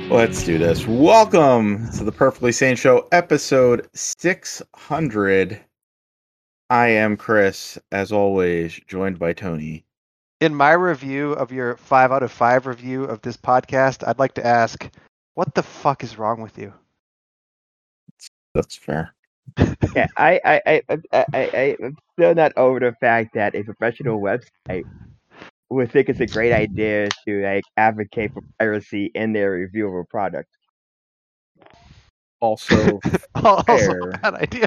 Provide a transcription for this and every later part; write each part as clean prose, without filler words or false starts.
Let's do this. Welcome to the Perfectly Sane Show, episode 600. I am Chris, as always, joined by Tony. In my review of your 5 out of 5 review of this podcast, I'd like to ask, what the fuck is wrong with you? That's fair. Yeah, I'm still not over the fact that a professional website would think it's a great idea to advocate for piracy in their review of a product. Also, Also fair. a bad idea.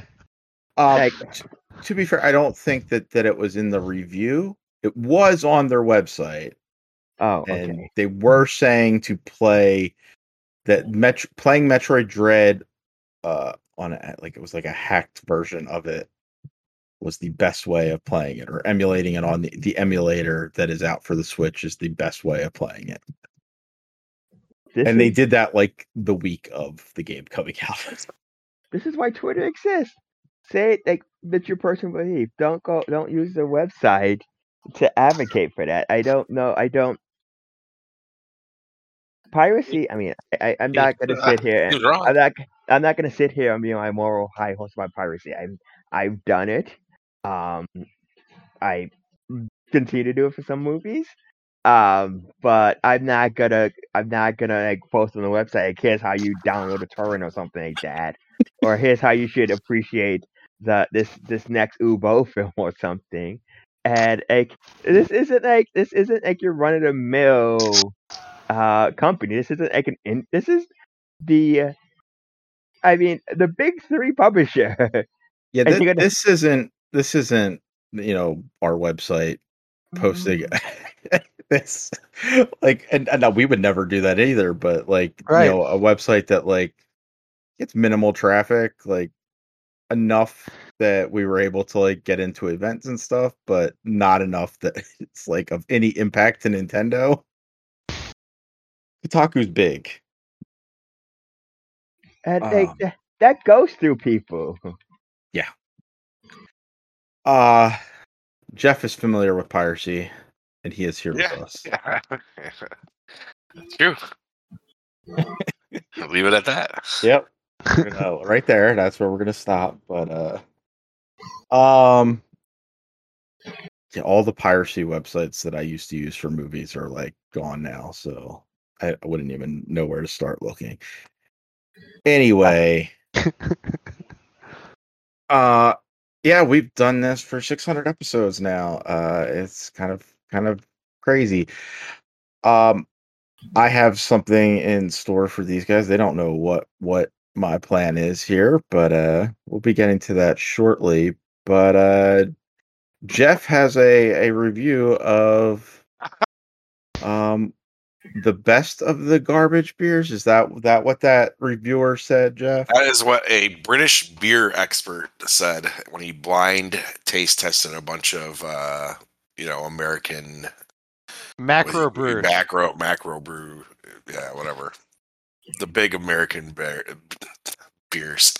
To be fair, I don't think that it was in the review. It was on their website. Oh, okay. And they were saying to play that playing Metroid Dread on it was like a hacked version of it was the best way of playing it, or emulating it on the emulator that is out for the Switch is the best way of playing it. They did that like the week of the game coming out. This is why Twitter exists. Say that's your personal belief. Don't use the website to advocate for that. I don't know. Piracy. I mean, I'm not going to sit here. I'm not going to sit here and be on my moral high horse about piracy. I've done it. I continue to do it for some movies. But I'm not gonna post on the website, like, here's how you download a torrent or something like that, or here's how you should appreciate this next Ubo film or something. And this isn't like your run of the mill company. This isn't like this is the big three publisher. Yeah, this isn't our website posting this, like, and no, we would never do that either, but like, right. A website that like gets minimal traffic, like enough that we were able to like get into events and stuff, but not enough that it's like of any impact to Nintendo. Kotaku's big, and that goes through people. Yeah. Jeff is familiar with piracy, and he is here with us. Yeah. True. Leave it at that. Yep. Right there. That's where we're gonna stop. But all the piracy websites that I used to use for movies are like gone now, so I wouldn't even know where to start looking. Anyway, yeah, we've done this for 600 episodes now. It's kind of crazy. I have something in store for these guys. They don't know what my plan is here, but we'll be getting to that shortly. But Jeff has a review of the best of the garbage beers. Is that what that reviewer said, Jeff? That is what a British beer expert said when he blind taste tested a bunch of American macro brew, whatever, the big American beers.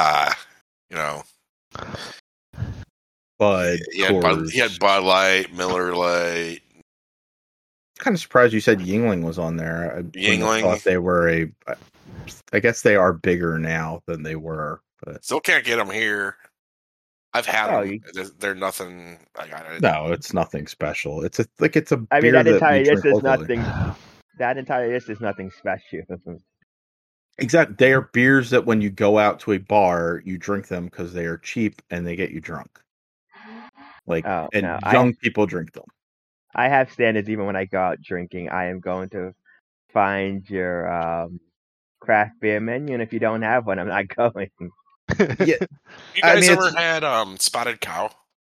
Bud. He had Bud Light, Miller Lite. Kind of surprised you said Yuengling was on there. Yuengling. I thought they were I guess they are bigger now than they were, but still can't get them here. I've had them. They're nothing. I got it. No, it's nothing special. It's a beer that entire list is nothing. That entire list is nothing special. Exactly. They are beers that when you go out to a bar, you drink them because they are cheap and they get you drunk. Young people drink them. I have standards even when I go out drinking. I am going to find your craft beer menu, and if you don't have one, I'm not going. Yeah. You guys ever had Spotted Cow?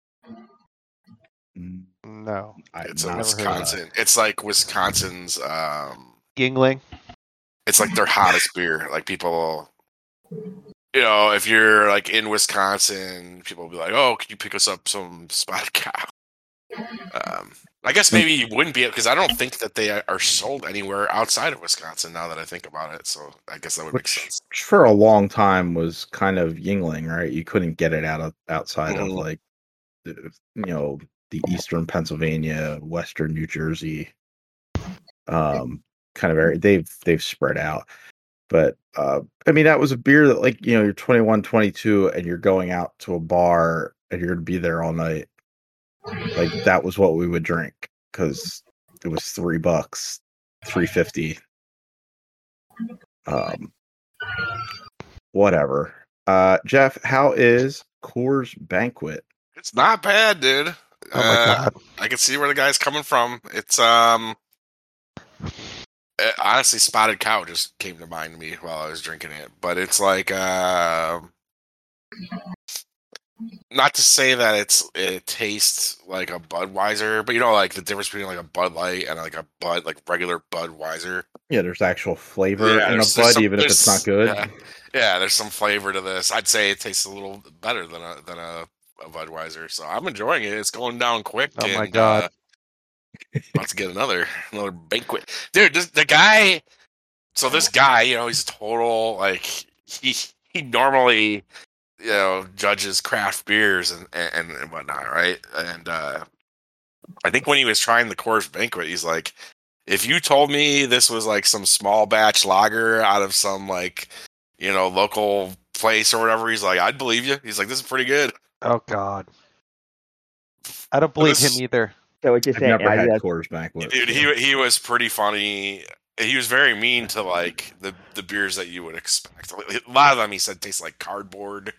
No. It's in Wisconsin. It's like Wisconsin's Yuengling. It's like their hottest beer. Like people, if you're like in Wisconsin, people will be like, "Oh, can you pick us up some Spotted Cow?" I guess maybe you wouldn't be, because I don't think that they are sold anywhere outside of Wisconsin now that I think about it. So I guess that would make sense. Which for a long time was kind of Yuengling, right? You couldn't get it outside of like, the eastern Pennsylvania, western New Jersey kind of area. They've spread out. But I mean, that was a beer that, like, you're 21, 22, and you're going out to a bar and you're gonna be there all night. Like, that was what we would drink because it was $3, $3.50. Whatever. Jeff, how is Coors Banquet? It's not bad, dude. Oh my god. I can see where the guy's coming from. It's honestly, Spotted Cow just came to mind to me while I was drinking it, but it's like not to say that it tastes like a Budweiser, but like the difference between like a Bud Light and like a Bud, like regular Budweiser. Yeah, there's actual flavor in a Bud, even if it's not good. Yeah, there's some flavor to this. I'd say it tastes a little better than a Budweiser, so I'm enjoying it. It's going down quick. Oh my god. About to get another banquet, dude. The guy. So this guy, he's a total like he normally judges craft beers and whatnot, right? And I think when he was trying the Coors Banquet, he's like, if you told me this was like some small batch lager out of some like local place or whatever, he's like, I'd believe you. He's like, this is pretty good. Oh god. I don't believe him either. So what you're I've saying? never had Coors Banquet. Dude, he was pretty funny. He was very mean to like the beers that you would expect. A lot of them, he said, taste like cardboard.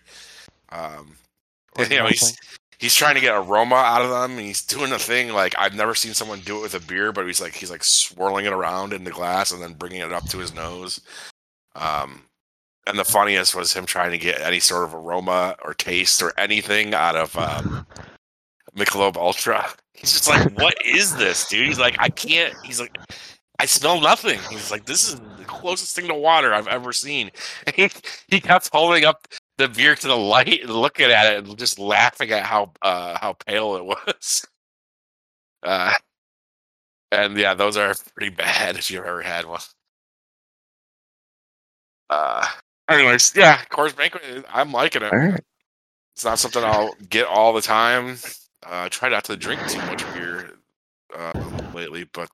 He's trying to get aroma out of them. And he's doing a thing like I've never seen someone do it with a beer, but he's like swirling it around in the glass and then bringing it up to his nose. And the funniest was him trying to get any sort of aroma or taste or anything out of Michelob Ultra. He's just like, what is this, dude? He's like, I can't. He's like, I smell nothing. He's like, this is the closest thing to water I've ever seen. And he kept holding up the beer to the light and looking at it and just laughing at how pale it was. And yeah, those are pretty bad if you've ever had one. Anyways, yeah, Coors Banquet, I'm liking it. All right. It's not something I'll get all the time. I try not to drink too much beer lately, but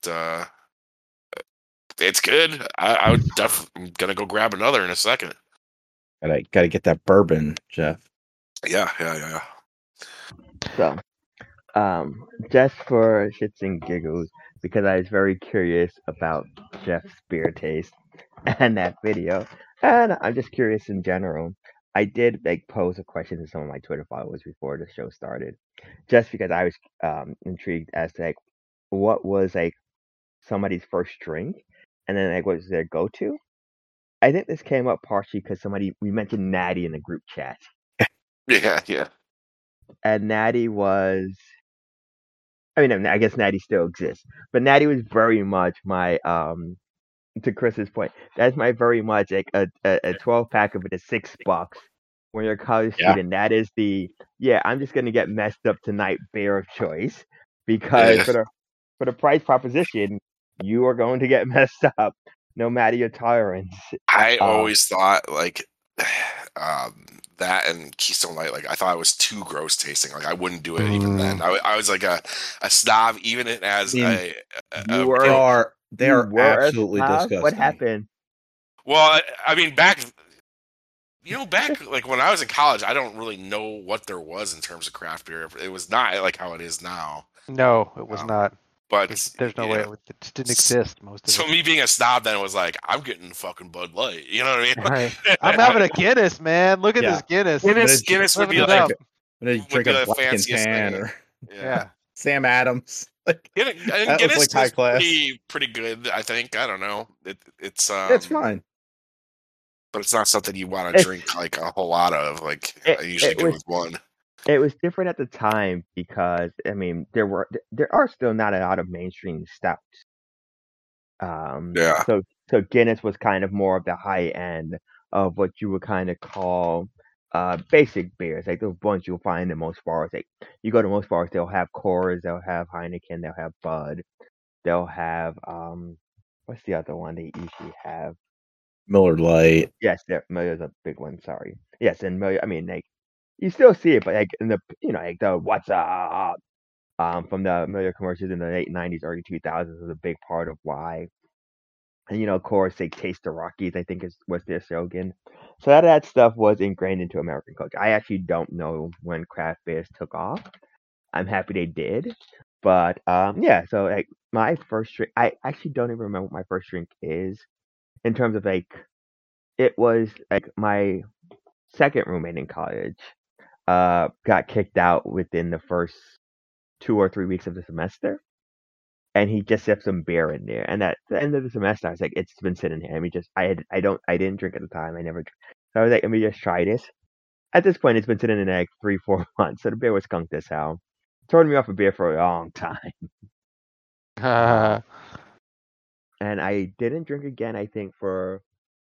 it's good. I'm gonna go grab another in a second. Gotta get that bourbon, Jeff. Yeah. So, just for shits and giggles, because I was very curious about Jeff's beer taste and that video, and I'm just curious in general. I did pose a question to some of my Twitter followers before the show started, just because I was intrigued as to what was somebody's first drink, and then what was their go-to. I think this came up partially because we mentioned Natty in the group chat. Yeah. And Natty was, I mean, I guess Natty still exists, but Natty was very much my to Chris's point, that's my very much a 12-pack of it is $6 when you're a college student. That is I'm just gonna get messed up tonight beer of choice, because for the price proposition, you are going to get messed up no matter your tolerance. I always thought that and Keystone Light, I thought it was too gross tasting. I wouldn't do it even then. I was like a snob, even as they are absolutely disgusting. What happened? Well, I mean, back when I was in college, I don't really know what there was in terms of craft beer. It was not like how it is now. No, it was not. But there's no way it just didn't exist. So me being a snob then was like, I'm getting fucking Bud Light. You know what I mean? Right. I'm having a Guinness, man. Look at this Guinness. Guinness would be like drink a Black and Tan or Sam Adams. Guinness was high class. Pretty good, I think. I don't know. It's fine, but it's not something you want to drink a whole lot of. I usually go with one. It was different at the time because there are still not a lot of mainstream stouts. So Guinness was kind of more of the high end of what you would kind of call basic beers, the ones you'll find in most bars. You go to most bars, they'll have Coors, they'll have Heineken, they'll have Bud, they'll have what's the other one they usually have? Miller Lite. Yes, Miller's a big one. Sorry. Yes, and Miller. You still see it, but in the the what's up from the Miller commercials in the late '90s, early 2000s was a big part of why And of course, they Taste the Rockies, I think was their slogan. So that stuff was ingrained into American culture. I actually don't know when craft beers took off. I'm happy they did. But yeah, so like my first drink, I actually don't even remember what my first drink is in terms of like it was like my second roommate in college got kicked out within the first 2 or 3 weeks of the semester, and he just left some beer in there. And at the end of the semester, I was like, "It's been sitting here. Let me just I didn't drink at the time. I never. So I was like, let me just try this. At this point, it's been sitting in there like 3 4 months, so the beer was skunked as hell. Turned me off of beer for a long time, and I didn't drink again. I think for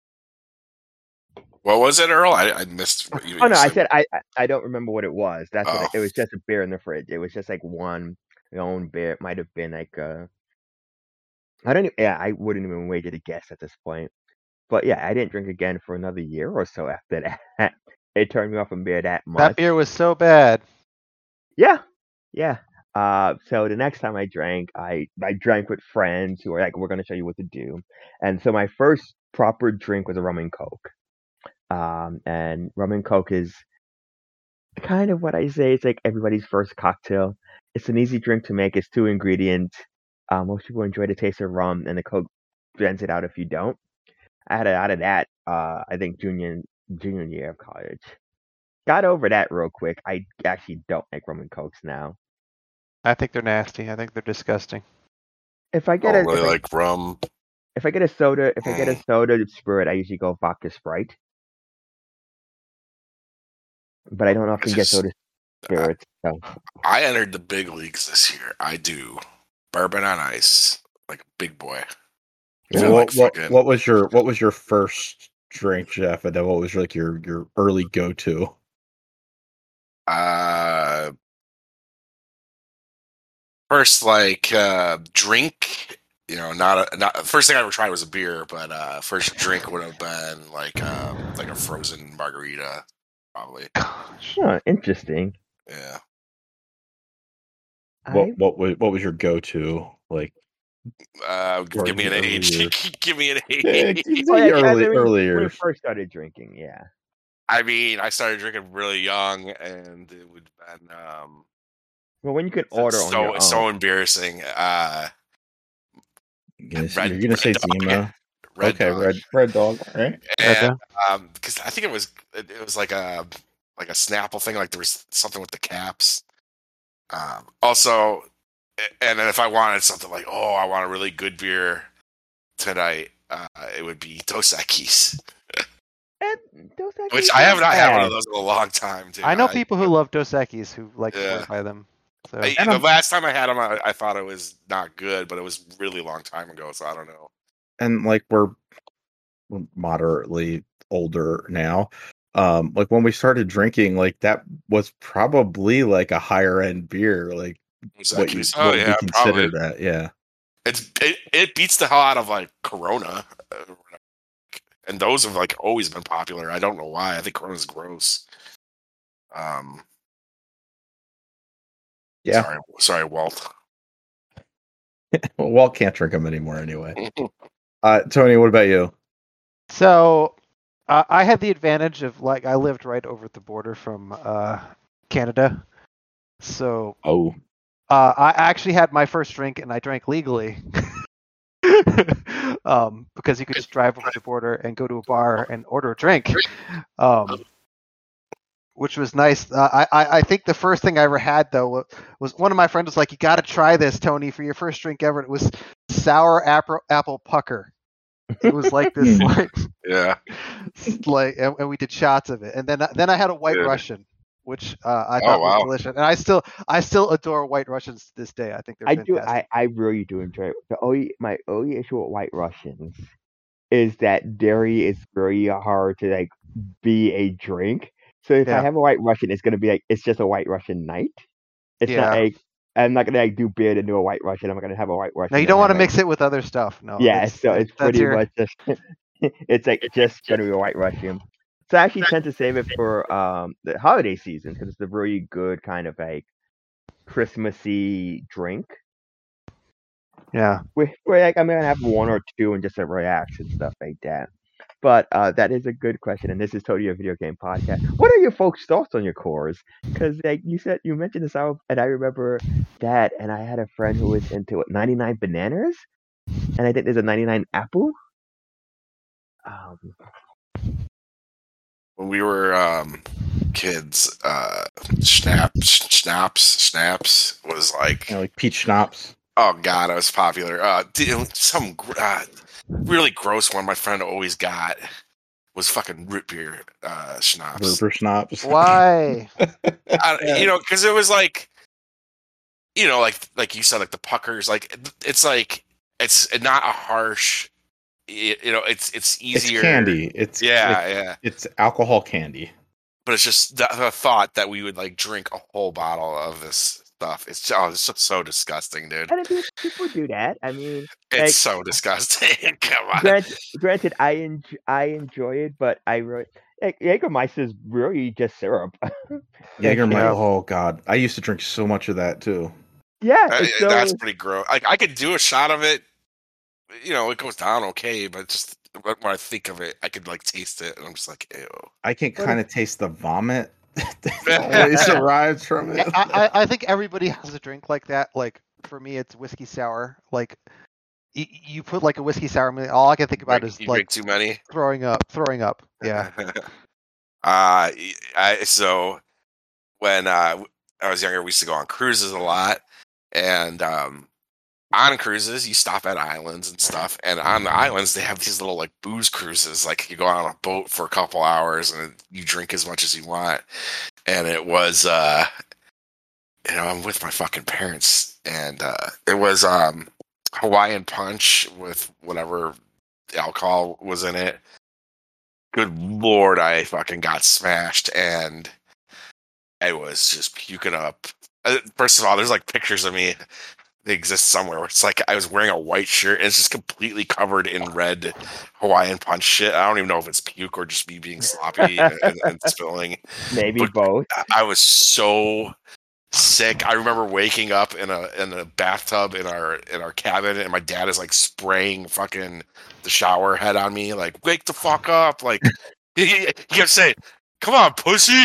What was it, Earl? I missed what you oh no, I said. said I don't remember what it was. That's what it Oh. was. Just a beer in the fridge. It was just like one lone beer. It might have been like I don't. Yeah, I wouldn't even wager to guess at this point. But yeah, I didn't drink again for another year or so after that. It turned me off from beer that much. That beer was so bad. Yeah, yeah. So the next time I drank, I drank with friends who were like, "We're gonna show you what to do." And so my first proper drink was a rum and coke. And rum and coke is kind of what I say. It's like everybody's first cocktail. It's an easy drink to make. It's 2 ingredients. Most people enjoy the taste of rum, and the coke blends it out if you don't. I had it out of that. I think junior year of college. Got over that real quick. I actually don't like rum and cokes now. I think they're nasty. I think they're disgusting. If I I get don't really like rum. if I get a soda, spirit, I usually go vodka Sprite. But I don't often get just- soda spirits. So I entered the big leagues this year. I do bourbon on ice, like a big boy. I feel like fucking- What was your first drink, Jeff? And then what was like your early go to? First like drink, not first thing I ever tried was a beer, but first drink would have been like a frozen margarita, probably. Gosh. oh, interesting. Yeah. What was your go to? Like Give me an Early age. years. Give me an Yeah, age. Oh, yeah, earlier. when we first started drinking, yeah. I mean, I started drinking really young, and it would have been Well, when you could order on your own. so embarrassing. You're Red- gonna say Red Dog. Zima? Red Okay, Dog. Red Dog. All right. And, because I think it was like a Snapple thing. Like there was something with the caps. Also, and then if I wanted something like, I want a really good beer tonight, it would be Dos Equis. Which I have not had one of those in a long time. Too. I know people who love Dos Equis who like to Yeah. swear by them. So The last time I had them, I thought it was not good, but it was really a long time ago, so I don't know. And like we're moderately older now. Like when we started drinking, like that was probably like a higher end beer. Like Dos what you Equis. what would Yeah, be probably. considered that, yeah. It beats the hell out of like Corona, and those have like always been popular. I don't know why. I think Corona's gross. Yeah. Sorry, Walt. Well, Walt can't drink them anymore anyway. Tony, what about you? So I had the advantage of like I lived right over the border from Canada, so I actually had my first drink and I drank legally. Because you could just drive over the border and go to a bar and order a drink, which was nice. I think the first thing I ever had though was one of my friends was like, "You got to try this, Tony, for your first drink ever." It was sour apple pucker. It was like this, Yeah. and we did shots of it, and then I had a White Russian, which I thought was delicious, and I still adore White Russians to this day. I think they're fantastic. I really do enjoy it. My only issue with White Russians is that dairy is very hard to like be a drink. So if I have a White Russian, it's gonna be like it's just a White Russian night. It's not like I'm not gonna like do beer to do a White Russian. I'm gonna have a White Russian. No, you don't want to mix it with other stuff. No. Yeah, so it's pretty much just it's like just gonna be a White Russian. So I actually tend to save it for the holiday season because it's a really good kind of like Christmassy drink. Yeah. We're like, I'm gonna have one or two and just a reaction stuff like that. But that is a good question, and this is totally a video game podcast. What are your folks' thoughts on your cores? Because like you mentioned this out, and I remember that, and I had a friend who was into 99 bananas, and I think there's a 99 apple. When we were kids, Schnapps was like, like peach schnapps. Oh God, it was popular. Some really gross one my friend always got was fucking root beer schnapps. Root schnapps. Why? Because it was like, like you said, like the puckers, like it's not a harsh. It's easier. It's candy. Yeah. It's alcohol candy. But it's just the thought that we would like drink a whole bottle of this stuff. It's so disgusting, dude. And if people do that, I mean, it's like, so disgusting. Come on. Granted, I enjoy it, but I really like Jägermeister is really just syrup. Jägermeister. Oh God, I used to drink so much of that too. Yeah, that's pretty gross. Like I could do a shot of it. It goes down okay, but just when I think of it, I could like taste it, and I'm just like, ew. I can kind of taste the vomit that always arrives from it. I think everybody has a drink like that. Like for me, it's whiskey sour. Like you put like a whiskey sour. All I can think about is you like drink too many. Throwing up. Yeah. So when I was younger, we used to go on cruises a lot, and on cruises, you stop at islands and stuff, and on the islands they have these little like booze cruises. Like you go on a boat for a couple hours and you drink as much as you want. And it was, I'm with my fucking parents, and it was Hawaiian Punch with whatever alcohol was in it. Good Lord, I fucking got smashed, and I was just puking up. First of all, there's like pictures of me. They exist somewhere where it's like I was wearing a white shirt and it's just completely covered in red Hawaiian Punch shit. I don't even know if it's puke or just me being sloppy and spilling. Maybe both. I was so sick. I remember waking up in a bathtub in our cabin, and my dad is like spraying fucking the shower head on me, like, wake the fuck up. Like he kept saying, "Come on, pussy."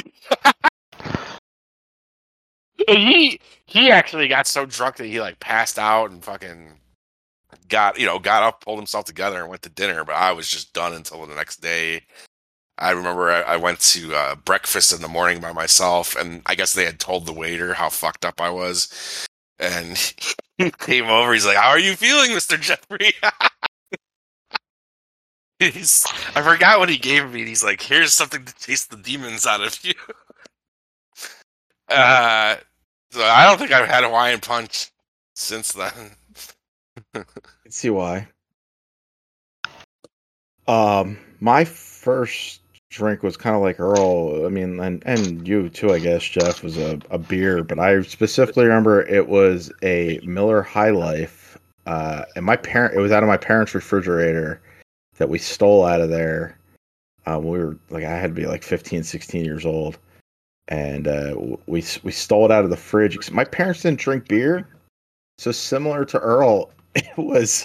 He actually got so drunk that he like passed out and fucking got up, pulled himself together, and went to dinner. But I was just done until the next day. I remember I went to breakfast in the morning by myself, and I guess they had told the waiter how fucked up I was. And he came over. He's like, "How are you feeling, Mr. Jeffrey?" I forgot what he gave me. He's like, "Here's something to chase the demons out of you." So I don't think I've had Hawaiian Punch since then. I can see why. My first drink was kind of like Earl. I mean, and you too, I guess, Jeff, was a beer. But I specifically remember it was a Miller High Life. And it was out of my parents' refrigerator that we stole out of there. We were like, I had to be like 15, 16 years old. And we stole it out of the fridge. My parents didn't drink beer, so similar to Earl, it was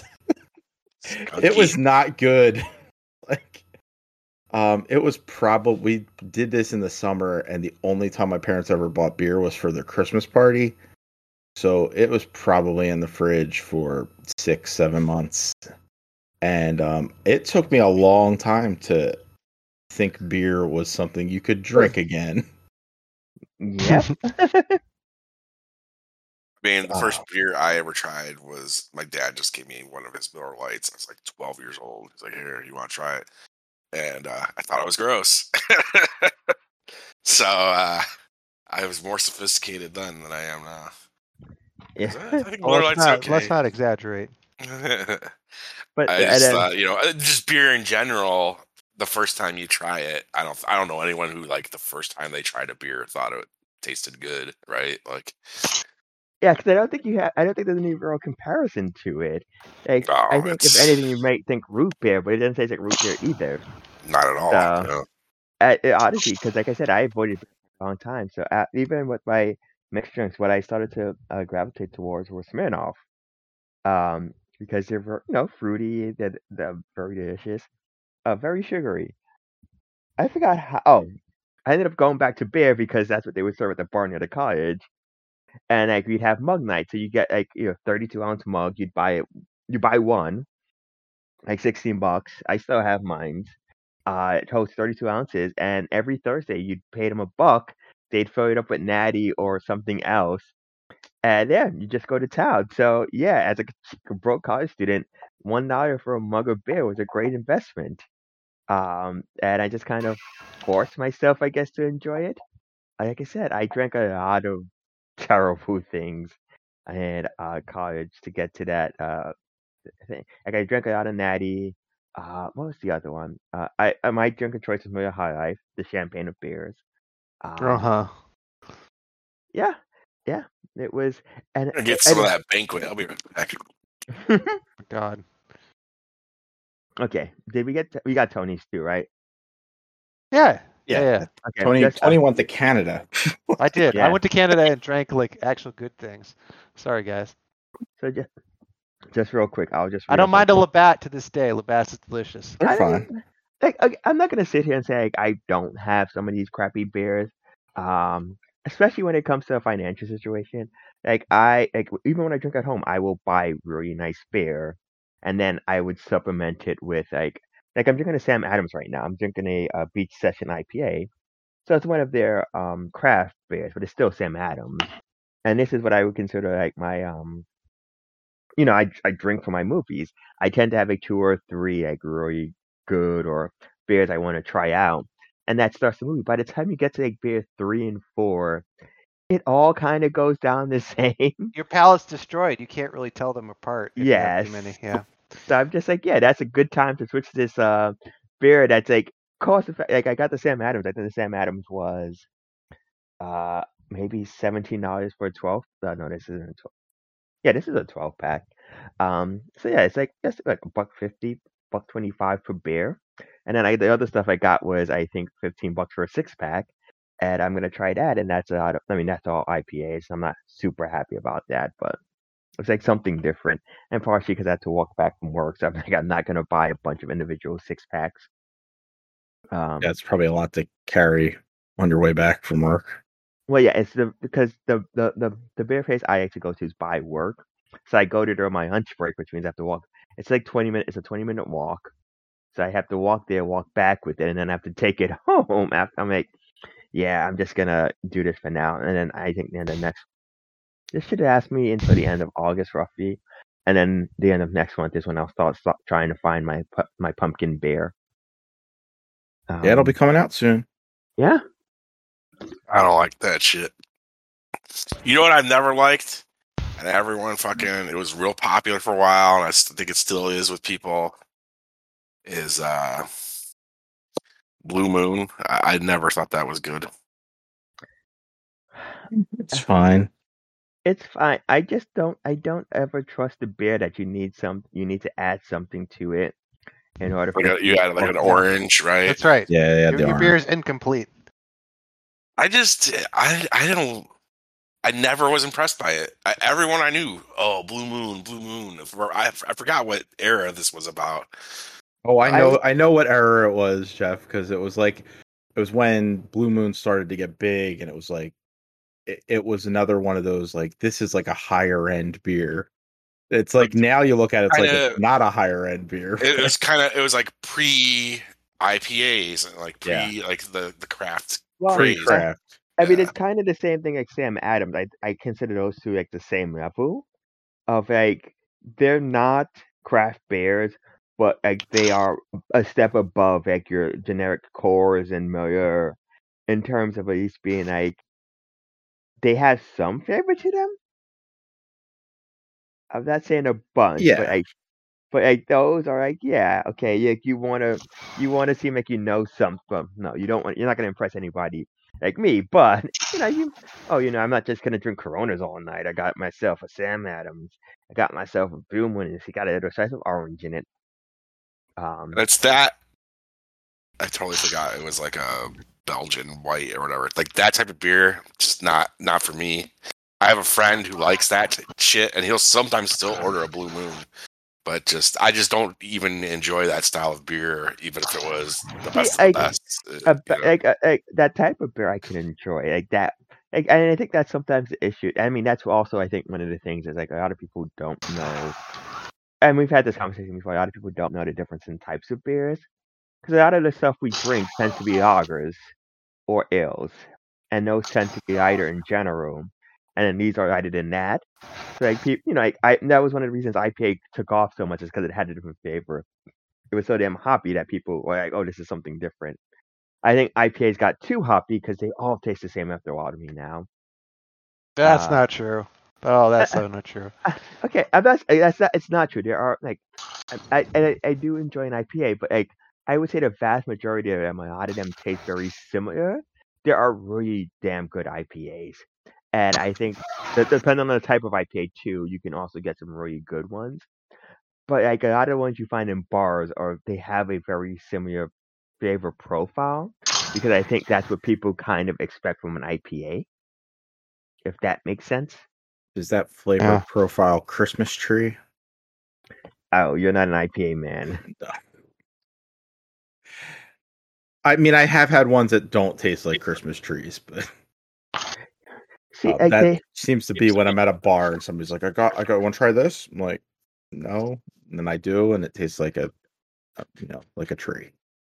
not good. Like, it was probably, we did this in the summer, and the only time my parents ever bought beer was for their Christmas party. So it was probably in the fridge for 6-7 months, and it took me a long time to think beer was something you could drink again. Yep. I mean, the first beer I ever tried was my dad just gave me one of his Miller Lights. I was like 12 years old. He's like, "Here, you want to try it?" And I thought it was gross. So I was more sophisticated then than I am now. Yeah. I think Miller Lite's okay. Let's not exaggerate. But I just thought, just beer in general. The first time you try it, I don't know anyone who like the first time they tried a beer thought it tasted good, right? Like, yeah, because I don't think there's any real comparison to it. Like, I think if anything, you might think root beer, but it doesn't taste like root beer either. Not at all. So, honestly, because like I said, I avoided beer for a long time. So even with my mixed drinks, what I started to gravitate towards were Smirnoff. because they're fruity, they're very delicious, very sugary. I forgot how. Oh, I ended up going back to beer because that's what they would serve at the bar near the college, and like we'd have mug night. So you get 32-ounce mug. You buy one, like $16. I still have mine. It holds 32 ounces, and every Thursday you'd pay them $1. They'd fill it up with Natty or something else, and yeah, you just go to town. So yeah, as a broke college student, $1 for a mug of beer was a great investment. And I just kind of forced myself, I guess, to enjoy it. Like I said, I drank a lot of terrible things in college to get to that thing. Like I drank a lot of Natty. What was the other one? My drink of choice was Miller High Life, the champagne of beers. Yeah, yeah, it was. And I'm gonna get some of that banquet. I'll be right back. God. Okay, we got Tony's too, right? Yeah. Yeah. Okay, Tony went to Canada. I did. Yeah. I went to Canada and drank like actual good things. Sorry, guys. So just real quick, I don't mind a Labatt to this day. Labatt's is delicious. They're fine. I'm not gonna sit here and say I don't have some of these crappy beers, especially when it comes to a financial situation. Even when I drink at home, I will buy really nice beer, and then I would supplement it with like I'm drinking a Sam Adams right now. I'm drinking a Beach Session IPA, so it's one of their craft beers, but it's still Sam Adams. And this is what I would consider like my I drink for my movies. I tend to have like 2 or 3 like really good or beers I want to try out, and that starts the movie. By the time you get to like beer 3 and 4, it all kind of goes down the same. Your palate's destroyed. You can't really tell them apart. If you have too many. Yeah. So I'm just like, yeah, that's a good time to switch this beer that's like cost effective. Like I got the Sam Adams. I think the Sam Adams was maybe $17 for a 12. No, this isn't a 12. Yeah, this is a 12 pack. So yeah, it's like just like $1.50, $1.25 per beer. And then the other stuff I got was I think $15 for a 6-pack. And I'm gonna try that, and that's that's all IPAs. I'm not super happy about that, but it's like something different. And partially because I had to walk back from work, so I'm like I'm not gonna buy a bunch of individual 6-packs. Yeah, it's probably a lot to carry on your way back from work. Well, yeah, it's because the beer place I actually go to is by work, so I go to during my lunch break, which means I have to walk. It's like 20 minutes. It's a 20-minute walk, so I have to walk there, walk back with it, and then I have to take it home. After I'm like, yeah, I'm just gonna do this for now, and then I think the next. This should ask me until the end of August roughly, and then the end of next month is when I'll start trying to find my pumpkin beer. Yeah, it'll be coming out soon. Yeah. I don't like that shit. You know what I've never liked? And everyone it was real popular for a while, and I think it still is with people, is Blue Moon. I never thought that was good. It's fine. It's fine. I don't ever trust a beer that you need to add something to it in order for you add like an orange, right? That's right. Yeah, your beer is incomplete. I never was impressed by it. Everyone I knew, Blue Moon. I forgot what era this was about. Oh, I know what era it was, Jeff, because it was when Blue Moon started to get big, and it was like it was another one of those like this is like a higher end beer. It's like now you look at it, it's not a higher end beer. It was like pre IPAs, like like the craft. Pre-craft. I mean, it's kind of the same thing like Sam Adams. I consider those two like the same level of like they're not craft beers, but like they are a step above like your generic Coors and Miller in terms of at least being like they have some flavor to them. I'm not saying a bunch, but like those are like okay. You wanna seem like you know something. No, you don't want. You're not gonna impress anybody like me. But I'm not just gonna drink Coronas all night. I got myself a Sam Adams. I got myself a Blue Moon. It's got a little slice of orange in it. It's that. I totally forgot it was like a Belgian white or whatever. Like that type of beer, just not for me. I have a friend who likes that shit, and he'll sometimes still order a Blue Moon. But I just don't even enjoy that style of beer, even if it was the best of the best. Like that type of beer I can enjoy, like that. Like, and I think that's sometimes the issue. I mean, that's also I think one of the things is like a lot of people don't know, and we've had this conversation before. A lot of people don't know the difference in types of beers because a lot of the stuff we drink tends to be lagers or ales, and those tend to be lighter in general, and then these are lighter than that. So like people, like that was one of the reasons IPA took off so much is because it had a different flavor. It was so damn hoppy that people were like, "Oh, this is something different." I think IPAs got too hoppy because they all taste the same after a while to me now. That's not true. Oh, that's so not true. Okay, that's not. It's not true. There are like, I do enjoy an IPA, but like I would say the vast majority of them, a lot of them taste very similar. There are really damn good IPAs, and I think that depending on the type of IPA too, you can also get some really good ones. But like a lot of the ones you find in bars they have a very similar flavor profile because I think that's what people kind of expect from an IPA. If that makes sense. Is that flavor profile Christmas tree? Oh, you're not an IPA man. No. I mean, I have had ones that don't taste like Christmas trees, but that seems to be when I'm at a bar and somebody's like, I got, want to try this? I'm like, no, and then I do, and it tastes like like a tree.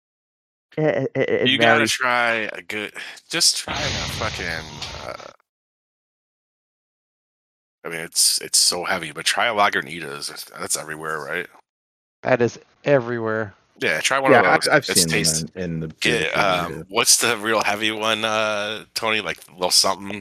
You gotta try just try a fucking. I mean, it's so heavy, but try a Lagunitas. That's everywhere, right? That is everywhere. Yeah, try one of those. I've seen them in the. What's the real heavy one, Tony? Like little something.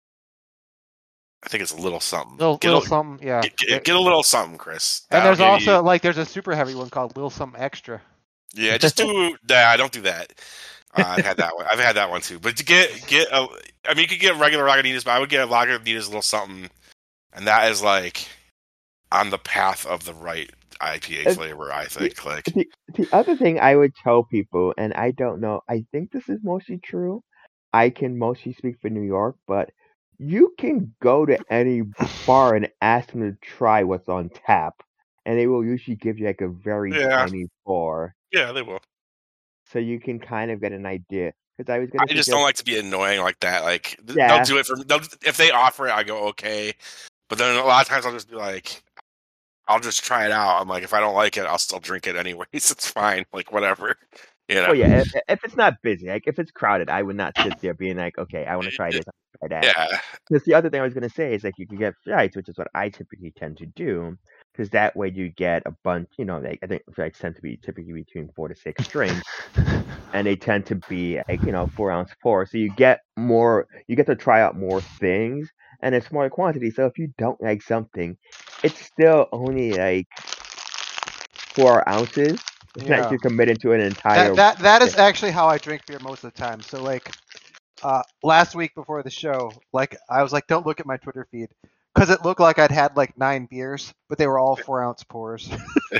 I think it's a little something. Little something, yeah. Get a little something, Chris. And there's also there's a super heavy one called Little Something Extra. Yeah, just do. Nah, don't do that. I've had that one. I've had that one too. But to get I mean, you could get regular Lagunitas, but I would get a Lagunitas little something, and that is like on the path of the right IPA flavor, I think. Like the other thing I would tell people, and I don't know, I think this is mostly true. I can mostly speak for New York, but you can go to any bar and ask them to try what's on tap, and they will usually give you like a very tiny pour. Yeah, they will. So you can kind of get an idea. Because I just don't like to be annoying like that. Like they'll do it if they offer it, I go okay. But then a lot of times I'll just be like, I'll just try it out. I'm like, if I don't like it, I'll still drink it anyways. It's fine. Like whatever. You know? Oh yeah, if it's not busy, like if it's crowded, I would not sit there being like, okay, I want to try this, I want to try that. Yeah. Because the other thing I was gonna say is like you can get flights, which is what I typically tend to do. Because that way you get a bunch, like I think flights tend to be typically between 4 to 6 drinks, and they tend to be like 4-ounce pour. So you get to try out more things, and a smaller quantity. So if you don't like something, it's still only like 4 ounces. That you're committed to an entire. That is actually how I drink beer most of the time. So like, last week before the show, like I was like, don't look at my Twitter feed because it looked like I'd had like 9 beers, but they were all 4-ounce pours.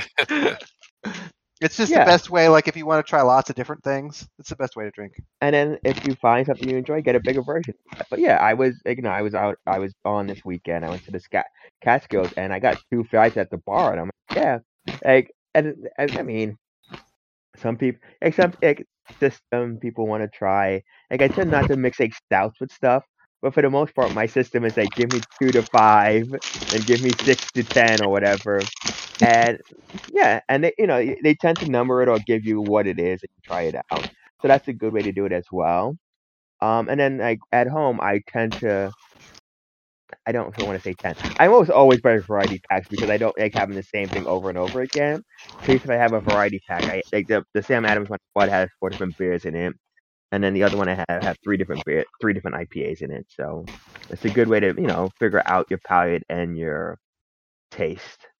It's just the best way. Like if you want to try lots of different things, it's the best way to drink. And then if you find something you enjoy, get a bigger version. But yeah, I was I was on this weekend. I went to the Catskills and I got 2 flights at the bar, and I'm like, yeah, like, and I mean. Some people, some people want to try. Like I tend not to mix like stouts with stuff, but for the most part, my system is like give me 2 to 5, and give me 6 to 10 or whatever. And yeah, and they tend to number it or give you what it is and you try it out. So that's a good way to do it as well. And then like at home, I tend to. I don't want to say 10. I always buy variety packs because I don't like having the same thing over and over again. So if I have a variety pack, I like the Sam Adams one has 4 different beers in it, and then the other one I have 3 different IPAs in it. So it's a good way to figure out your palate and your taste.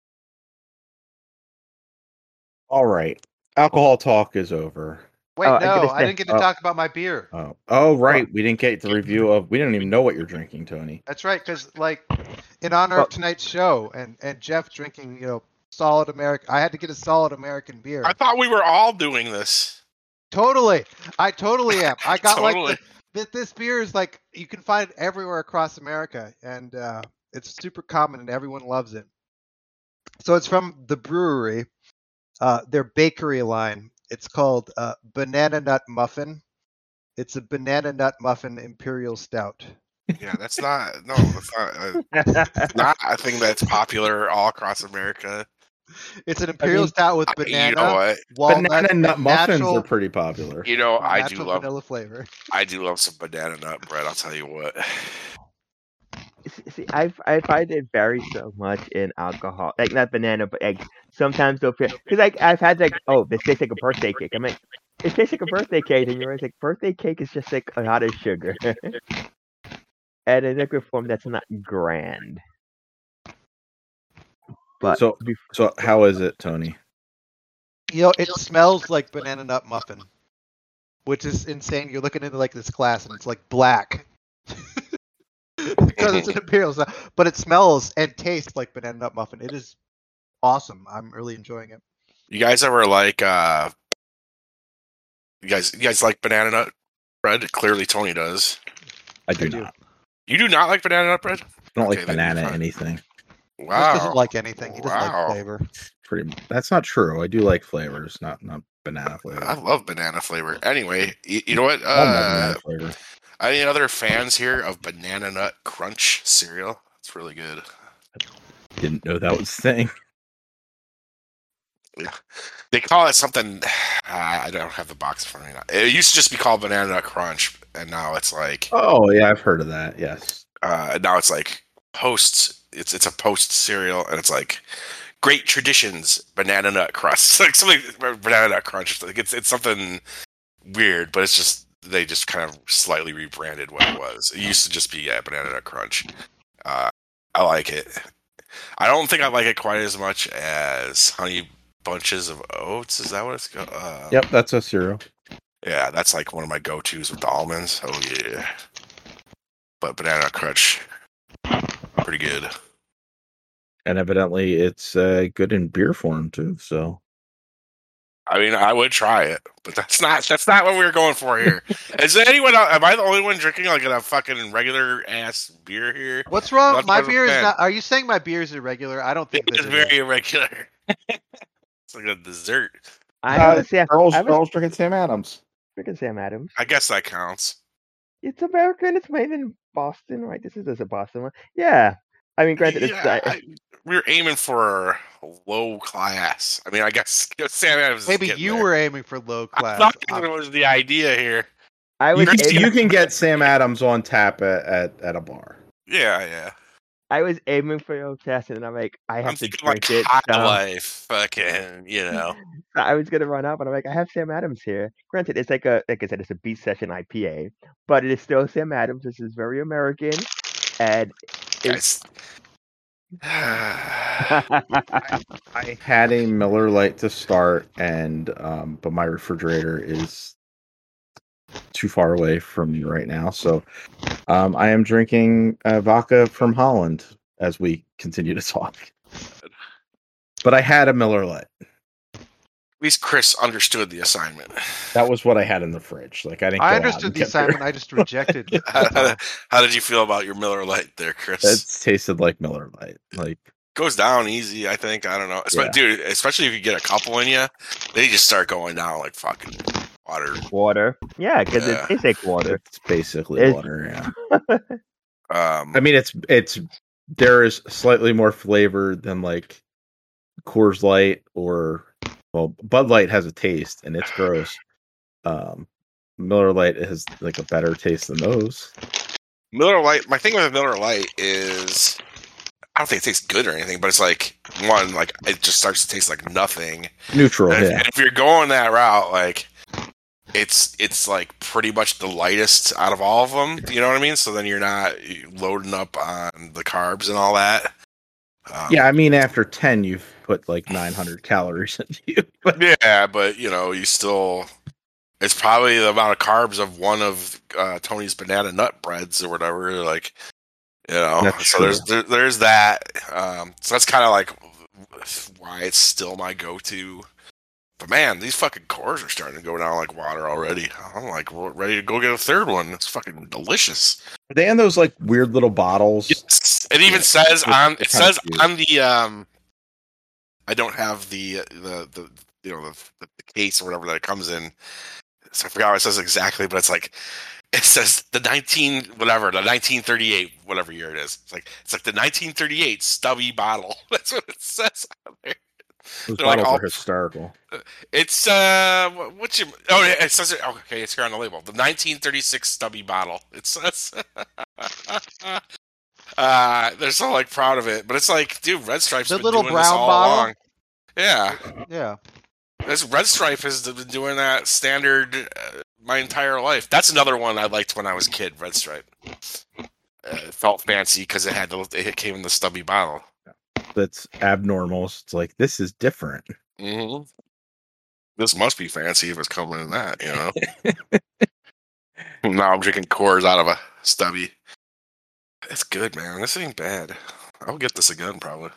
All right, alcohol talk is over. Wait, no, I didn't get to talk about my beer. Oh, right. We didn't get the review of. We didn't even know what you're drinking, Tony. That's right, because like in honor of tonight's show and Jeff drinking, solid American. I had to get a solid American beer. I thought we were all doing this. Totally, I totally am. I got like this beer is like you can find it everywhere across America, and it's super common and everyone loves it. So it's from the brewery, their bakery line. It's called Banana Nut Muffin. It's a banana nut muffin imperial stout. Yeah, that's not not a thing that's popular all across America. It's an imperial stout with banana, you know what? walnuts, Banana nut muffins natural, are pretty popular. You know, I do natural love vanilla flavor. I do love some banana nut bread. I'll tell you what. See, I find it varies so much in alcohol, like not banana, but like sometimes they'll feel because like I've had like, oh, this tastes like a birthday cake. I'm like, it tastes like a birthday cake, and you're always like, birthday cake is just like a lot of sugar, and in liquid form that's not grand. But So how is it, Tony? You know, it smells like banana nut muffin, which is insane. You're looking into like this glass, and it's like black. Because it's an imperial stout, but it smells and tastes like banana nut muffin. It is awesome. I'm really enjoying it. You guys ever like you guys like banana nut bread? Clearly Tony does. I do not. You do not like banana nut bread? I don't like banana anything. Wow. He doesn't like anything. He doesn't like flavor. That's not true. I do like flavors, not banana flavor. I love banana flavor. Anyway, you know what? Banana flavor. Any other fans here of Banana Nut Crunch cereal? It's really good. Didn't know that was a thing. Yeah. They call it something. I don't have the box in front of me now. It used to just be called Banana Nut Crunch, and now it's like. Oh yeah, I've heard of that. Yes. Now it's like post. It's a post cereal, and it's like Great Traditions Banana Nut Crust. Like something Banana Nut Crunch. Like it's something weird, but it's just. They just kind of slightly rebranded what it was. It used to just be Banana Nut Crunch. I like it. I don't think I like it quite as much as Honey Bunches of Oats. Is that what it's called? Yep, that's a cereal. Yeah, that's like one of my go-tos with the almonds. Oh yeah. But Banana Nut Crunch, pretty good. And evidently, it's good in beer form too. So. I mean, I would try it, but that's not what we were going for here. Is there anyone? Am I the only one drinking like a fucking regular ass beer here? What's wrong? My beer is not. Are you saying my beer is irregular? I don't think it's very irregular. It's like a dessert. Earl's drinking Sam Adams. Drinking Sam Adams. I guess that counts. It's American. It's made in Boston, right? This is a Boston one. Yeah. I mean, granted, we were aiming for low class. I mean, I guess Sam Adams. Maybe you were aiming for low class. I thought that was the idea here. You can get Sam Adams on tap at a bar. Yeah. I was aiming for low class, and I'm like, I have to drink it. High life, fucking, you know. I was gonna run out, but I'm like, I have Sam Adams here. Granted, it's like I said, it's a Beat Session IPA, but it is still Sam Adams. This is very American, and. I had a Miller Lite to start, and but my refrigerator is too far away from me right now, so I am drinking vodka from Holland as we continue to talk. But I had a Miller Lite. At least Chris understood the assignment. That was what I had in the fridge. Like I understood the assignment. I just rejected. How did you feel about your Miller Lite there, Chris? It tasted like Miller Lite. Like goes down easy. I think. I don't know. Yeah. Dude, especially if you get a couple in you, they just start going down like fucking water. Yeah, because it tastes like water. It's basically water. Yeah. I mean, it's there is slightly more flavor than like Coors Light or. Well, Bud Light has a taste, and it's gross. Miller Lite has like a better taste than those. Miller Lite. My thing with Miller Lite is, I don't think it tastes good or anything, but it's like one, like it just starts to taste like nothing. Neutral. And if you're going that route, like it's like pretty much the lightest out of all of them. You know what I mean? So then you're not loading up on the carbs and all that. Yeah, I mean, after 10, you've put like 900 calories into you. Yeah, but you know, you still. It's probably the amount of carbs of one of Tony's banana nut breads or whatever. Like, you know, that's so true. there's that. So that's kind of like why it's still my go-to. But man, these fucking cores are starting to go down like water already. I'm like ready to go get a third one. It's fucking delicious. Are they in those like weird little bottles? Yes. It even says on the I don't have the case or whatever that it comes in. So I forgot what it says exactly, but it's like it says the 1938 whatever year it is. It's like the 1938 stubby bottle. That's what it says on there. Those They're bottles like are hysterical. It's it says it. Okay, it's here on the label. The 1936 stubby bottle. It says. They're so like proud of it, but it's like, dude, Red Stripe's The been little doing brown this all bottle? along. Yeah, Yeah. this Red Stripe has been doing that standard my entire life. That's another one I liked when I was a kid. Red Stripe. It felt fancy because it came in the stubby bottle. That's abnormal. It's like, this is different. Mm-hmm. This must be fancy if it's coming in that, you know. Now I'm drinking Coors out of a stubby. It's good, man. This ain't bad. I'll get this again, probably.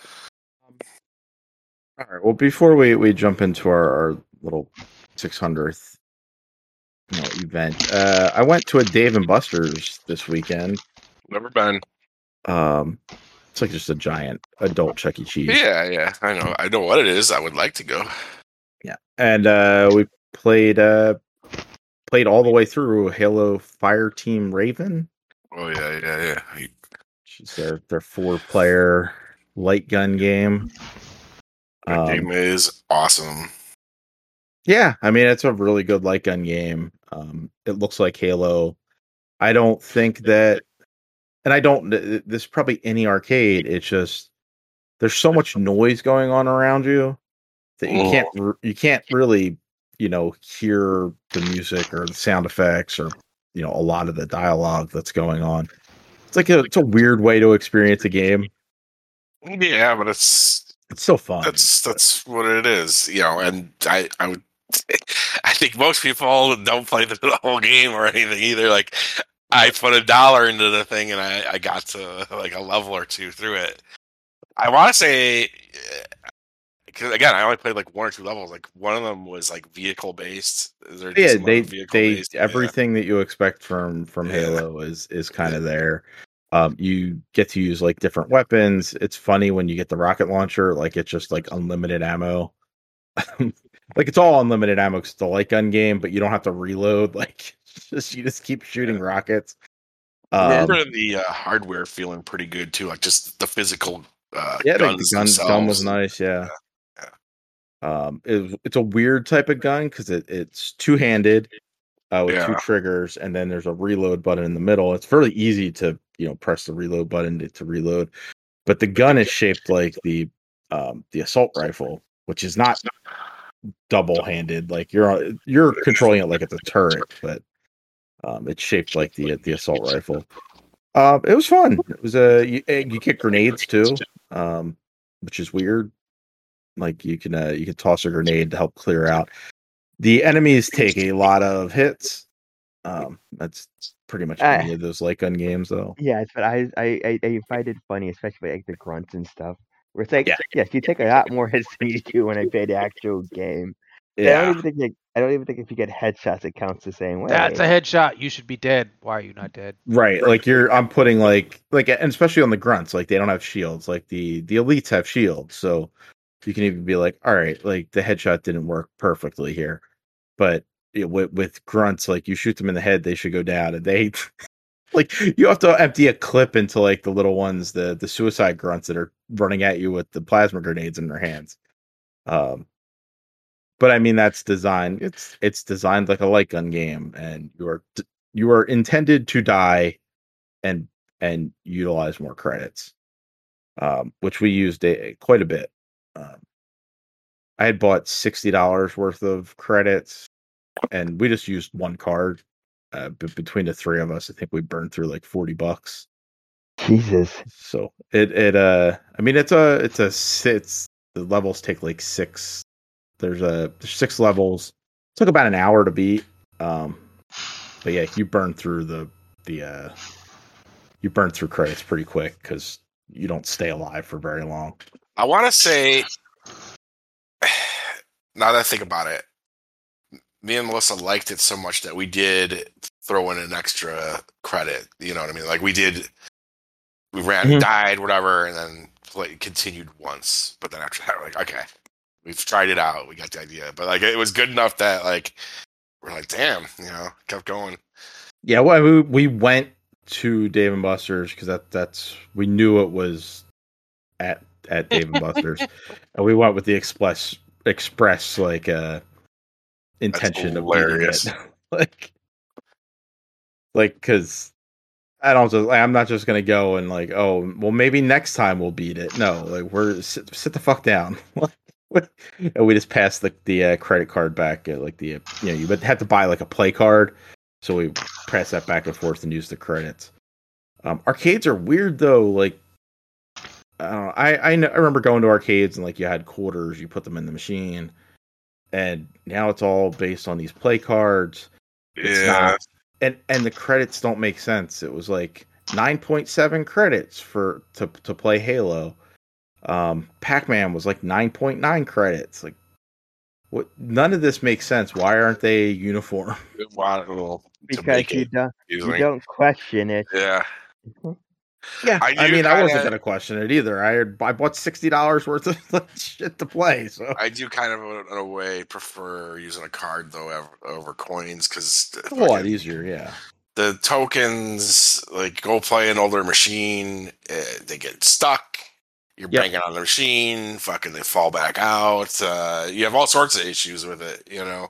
All right. Well, before we jump into our little 600th event, I went to a Dave and Buster's this weekend. Never been. It's like just a giant adult Chuck E. Cheese. Yeah. I know what it is. I would like to go. Yeah, and we played all the way through Halo Fireteam Raven. Oh yeah. Which is their 4-player light gun game. That game is awesome. Yeah, I mean, it's a really good light gun game. It looks like Halo. I don't think that, and this is probably any arcade. It's just there's so much noise going on around you that you can't really hear the music or the sound effects or a lot of the dialogue that's going on. It's like it's a weird way to experience a game. Yeah, but it's still fun. That's what it is, and I would I think most people don't play the whole game or anything either. Like, I put $1 into the thing and I got to like a level or two through it. I want to say, because again, I only played like 1 or 2 levels. Like, one of them was like vehicle based. Everything that you expect from Halo is kind of there. You get to use like different weapons. It's funny when you get the rocket launcher, like it's just like unlimited ammo. Like, it's all unlimited ammo because it's a light gun game, but you don't have to reload. Like, you just keep shooting rockets. I remember the hardware feeling pretty good too, like just the physical guns the gun was nice. Yeah. It's a weird type of gun because it's 2-handed with 2 triggers, and then there's a reload button in the middle. It's fairly easy to press the reload button to reload, but the gun is shaped like the assault rifle, which is not double-handed. Like, you're controlling it like it's a turret, but it's shaped like the assault rifle. It was fun. It was you kick grenades too, which is weird. Like, you can toss a grenade to help clear out. The enemies take a lot of hits. That's pretty much any of those light gun games, though. Yeah, but I find it funny, especially like the grunts and stuff. Where it's like, yes, you take a lot more hits than you do when I play the actual game. Yeah. I don't even think if you get headshots, it counts the same way. That's a headshot. You should be dead. Why are you not dead? Right. Like, I'm putting like, and especially on the grunts, like, they don't have shields. Like, the elites have shields, so you can even be like, all right, like, the headshot didn't work perfectly here, but with grunts, like, you shoot them in the head, they should go down, and they like, you have to empty a clip into like the little ones, the suicide grunts that are running at you with the plasma grenades in their hands. But I mean, that's designed. It's designed like a light gun game, and you are intended to die and utilize more credits, which we used quite a bit. I had bought $60 worth of credits, and we just used one card. But between the 3 of us, I think we burned through like $40. Jesus. So I mean, the levels take like 6. There's 6 levels. It took about an hour to beat. But yeah, you burn through you burn through credits pretty quick because you don't stay alive for very long. I want to say, now that I think about it, me and Melissa liked it so much that we did throw in an extra credit. You know what I mean? Like, we ran, died, whatever, and then continued once, but then after that, we're like, okay, we've tried it out. We got the idea, but like it was good enough that like we're like, damn, kept going. Yeah, well, we went to Dave and Buster's because that's we knew it was at Dave and Buster's, and we went with the express like intention of beating it, like because I'm not just gonna go and like, oh well, maybe next time we'll beat it. No, like we're sit the fuck down. And we just passed the credit card back at like you would have to buy like a play card, so we pass that back and forth and use the credits. Arcades are weird though. Like I remember going to arcades and like you had quarters, you put them in the machine, and now it's all based on these play cards. It's not, and the credits don't make sense. It was like 9.7 credits to play Halo. Pac-Man was like 9.9 credits. Like, what? None of this makes sense. Why aren't they uniform? Because you don't question it. Yeah. Yeah, I wasn't gonna question it either. I bought $60 worth of shit to play. So I do kind of, in a way, prefer using a card though over coins because it's a lot easier. Yeah, the tokens like go play an older machine, they get stuck. You're banging on the machine, fucking they fall back out. You have all sorts of issues with it,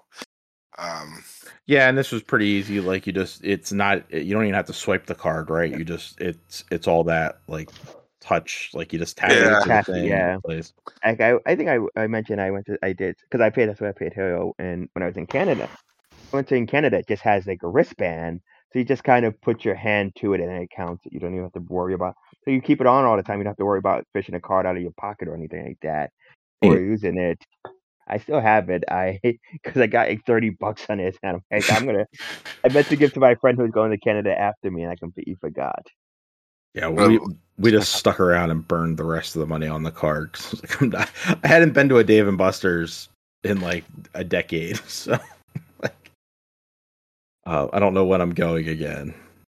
Yeah, and this was pretty easy. Like you don't even have to swipe the card, right? You just it's all that like touch, like you just tap it. Yeah. Like I think I mentioned I did because that's what I paid Halo, and when I was in Canada, it just has like a wristband, so you just kind of put your hand to it and it counts it. You don't even have to worry about. So you keep it on all the time. You don't have to worry about fishing a card out of your pocket or anything like that, or using it. I still have it. Because I got like $30 on it, and I meant to give to my friend who's going to Canada after me, and I completely forgot. Yeah, we just stuck around and burned the rest of the money on the card. I hadn't been to a Dave and Buster's in like a decade, so like, I don't know when I'm going again.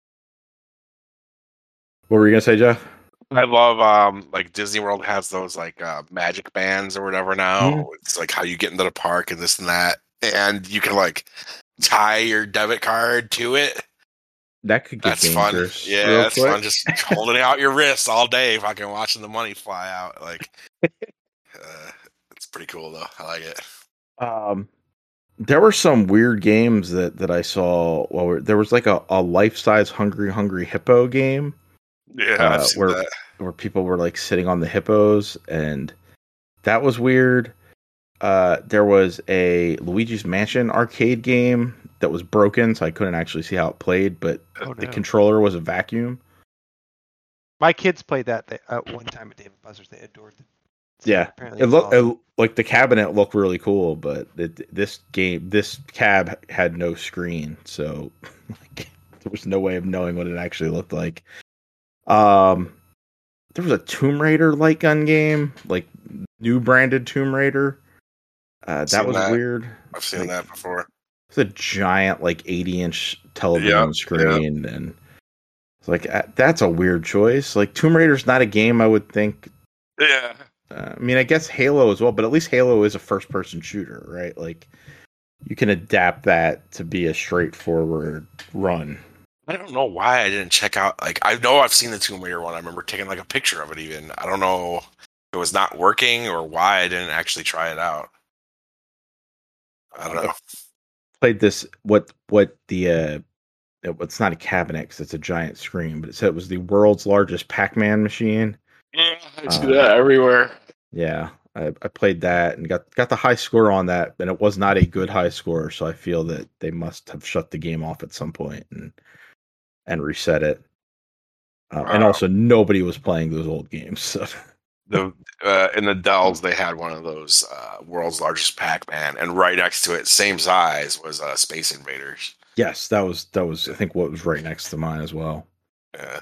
What were you gonna say, Jeff? I love like Disney World has those like magic bands or whatever now. Mm-hmm. It's like how you get into the park and this and that, and you can like tie your debit card to it. That could get dangerous. Fun. Yeah, that's fun. Just holding out your wrist all day, fucking watching the money fly out. Like, it's pretty cool though. I like it. There were some weird games that I saw. Well, there was like a life-size Hungry Hippo game. Yeah, I've seen that. Where people were like sitting on the hippos, and that was weird. There was a Luigi's Mansion arcade game that was broken, so I couldn't actually see how it played, but the controller was a vacuum. My kids played that one time at Dave & Buster's. They adored it. So yeah, it looked like the cabinet looked really cool, but this cab had no screen, so like, there was no way of knowing what it actually looked like. There was a Tomb Raider light gun game, like new branded Tomb Raider. That was weird. I've seen that before. It's a giant, like 80-inch television screen, and it's like that's a weird choice. Like Tomb Raider's not a game I would think. Yeah. I mean, I guess Halo as well, but at least Halo is a first-person shooter, right? Like you can adapt that to be a straightforward run. I don't know why I didn't check out. Like, I know I've seen the Tomb Raider one. I remember taking like a picture of it. Even I don't know if it was not working or why I didn't actually try it out. I don't know. Played this. What the it's not a cabinet because it's a giant screen, but it said it was the world's largest Pac-Man machine. Yeah, I see that everywhere. Yeah, I played that and got the high score on that, and it was not a good high score. So I feel that they must have shut the game off at some point and reset it. And also, nobody was playing those old games. So. In the Dells, they had one of those world's largest Pac-Man, and right next to it, same size, was Space Invaders. Yes, that was I think what was right next to mine as well. Yeah.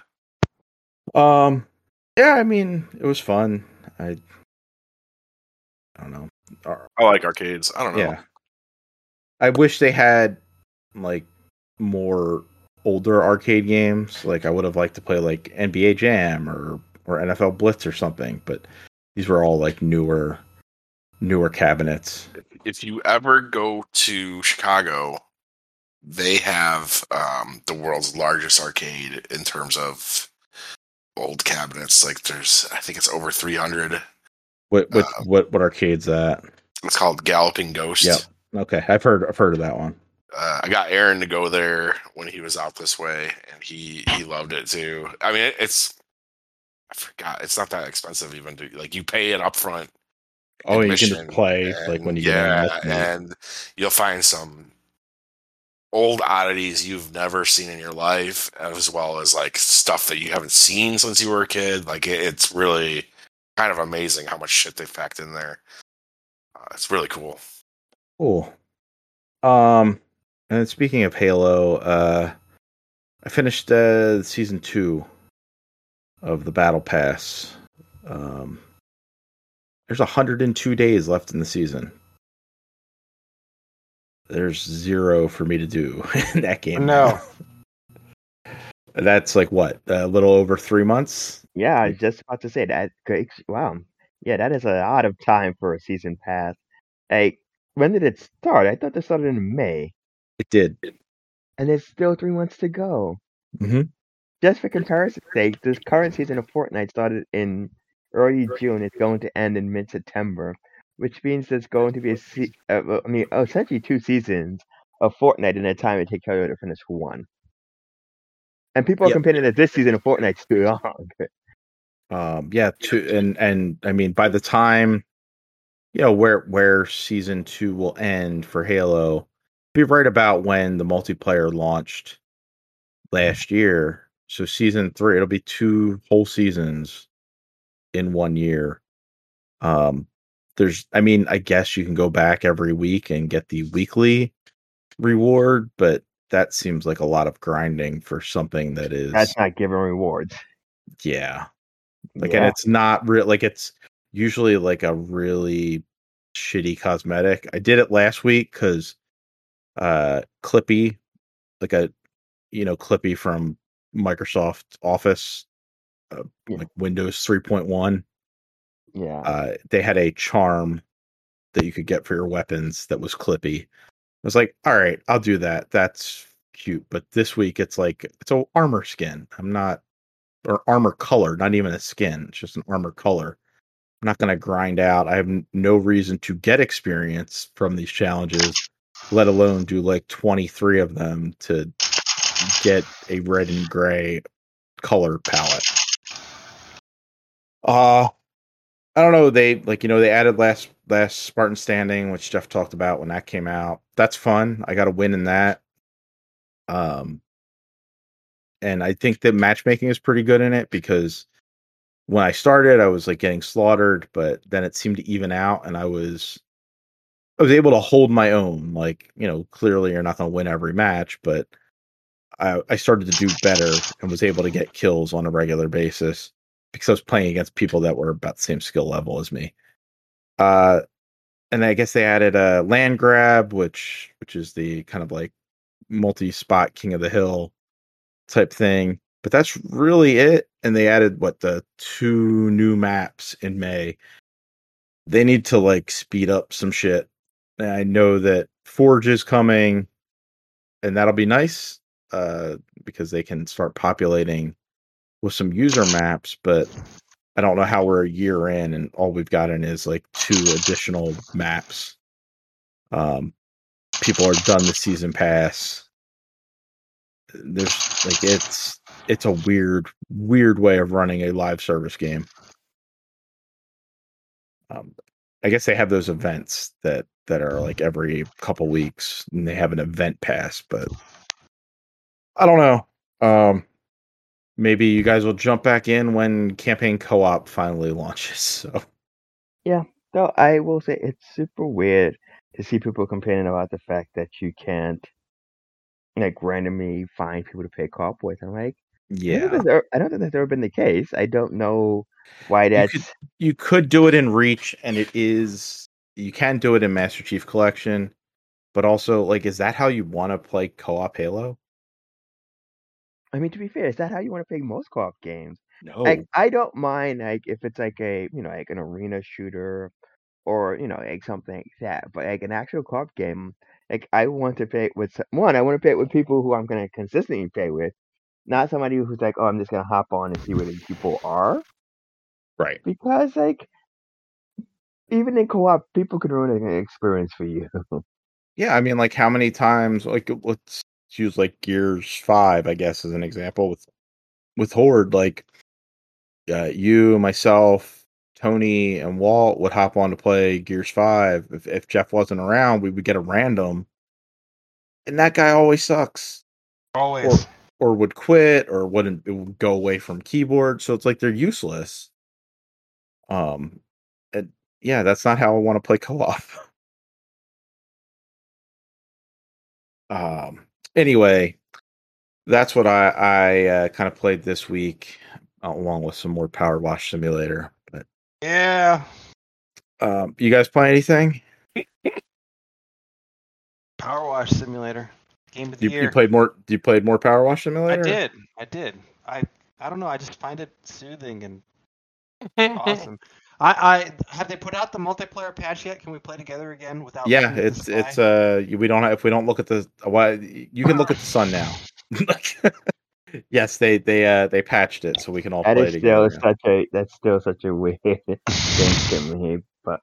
Yeah, I mean, it was fun. I don't know. I like arcades. I don't know. Yeah. I wish they had like more older arcade games. Like I would have liked to play like NBA Jam or or NFL Blitz or something, but these were all like newer cabinets. If you ever go to Chicago, they have the world's largest arcade in terms of old cabinets. Like I think it's over 300. What arcade's that? It's called Galloping Ghost. Yep. Okay, I've heard of that one. I got Aaron to go there when he was out this way, and he loved it too. I mean, I forgot, it's not that expensive even to, like, you pay it up front. Oh, you can just play like when you get in. And you'll find some old oddities you've never seen in your life, as well as like stuff that you haven't seen since you were a kid. Like it's really kind of amazing how much shit they've packed in there. It's really cool. Cool. And speaking of Halo, I finished season 2 of the Battle Pass. There's 102 days left in the season. There's 0 for me to do in that game. No. That's like what? A little over 3 months? Yeah, I was just about to say that. Wow. Yeah, that is a lot of time for a season pass. Like, when did it start? I thought it started in May. It did. And there's still 3 months to go. Mm-hmm. Just for comparison's sake, this current season of Fortnite started in early June. It's going to end in mid-September, which means there's going to be essentially 2 seasons of Fortnite in the time it takes Halo to finish 1. And people are complaining that this season of Fortnite's too long. And I mean, by the time, where season 2 will end for Halo, be right about when the multiplayer launched last year. So season 3, it'll be 2 whole seasons in 1 year. I guess you can go back every week and get the weekly reward, but that seems like a lot of grinding for something that's not giving rewards. Yeah. And it's not real. Like, it's usually like a really shitty cosmetic. I did it last week because Clippy, Clippy from Microsoft Office, like Windows 3.1. Yeah. They had a charm that you could get for your weapons that was Clippy. I was like, all right, I'll do that. That's cute. But this week it's an armor skin. Or armor color, not even a skin. It's just an armor color. I'm not going to grind out. I have no reason to get experience from these challenges, let alone do like 23 of them to get a red and gray color palette. I don't know. They added last Spartan Standing, which Jeff talked about when that came out. That's fun. I got a win in that. And I think that matchmaking is pretty good in it, because when I started, I was like getting slaughtered, but then it seemed to even out, and I was able to hold my own. Like, clearly you're not going to win every match, but I started to do better and was able to get kills on a regular basis because I was playing against people that were about the same skill level as me. And I guess they added a land grab, which is the kind of like multi-spot King of the Hill type thing. But that's really it. And they added the 2 new maps in May. They need to like speed up some shit. And I know that Forge is coming, and that'll be nice, because they can start populating with some user maps, but I don't know how we're a year in and all we've gotten is like 2 additional maps. People are done the season pass. There's like, it's a weird way of running a live service game. I guess they have those events that are like every couple weeks, and they have an event pass, but I don't know. Maybe you guys will jump back in when campaign co-op finally launches. So yeah, though I will say it's super weird to see people complaining about the fact that you can't like randomly find people to play co-op with. I'm like, yeah, I don't think that's ever been the case. I don't know why that's. You could do it in Reach, and you can do it in Master Chief Collection, but also, like, is that how you want to play co-op Halo? I mean, to be fair, is that how you want to play most co-op games? No. Like, I don't mind like if it's like a like an arena shooter or like something like that. But like an actual co-op game, like I want to play it with one. I want to play it with people who I'm gonna consistently play with, not somebody who's like, oh, I'm just gonna hop on and see where these people are. Right. Because like even in co-op, people could ruin an experience for you. Yeah, I mean, like how many times? Like let's use like Gears 5, I guess, as an example with Horde. Like you, myself, Tony, and Walt would hop on to play Gears 5. If Jeff wasn't around, we would get a random, and that guy always sucks. Always. Or would quit, or wouldn't it would go away from keyboard. So it's like they're useless. And yeah, that's not how I want to play co-op. Anyway, that's what I kind of played this week, along with some more Power Wash Simulator. But yeah, you guys play anything? Power Wash Simulator, game of the year. You played more Power Wash Simulator? I did. I don't know. I just find it soothing and awesome. I have they put out the multiplayer patch yet? Can we play together again without? Yeah, it's we don't have, if we don't look at the you can look at the sun now. Yes, they patched it so we can all play together. That's still such a weird thing to me, but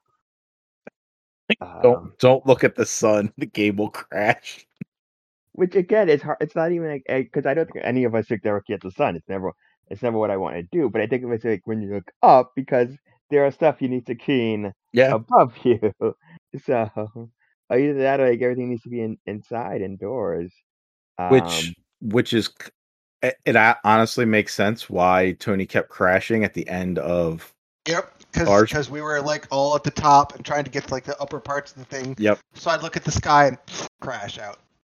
don't look at the sun. The game will crash. Which again is hard. It's not even like because I don't think any of us look directly at the sun. It's never what I want to do. But I think of it like when you look up because there are stuff you need to clean above you. So either that or like everything needs to be inside indoors. Which is it honestly makes sense why Tony kept crashing at the end of. Yep, because we were like all at the top and trying to get to like the upper parts of the thing. Yep. So I'd look at the sky and crash out.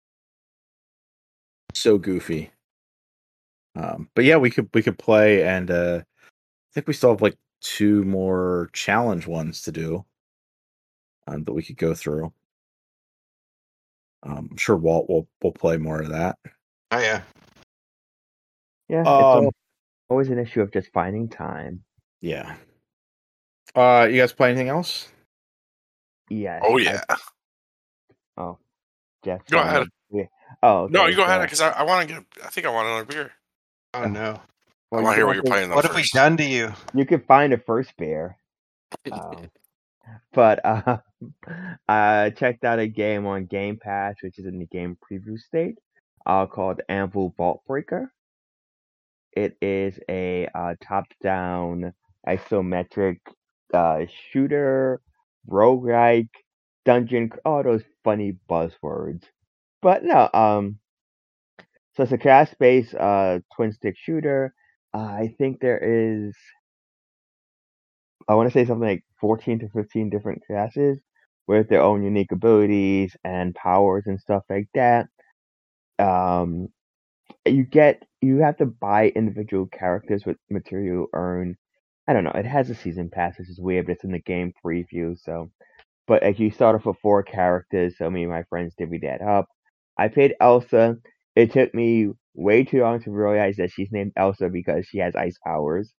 So goofy. But yeah, we could play, and I think we still have like 2 more challenge ones to do that we could go through. I'm sure Walt will play more of that. Oh yeah. Yeah, it's always an issue of just finding time. Yeah. You guys play anything else? Yes. Oh yeah. Jeff. Go ahead. Yeah. Oh. Okay, no, you go ahead because I want to get. I think I want another beer. Oh no. I want to hear what you're playing. What have we done to you? You could find a first beer. But I checked out a game on Game Pass, which is in the game preview state, called Anvil Vault Breaker. It is a top-down isometric shooter, roguelike, dungeon, all those funny buzzwords. But no, so it's a class-based twin-stick shooter. I think there is, I want to say something like 14 to 15 different classes with their own unique abilities and powers and stuff like that. You have to buy individual characters with material earned. I don't know. It has a season pass, which is weird, but it's in the game preview. So, but like you start off with 4 characters. So me and my friends divvied that up. I played Elsa. It took me way too long to realize that she's named Elsa because she has ice powers.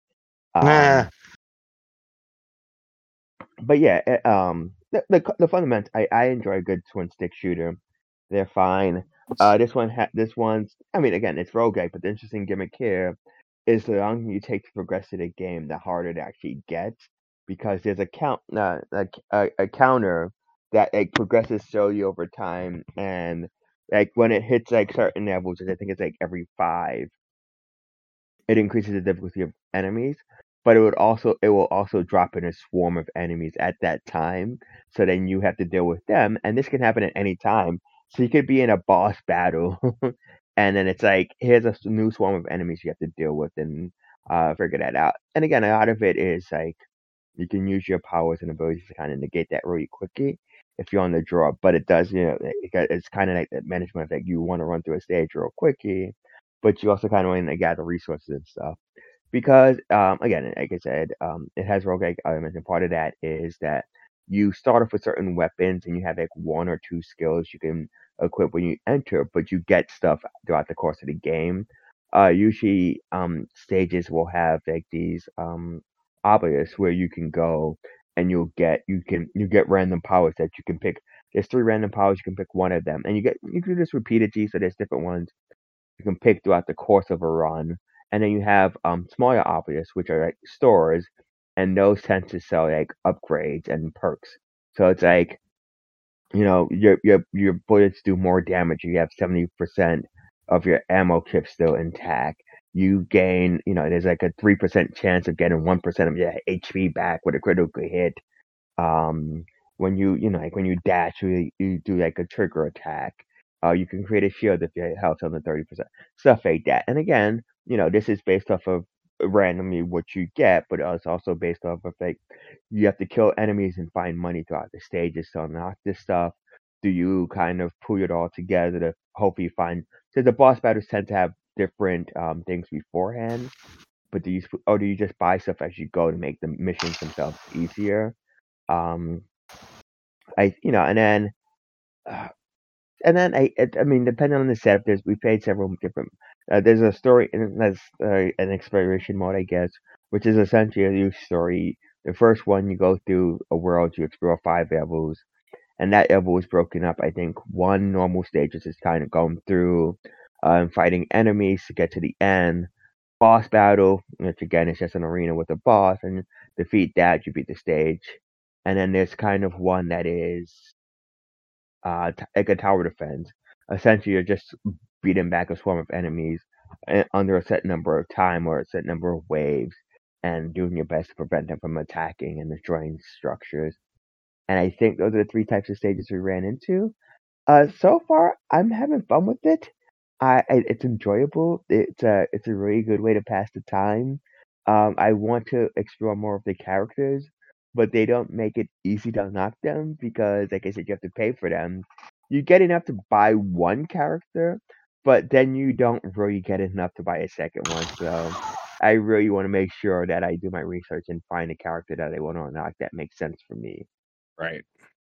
But yeah, the fundamentals. I enjoy a good twin stick shooter. They're fine. This one's. I mean, again, it's roguelike, but the interesting gimmick here is the longer you take to progress to the game, the harder it actually gets because there's a counter that like progresses slowly over time, and like when it hits like certain levels, which I think it's like every 5, it increases the difficulty of enemies. But it will also drop in a swarm of enemies at that time. So then you have to deal with them, and this can happen at any time. So you could be in a boss battle, and then it's like here's a new swarm of enemies you have to deal with and figure that out. And again, a lot of it is like you can use your powers and abilities to kind of negate that really quickly if you're on the draw. But it does, it's kind of like that management of like you want to run through a stage real quickly, but you also kind of want to gather resources and stuff. Because again, like I said, it has roguelike elements, and part of that is that you start off with certain weapons, and you have like 1 or 2 skills you can equip when you enter, but you get stuff throughout the course of the game. usually stages will have like these obelisks where you can go and you get random powers that you can pick. There's 3 random powers, you can pick one of them, and you can just repeat it, so there's different ones you can pick throughout the course of a run. And then you have smaller obelisks, which are like stores, and those tend to sell like upgrades and perks. So it's like, your bullets do more damage. You have 70% of your ammo clip still intact. You gain, there's like a 3% chance of getting 1% of your HP back with a critical hit. Um, when like when you dash, you do like a trigger attack. You can create a shield if your health's under 30%. Stuff like that. And again, this is based off of randomly what you get, but it's also based off of like you have to kill enemies and find money throughout the stages to unlock this stuff. Do you kind of pull it all together to hopefully find? So the boss battles tend to have different things beforehand, but do you just buy stuff as you go to make the missions themselves easier? Um, and then I mean, depending on the setup, we played several different. There's a story, and there's an exploration mode, I guess, which is essentially a new story. The first one, you go through a world, you explore 5 levels, and that level is broken up. I think one normal stage is just kind of going through fighting enemies to get to the end. Boss battle, which again is just an arena with a boss, and defeat that, you beat the stage. And then there's kind of one that is like a tower defense. Essentially, you're just beating back a swarm of enemies under a set number of time or a set number of waves, and doing your best to prevent them from attacking and destroying structures. And I think those are the 3 types of stages we ran into. So far, I'm having fun with it. It's enjoyable. It's a really good way to pass the time. I want to explore more of the characters, but they don't make it easy to unlock them because, like I said, you have to pay for them. You get enough to buy one character, but then you don't really get enough to buy a second one. So I really want to make sure that I do my research and find a character that I want to unlock that makes sense for me. Right.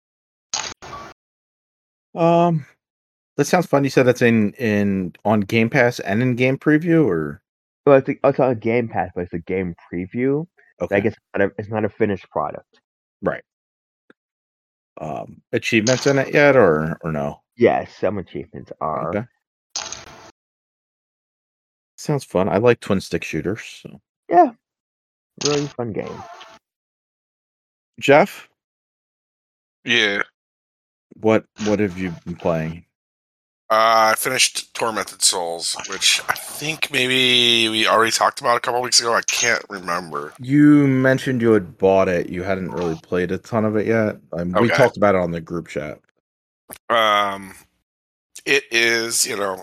That sounds fun. You said that's in on Game Pass and in game preview, or Well, it's on Game Pass, but it's a game preview. okay, Like it's not a finished product. right? Achievements in it yet, or no? Yes, some achievements are. Okay. Sounds fun. I like twin stick shooters. So. Yeah, really fun game. Jeff? Yeah. What have you been playing? I finished Tormented Souls, which I think maybe we already talked about a couple weeks ago. I can't remember. You mentioned you had bought it. You hadn't really played a ton of it yet. We talked about it on the group chat. It is,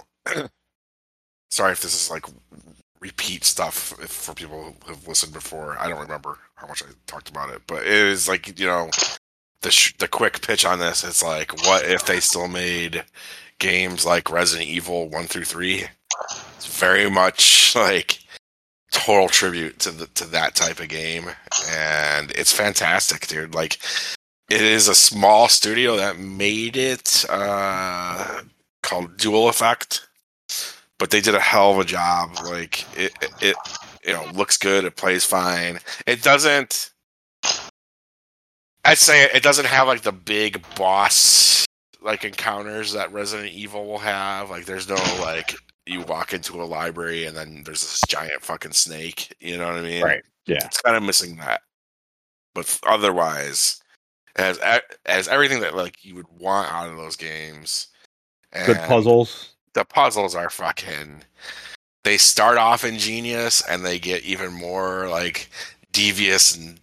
sorry if this is like repeat stuff for people who have listened before. I don't remember how much I talked about it, but it is like, the quick pitch on this. It's like, what if they still made games like Resident Evil 1 through 3? It's very much like total tribute to that type of game, and it's fantastic, dude. Like, it is a small studio that made it, called Dual Effect, but they did a hell of a job. Like, it looks good, it plays fine. It doesn't. I'd say it doesn't have like the big boss like encounters that Resident Evil will have. Like, there's no like you walk into a library and then there's this giant fucking snake. You know what I mean? Right. Yeah. It's kind of missing that. But otherwise, it has everything that like you would want out of those games. And good puzzles. The puzzles are fucking. They start off ingenious and they get even more like devious and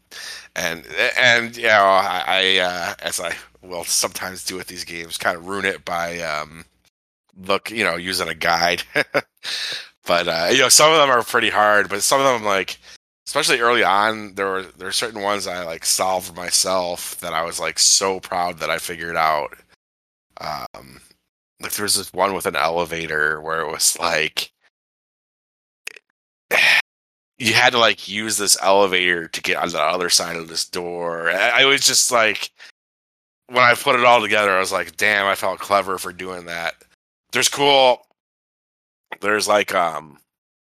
I as I will sometimes do with these games, kind of ruin it by using a guide. But some of them are pretty hard, but some of them, like, especially early on, there are certain ones I like solved myself that I was like so proud that I figured out. Like, there was this one with an elevator where it was like you had to like use this elevator to get on the other side of this door. I was just like, when I put it all together, I was like, damn, I felt clever for doing that. There's like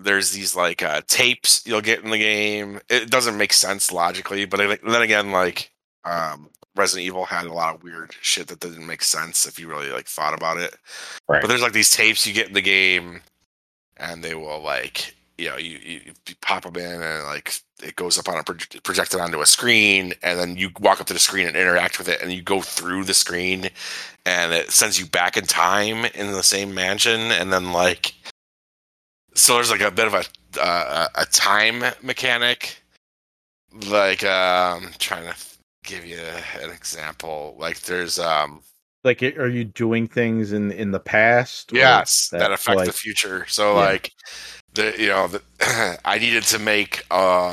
there's these like tapes you'll get in the game. It doesn't make sense logically, but then again, like Resident Evil had a lot of weird shit that didn't make sense if you really like thought about it. Right. But there's like these tapes you get in the game, and they will like you pop them in, and like it goes up on a projected onto a screen, and then you walk up to the screen and interact with it, and you go through the screen, and it sends you back in time in the same mansion, and then like. So there's like a bit of a time mechanic, like trying to give you an example. Like there's like are you doing things in the past? Yes, that affect the future. So like I needed to make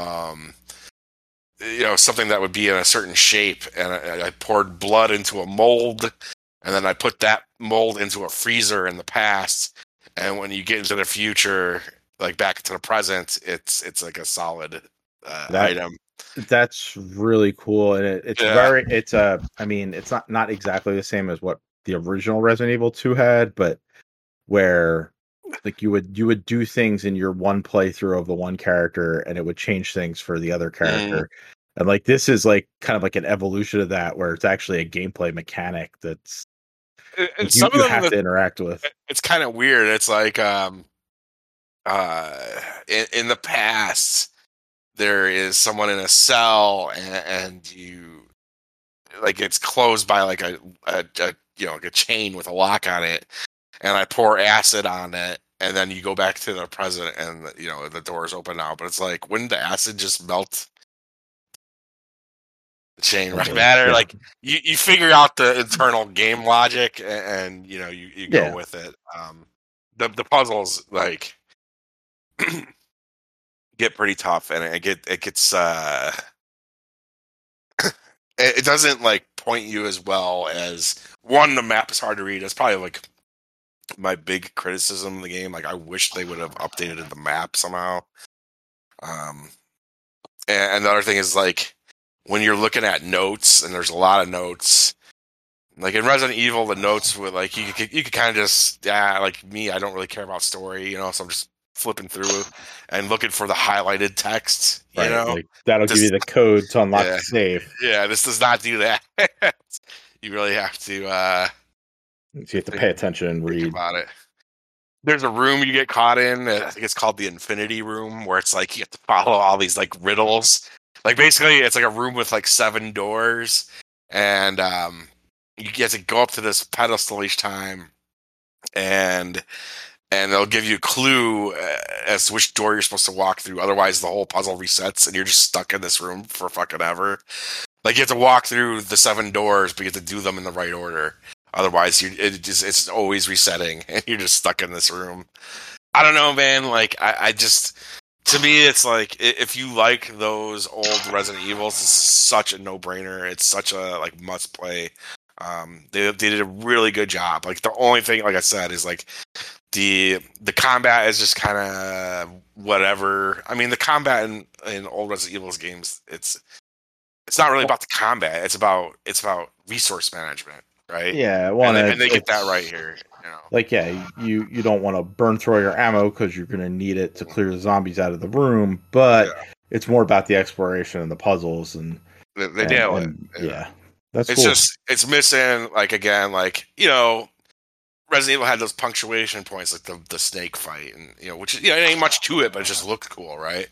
something that would be in a certain shape, and I poured blood into a mold, and then I put that mold into a freezer in the past. And when you get into the future, like back into the present, it's like a solid item. That's really cool, and it's I mean, it's not exactly the same as what the original Resident Evil 2 had, but where like you would do things in your one playthrough of the one character, and it would change things for the other character. And like this is like kind of like an evolution of that, where it's actually a gameplay mechanic that's. And you have to interact with. It's kind of weird. It's like in the past there is someone in a cell, and you like it's closed by like a chain with a lock on it, and I pour acid on it, and then you go back to the present, and the door's open now. But it's like, wouldn't the acid just melt chain right matter? Like you figure out the internal game logic, and you go with it. The puzzles like get pretty tough, and it gets it doesn't like point you as well as the map is hard to read. That's probably like my big criticism of the game. Like I wish they would have updated the map somehow. And the other thing is like, when you're looking at notes, and there's a lot of notes, like in Resident Evil, the notes with like you could kind of just like me, I don't really care about story, so I'm just flipping through and looking for the highlighted text. Like that'll give you the code to unlock the save. Yeah, this does not do that. You really have to. You have to pay attention and read about it. There's a room you get caught in. I think it's called the Infinity Room, where it's like you have to follow all these like riddles. Like basically, it's like a room with like 7 doors, and you get to go up to this pedestal each time, and they'll give you a clue as to which door you're supposed to walk through. Otherwise, the whole puzzle resets, and you're just stuck in this room for fucking ever. Like you have to walk through the 7 doors, but you have to do them in the right order. Otherwise, it's always resetting, and you're just stuck in this room. I don't know, man. Like I just. To me, it's like, if you like those old Resident Evils, this is such a no-brainer. It's such a like must play. They did a really good job. Like the only thing, like I said, is like the combat is just kind of whatever. I mean, the combat in old Resident Evil games, it's not really about the combat. It's about resource management, right? Yeah, and they get that right here. Like, you don't want to burn through your ammo because you're going to need it to clear the zombies out of the room, but it's more about the exploration and the puzzles, and they nail it. Yeah, that's it's cool. It's missing, like, again, like, Resident Evil had those punctuation points, like the snake fight, and which it ain't much to it, but it just looked cool, right?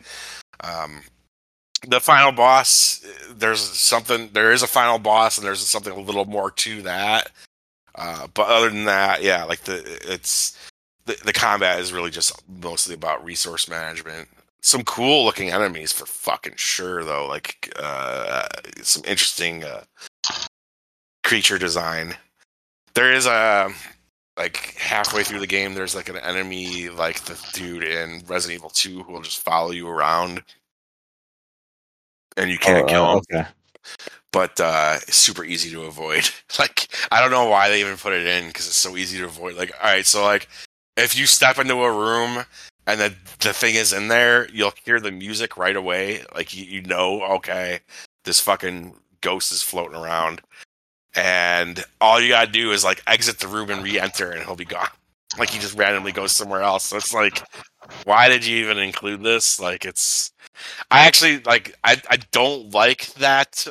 The final boss, there is a final boss, and there's something a little more to that. But other than that, like the combat is really just mostly about resource management. Some cool looking enemies for fucking sure, though. Like some interesting creature design. There is like halfway through the game, there's like an enemy like the dude in Resident Evil 2 who will just follow you around, and you can't kill him. Okay. But it's super easy to avoid. Like, I don't know why they even put it in, because it's so easy to avoid. Like, all right, so like, if you step into a room and the thing is in there, you'll hear the music right away. Like, okay, this fucking ghost is floating around, and all you gotta do is like exit the room and re-enter, and he'll be gone. Like he just randomly goes somewhere else. So it's like, why did you even include this? Like it's, I actually like, I don't like that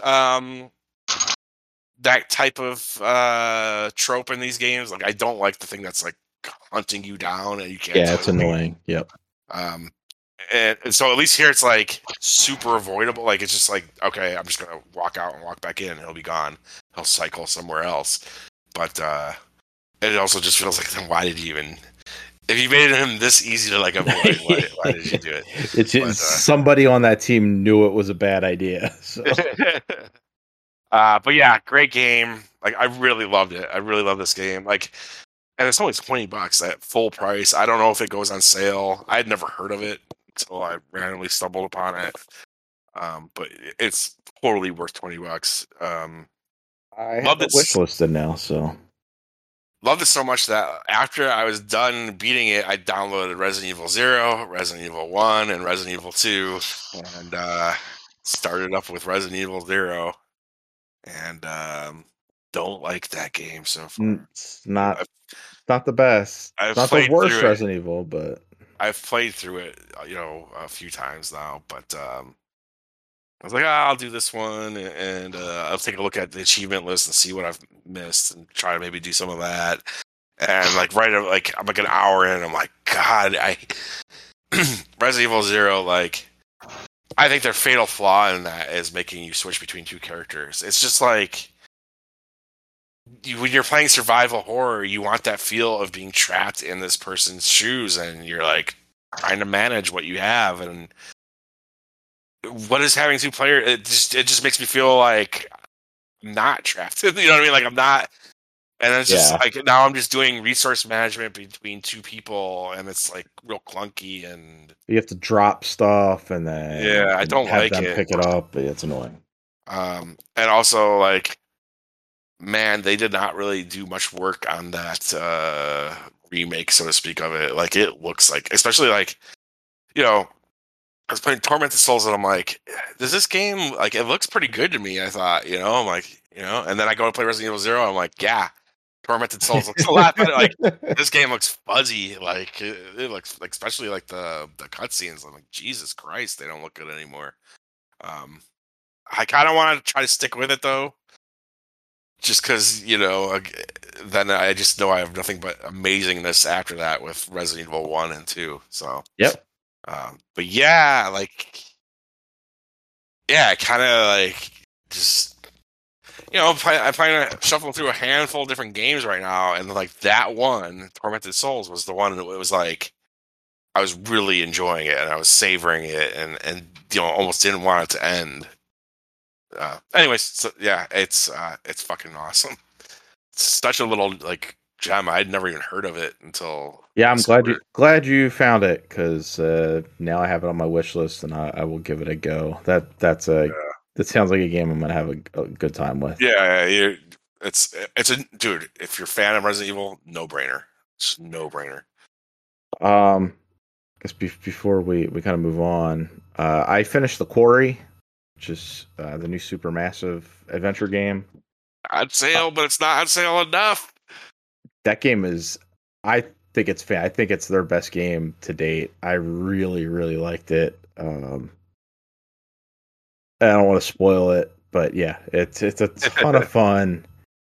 that type of trope in these games. Like I don't like the thing that's like hunting you down and you can't. Yeah, it's annoying. Yep. And so at least here it's like super avoidable. Like it's just like, okay, I'm just gonna walk out and walk back in. He'll be gone. He'll cycle somewhere else. But it also just feels like, then why did you even? If you made him this easy to like avoid, why did you do it? It's just somebody on that team knew it was a bad idea. So. But yeah, great game. Like I really loved it. I really love this game. Like, and it's only $20 at full price. I don't know if it goes on sale. I had never heard of it until I randomly stumbled upon it. But it's totally worth $20. I have it wishlisted now, so loved it so much that after I was done beating it, I downloaded Resident Evil 0, Resident Evil 1, and Resident Evil 2, and started up with Resident Evil 0, and don't like that game so far. It's not the best. It's not the worst Resident Evil, but I've played through it, a few times now. But I was like, I'll do this one, and I'll take a look at the achievement list and see what I've missed, and try to maybe do some of that. And like I'm like an hour in, and I'm like, God, Resident Evil 0, like I think their fatal flaw in that is making you switch between two characters. It's just like when you're playing survival horror, you want that feel of being trapped in this person's shoes, and you're like trying to manage what you have. And what is having two players? It just makes me feel like I'm not trapped. You know what I mean? Like I'm not. And it's just like now I'm just doing resource management between two people, and it's like real clunky, and you have to drop stuff, and then I don't have like them it. Pick it up. It's annoying. And also like, man, they did not really do much work on that remake, so to speak, of it. Like it looks like, especially like, I was playing Tormented Souls, and I'm like, does this game, like, it looks pretty good to me, I thought, I'm like, and then I go to play Resident Evil 0, I'm like, yeah, Tormented Souls looks a lot better. Like, this game looks fuzzy. Like, it looks, like, especially, like, the cutscenes. I'm like, Jesus Christ, they don't look good anymore. I kind of want to try to stick with it, though. Just because, then I just know I have nothing but amazingness after that with Resident Evil 1 and 2. So, yep. But yeah, like, kind of like just, I'm playing shuffling through a handful of different games right now, and like that one, Tormented Souls, was the one that it was like I was really enjoying it and I was savoring it, and almost didn't want it to end. Anyways, so yeah, it's fucking awesome. It's such a little like gem. I'd never even heard of it until. Yeah, I'm glad you found it, because now I have it on my wish list, and I will give it a go. That sounds like a game I'm gonna have a good time with. Yeah, it's a dude. If you're a fan of Resident Evil, no brainer. It's no brainer. I guess before we kind of move on, I finished The Quarry, which is the new Supermassive adventure game. On sale, but it's not on sale enough. That game is, I think it's I think it's their best game to date. I really, really liked it. I don't want to spoil it, but yeah, it's a ton of fun.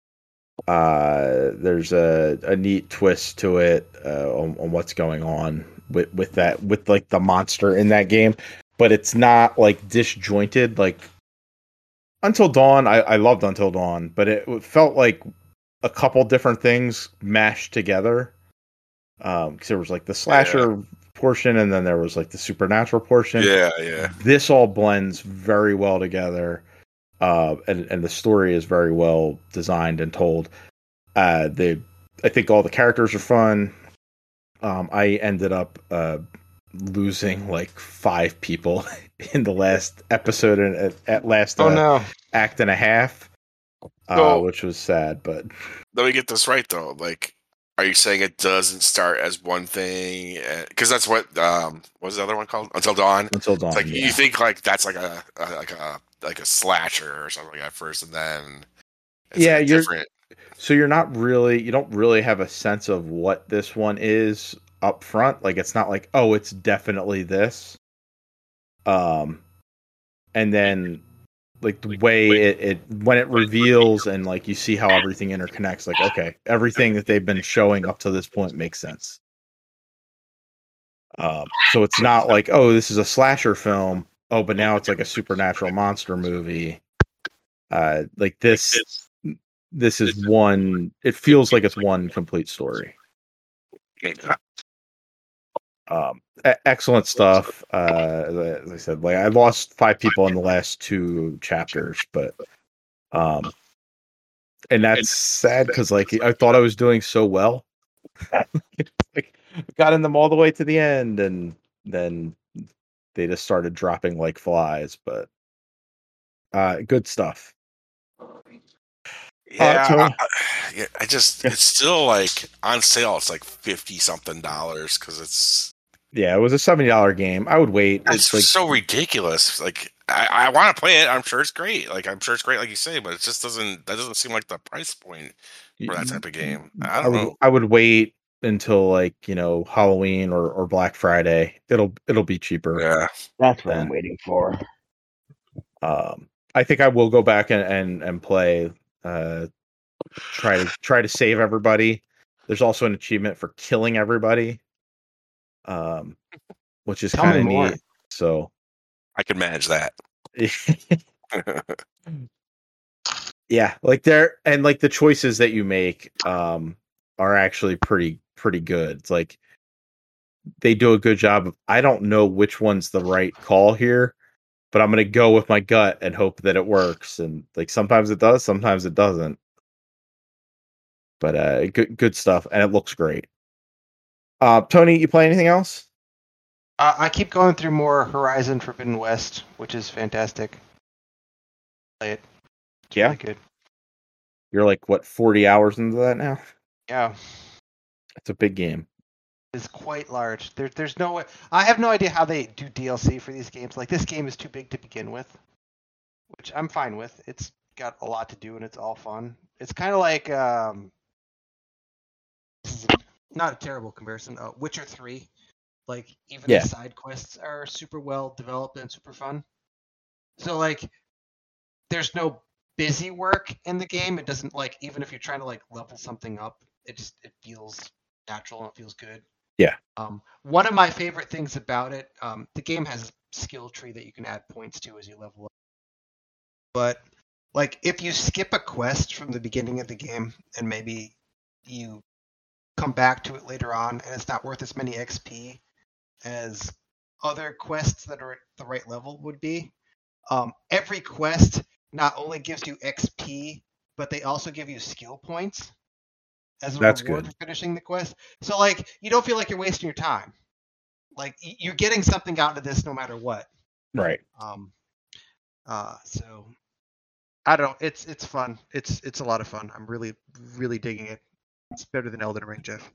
There's a neat twist to it on what's going on with like the monster in that game, but it's not like disjointed. Like Until Dawn, I loved Until Dawn, but it felt like a couple different things mashed together. Because there was like the slasher portion, and then there was like the supernatural portion. Yeah. This all blends very well together, and the story is very well designed and told. I think all the characters are fun. I ended up losing like 5 people in the last episode and at last act and a half, which was sad. But let me get this right though, like. Are you saying it doesn't start as one thing? Because that's what was the other one called? Until Dawn. Until Dawn. It's like yeah. You think like that's like a slasher or something like that first, and then it's you're different. So you don't really have a sense of what this one is up front. Like it's not like, oh, it's definitely this. And then like the way it when it reveals and like you see how everything interconnects, like okay, everything that they've been showing up to this point makes sense. So it's not like, oh, this is a slasher film. Oh, but now it's like a supernatural monster movie. Like this is one. It feels like it's one complete story. Excellent stuff. As I said, like I lost 5 people in the last 2 chapters, but and that's sad because like I thought I was doing so well. Like, got them all the way to the end, and then they just started dropping like flies. But good stuff. Yeah, it's still like on sale. It's like $50-something because it's. Yeah, it was a $70 game. I would wait. It's like so ridiculous. Like I want to play it. I'm sure it's great. Like you say, but it just doesn't seem like the price point for that type of game. I don't know. I would wait until like Halloween or Black Friday. It'll be cheaper. Yeah, that's what I'm waiting for. I think I will go back and play. Try to save everybody. There's also an achievement for killing everybody. Which is kind of neat. So I can manage that. Yeah, like the choices that you make are actually pretty good. It's like they do a good job of, I don't know which one's the right call here, but I'm going to go with my gut and hope that it works. And like sometimes it does, sometimes it doesn't. But good stuff, and it looks great. Tony, you play anything else? I keep going through more Horizon Forbidden West, which is fantastic. Play it. It's really good. You're like, what, 40 hours into that now? Yeah. It's a big game. It's quite large. There's no way. I have no idea how they do DLC for these games. Like, this game is too big to begin with, which I'm fine with. It's got a lot to do, and it's all fun. It's kind of like, not a terrible comparison, Witcher 3. Like, even the side quests are super well developed and super fun. So, like, there's no busy work in the game. It doesn't, like, even if you're trying to, like, level something up, it feels natural and it feels good. Yeah. One of my favorite things about it, the game has a skill tree that you can add points to as you level up. But, like, if you skip a quest from the beginning of the game and maybe you come back to it later on and it's not worth as many XP as other quests that are at the right level would be. Every quest not only gives you XP, but they also give you skill points as a reward for finishing the quest. So, like, you don't feel like you're wasting your time. Like, you're getting something out of this no matter what. Right. So, I don't know. It's fun. It's a lot of fun. I'm really, really digging it. It's better than Elden Ring, Jeff.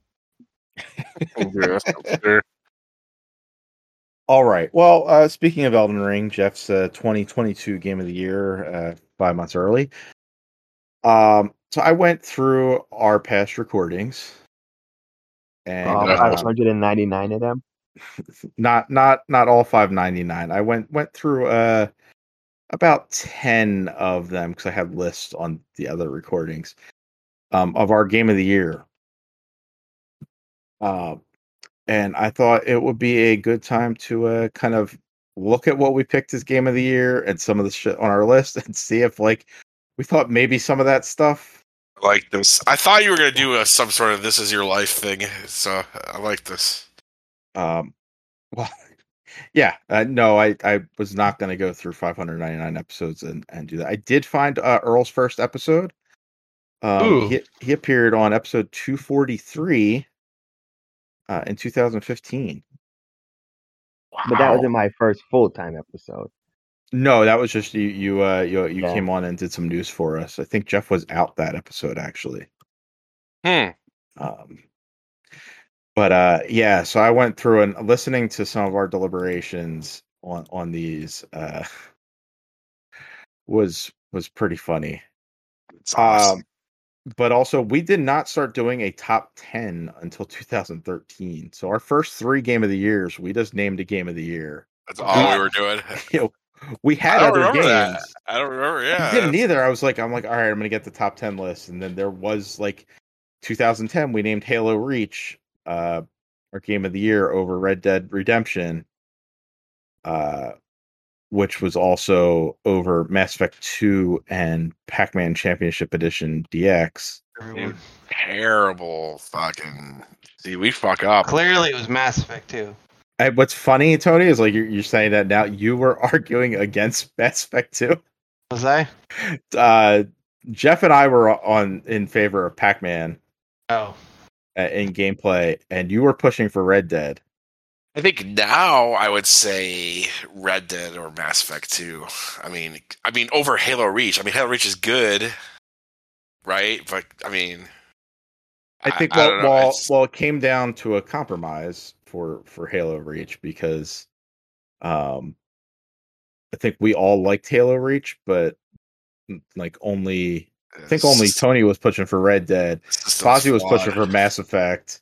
All right. Well, speaking of Elden Ring, Jeff's 2022 Game of the Year, 5 months early. So I went through our past recordings, and 599 of them. Not all 599. I went through about 10 of them because I had lists on the other recordings of our Game of the Year. And I thought it would be a good time to kind of look at what we picked as Game of the Year and some of the shit on our list and see if, like, we thought maybe some of that stuff. Like this. I thought you were going to do some sort of This Is Your Life thing, so I like this. Well, yeah. No, I was not going to go through 599 episodes and do that. I did find Earl's first episode. He appeared on episode 243 in 2015. Wow. But that wasn't my first full-time episode. No, that was just you came on and did some news for us. I think Jeff was out that episode actually. But so I went through and listening to some of our deliberations on these was pretty funny. It's awesome. but also we did not start doing a top 10 until 2013. So our first 3 game of the years, we just named a game of the year. That's all we were doing. You know, we I had don't other remember games. that. I don't remember. Yeah, I didn't either. I'm like, all right, I'm gonna get the top 10 list, and then there was like 2010. We named Halo Reach our game of the year over Red Dead Redemption, which was also over Mass Effect 2 and Pac-Man Championship Edition DX. Dude, terrible fucking. See, we fuck up. Clearly, it was Mass Effect 2. What's funny, Tony, is like you're saying that now. You were arguing against Mass Effect 2. Was I? Jeff and I were in favor of Pac-Man. Oh. In gameplay, and you were pushing for Red Dead. I think now I would say Red Dead or Mass Effect 2. I mean over Halo Reach. I mean, Halo Reach is good, right? But I mean, I think it came down to a compromise for Halo Reach because, I think we all liked Halo Reach, but like only Tony was pushing for Red Dead. Fozzie was pushing for Mass Effect.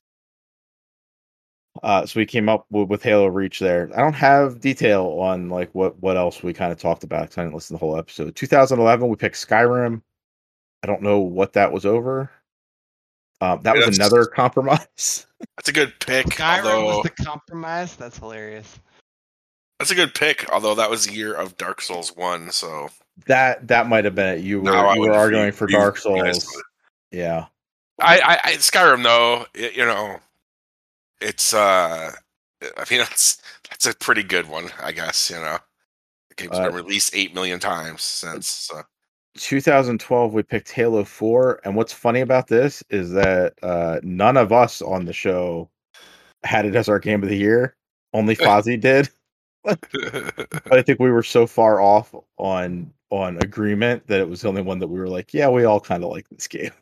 So we came up with Halo Reach there. I don't have detail on like what else we kind of talked about because I didn't listen to the whole episode. 2011, we picked Skyrim. I don't know what that was over. That was another compromise. That's a good pick. Skyrim was the compromise? That's hilarious. That's a good pick, although that was the year of Dark Souls 1, so... That might have been it. You were arguing for Dark Souls. Yeah. I Skyrim, though, it's... I mean, that's a pretty good one, I guess, The game's been released 8 million times since, so... 2012, we picked Halo 4, and what's funny about this is that none of us on the show had it as our game of the year. Only Fozzie did. But I think we were so far off on agreement that it was the only one that we were like, yeah, we all kind of like this game.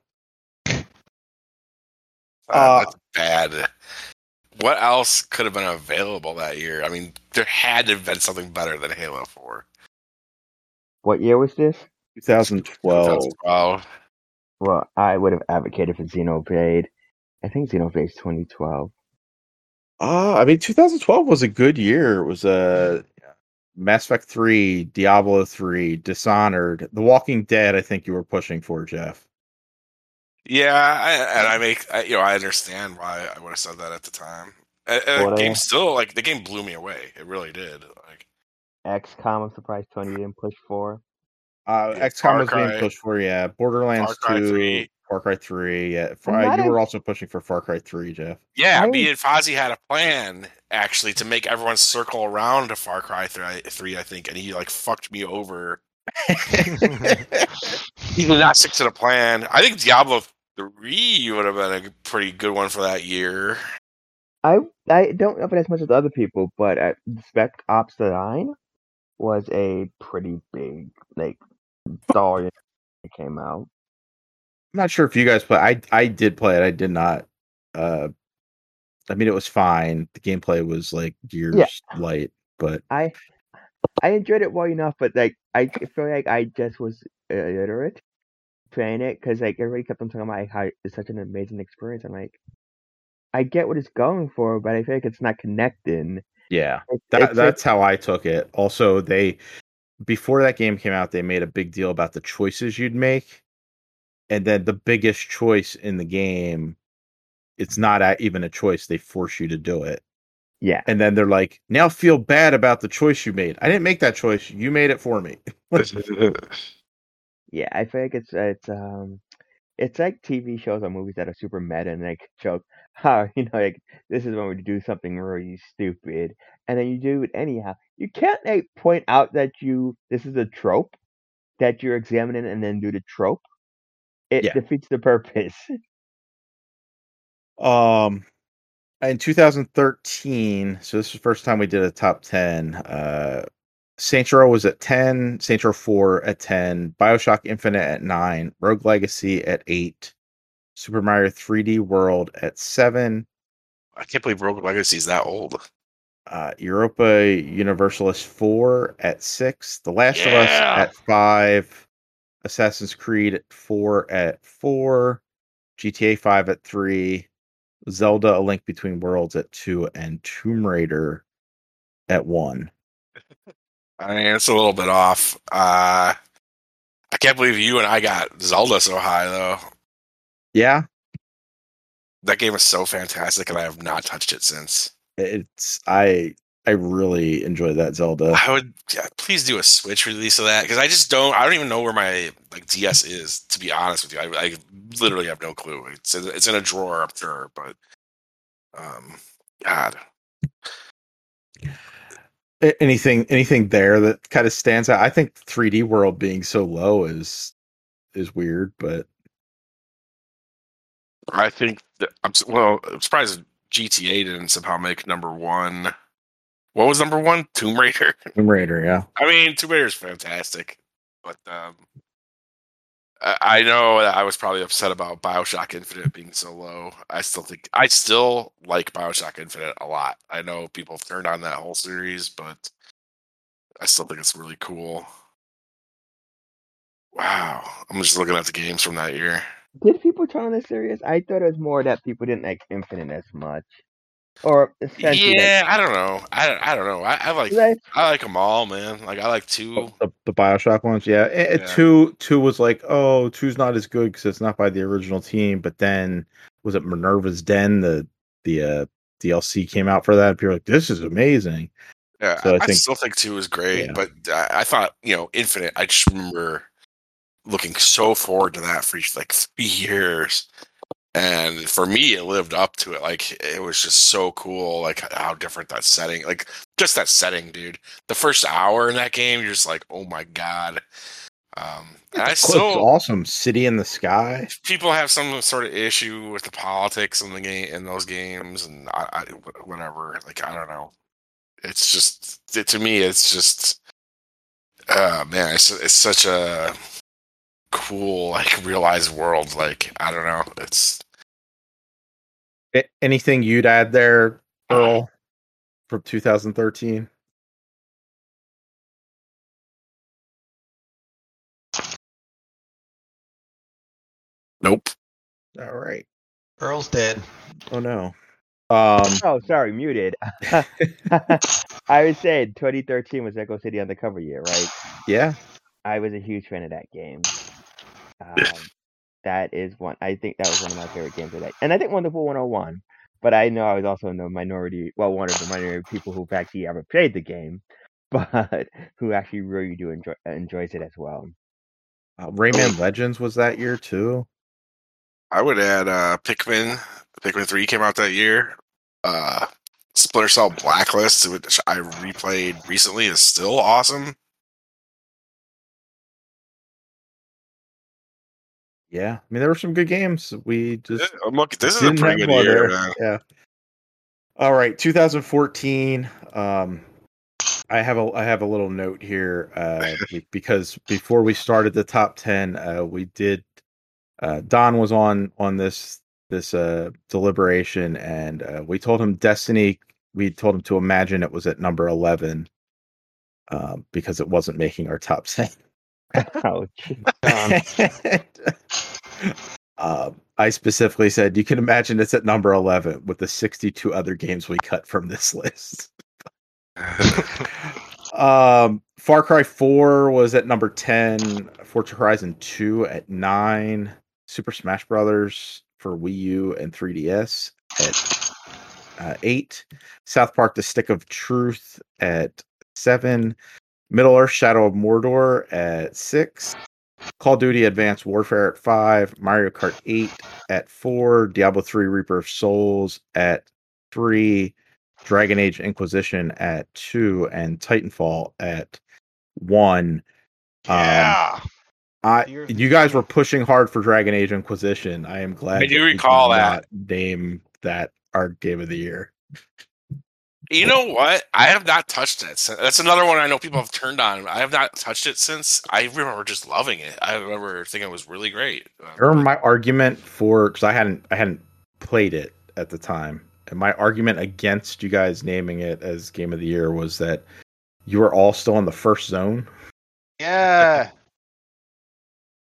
That's bad. What else could have been available that year? I mean, there had to have been something better than Halo 4. What year was this? 2012. Well, I would have advocated for Xenoblade. I think Xenoblade's 2012. I mean, 2012 was a good year. It was Mass Effect 3, Diablo 3, Dishonored, The Walking Dead. I think you were pushing for, Jeff. Yeah, I understand why I would have said that at the time. The game still, the game blew me away. It really did. XCOM, I'm surprised Tony didn't push for. XCOM was being pushed for, yeah. Borderlands 2, Far Cry 3, yeah. You were also pushing for Far Cry 3, Jeff. Yeah, me and Fozzie had a plan, actually, to make everyone circle around to Far Cry 3, I think, and he, fucked me over. He did not stick to the plan. I think Diablo 3 would have been a pretty good one for that year. I don't know if it as much as other people, but Spec Ops The Line was a pretty big, story when it came out. I'm not sure if you guys play. I did play it. I did not. I mean, it was fine. The gameplay was Gears light, but I enjoyed it well enough. But I feel like I just was illiterate playing it because everybody kept on talking about how it's such an amazing experience. I'm like, I get what it's going for, but I feel like it's not connecting. Yeah, that's how I took it. Also, before that game came out, they made a big deal about the choices you'd make. And then the biggest choice in the game, it's not even a choice. They force you to do it. Yeah. And then they're like, now feel bad about the choice you made. I didn't make that choice. You made it for me. Yeah, I feel like it's like TV shows or movies that are super meta and show how, this is when we do something really stupid. And then you do it anyhow. You can't point out that this is a trope that you're examining and then do the trope. It defeats the purpose. In 2013, so this is the first time we did a top 10. Saints Row was at 10, Saints Row 4 at 10, BioShock Infinite at 9, Rogue Legacy at 8, Super Mario 3D World at 7. I can't believe Rogue Legacy is that old. Europa Universalis 4 at 6, The Last of Us at 5, Assassin's Creed 4 at 4, GTA 5 at 3, Zelda: A Link Between Worlds at 2, and Tomb Raider at 1. I mean, it's a little bit off. I can't believe you and I got Zelda so high, though. Yeah, that game is so fantastic, and I have not touched it since. I really enjoy that Zelda. I would please do a Switch release of that because I don't even know where my DS is, to be honest with you. I literally have no clue. It's in a drawer, I'm sure, but God. Anything there that kind of stands out? I think 3D World being so low is weird, but I think that I'm surprised GTA didn't somehow make number one. What was number one? Tomb Raider. Tomb Raider, yeah. I mean, Tomb Raider is fantastic, but I know that I was probably upset about BioShock Infinite being so low. I still like BioShock Infinite a lot. I know people have turned on that whole series, but I still think it's really cool. Wow, I'm just looking at the games from that year. Did people turn on this series? I thought it was more that people didn't like Infinite as much. Or yeah, I don't know. I don't know. I like them all, man. Like I like 2. The BioShock ones, yeah. 2 was like, oh, 2's not as good because it's not by the original team. But then was it Minerva's Den? The DLC came out for that. People were like, this is amazing. Yeah, so I still think 2 is great, but I thought Infinite. I just remember looking so forward to that for like 3 years. And for me, it lived up to it. Like, it was just so cool, like, how different that setting, like, just that setting, dude. The first hour in that game, you're just like, oh my God. It's awesome. City in the sky. People have some sort of issue with the politics in the game, in those games, and whatever. Like, I don't know. It's just, to me, it's just, man, it's such a cool, like, realized world. Like, I don't know. It's anything you'd add there, Earl, from 2013? Nope. All right. Earl's dead. Oh no. Oh, sorry, muted. I was saying 2013 was Echo City Undercover year, right? Yeah. I was a huge fan of that game. That is one. I think that was one of my favorite games of that. And I think Wonderful 101. But I know I was also in the minority. Well, one of the minority people who actually ever played the game, but who actually really do enjoys it as well. Rayman Legends was that year too. I would add Pikmin. Pikmin 3 came out that year. Splinter Cell Blacklist, which I replayed recently, is still awesome. Yeah, I mean there were some good games. We just look. This is a pretty good year, man. Yeah. All right, 2014. I have a little note here because before we started the top 10, we did. Don was on this deliberation, and we told him Destiny. We told him to imagine it was at number 11 because it wasn't making our top 10. Ouch. I specifically said you can imagine it's at number 11 with the 62 other games we cut from this list. Far Cry 4 was at number 10, Forza Horizon 2 at 9, Super Smash Brothers for Wii U and 3DS at 8, South Park: The Stick of Truth at 7, Middle-earth: Shadow of Mordor at 6, Call of Duty: Advanced Warfare at 5, Mario Kart 8 at 4, Diablo 3: Reaper of Souls at 3, Dragon Age Inquisition at 2, and Titanfall at 1. Yeah. You guys were pushing hard for Dragon Age Inquisition. I am glad. I do recall that name that our game of the year. You know what? I have not touched it. That's another one I know people have turned on. I have not touched it since. I remember just loving it. I remember thinking it was really great. I remember my argument because I hadn't played it at the time, and my argument against you guys naming it as game of the year was that you were all still in the first zone. Yeah.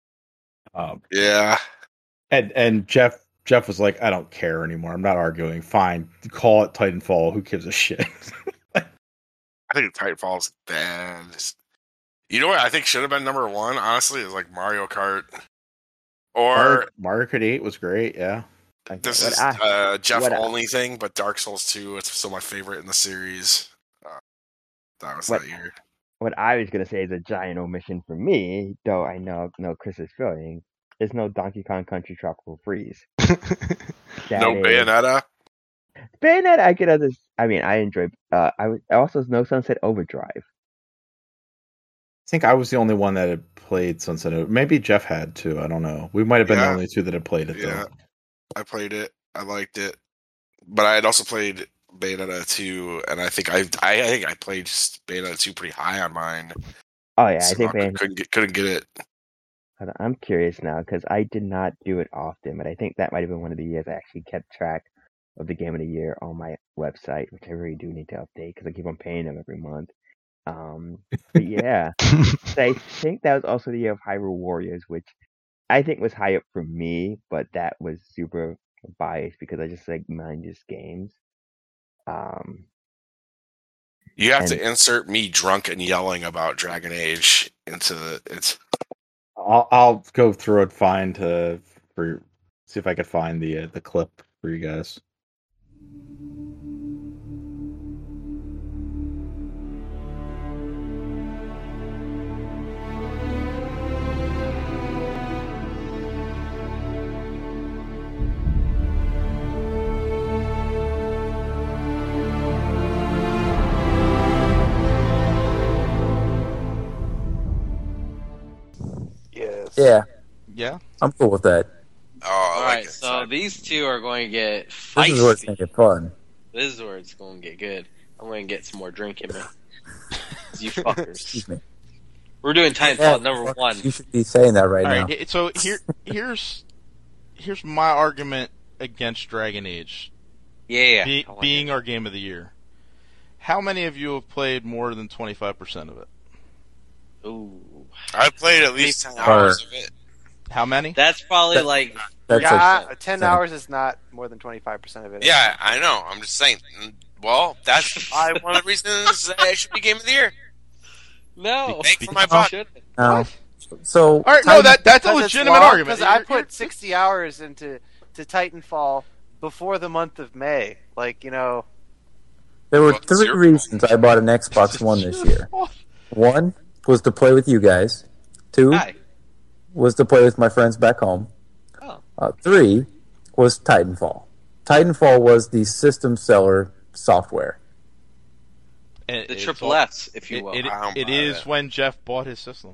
Yeah. And Jeff was like, I don't care anymore. I'm not arguing. Fine, call it Titanfall. Who gives a shit? I think Titanfall's bad. You know what I think should have been number one, honestly, is like Mario Kart. Or Mario Kart 8 was great, yeah. This is Jeff only thing, but Dark Souls 2 is still my favorite in the series. That was that year. What I was gonna say is a giant omission for me, though I know Chris's feeling. There's no Donkey Kong Country Tropical Freeze. No Bayonetta. Bayonetta, I could understand. I mean, I enjoyed. Also no Sunset Overdrive. I think I was the only one that had played Sunset Overdrive. Maybe Jeff had too. I don't know. We might have been the only two that had played it. Yeah, though. I played it. I liked it, but I had also played Bayonetta 2, and I think I played Bayonetta 2 pretty high on mine. Oh yeah, so I think couldn't get it. I'm curious now because I did not do it often, but I think that might have been one of the years I actually kept track of the Game of the Year on my website, which I really do need to update because I keep on paying them every month. But yeah, so I think that was also the year of Hyrule Warriors, which I think was high up for me, but that was super biased because I just like mind just games. You have to insert me drunk and yelling about Dragon Age into it. I'll go through it, see if I could find the clip for you guys. Yeah. Yeah? I'm cool with that. Oh, Alright, so these two are going to get feisty. This is where it's going to get fun. This is where it's going to get good. I'm going to get some more drink in me. You fuckers. Excuse me. We're doing Titanfall number one. You should be saying that right now. Alright, so here's my argument against Dragon Age. Yeah. Being our game of the year. How many of you have played more than 25% of it? Ooh. I played at least 10 hours of it. How many? That's probably like... Yeah, 10 hours is not more than 25% of it. Yeah, I know. I'm just saying. Well, that's one of the reasons that I should be Game of the Year. No. Thank for my butt. No. So, all right, no, that's a legitimate argument. Because I put 60 hours into Titanfall before the month of May. Like, you know... There were three reasons I bought an Xbox One this year. One was to play with you guys. Two was to play with my friends back home. Three was Titanfall. Titanfall was the system seller software. The triple S, if you will. It is when Jeff bought his system.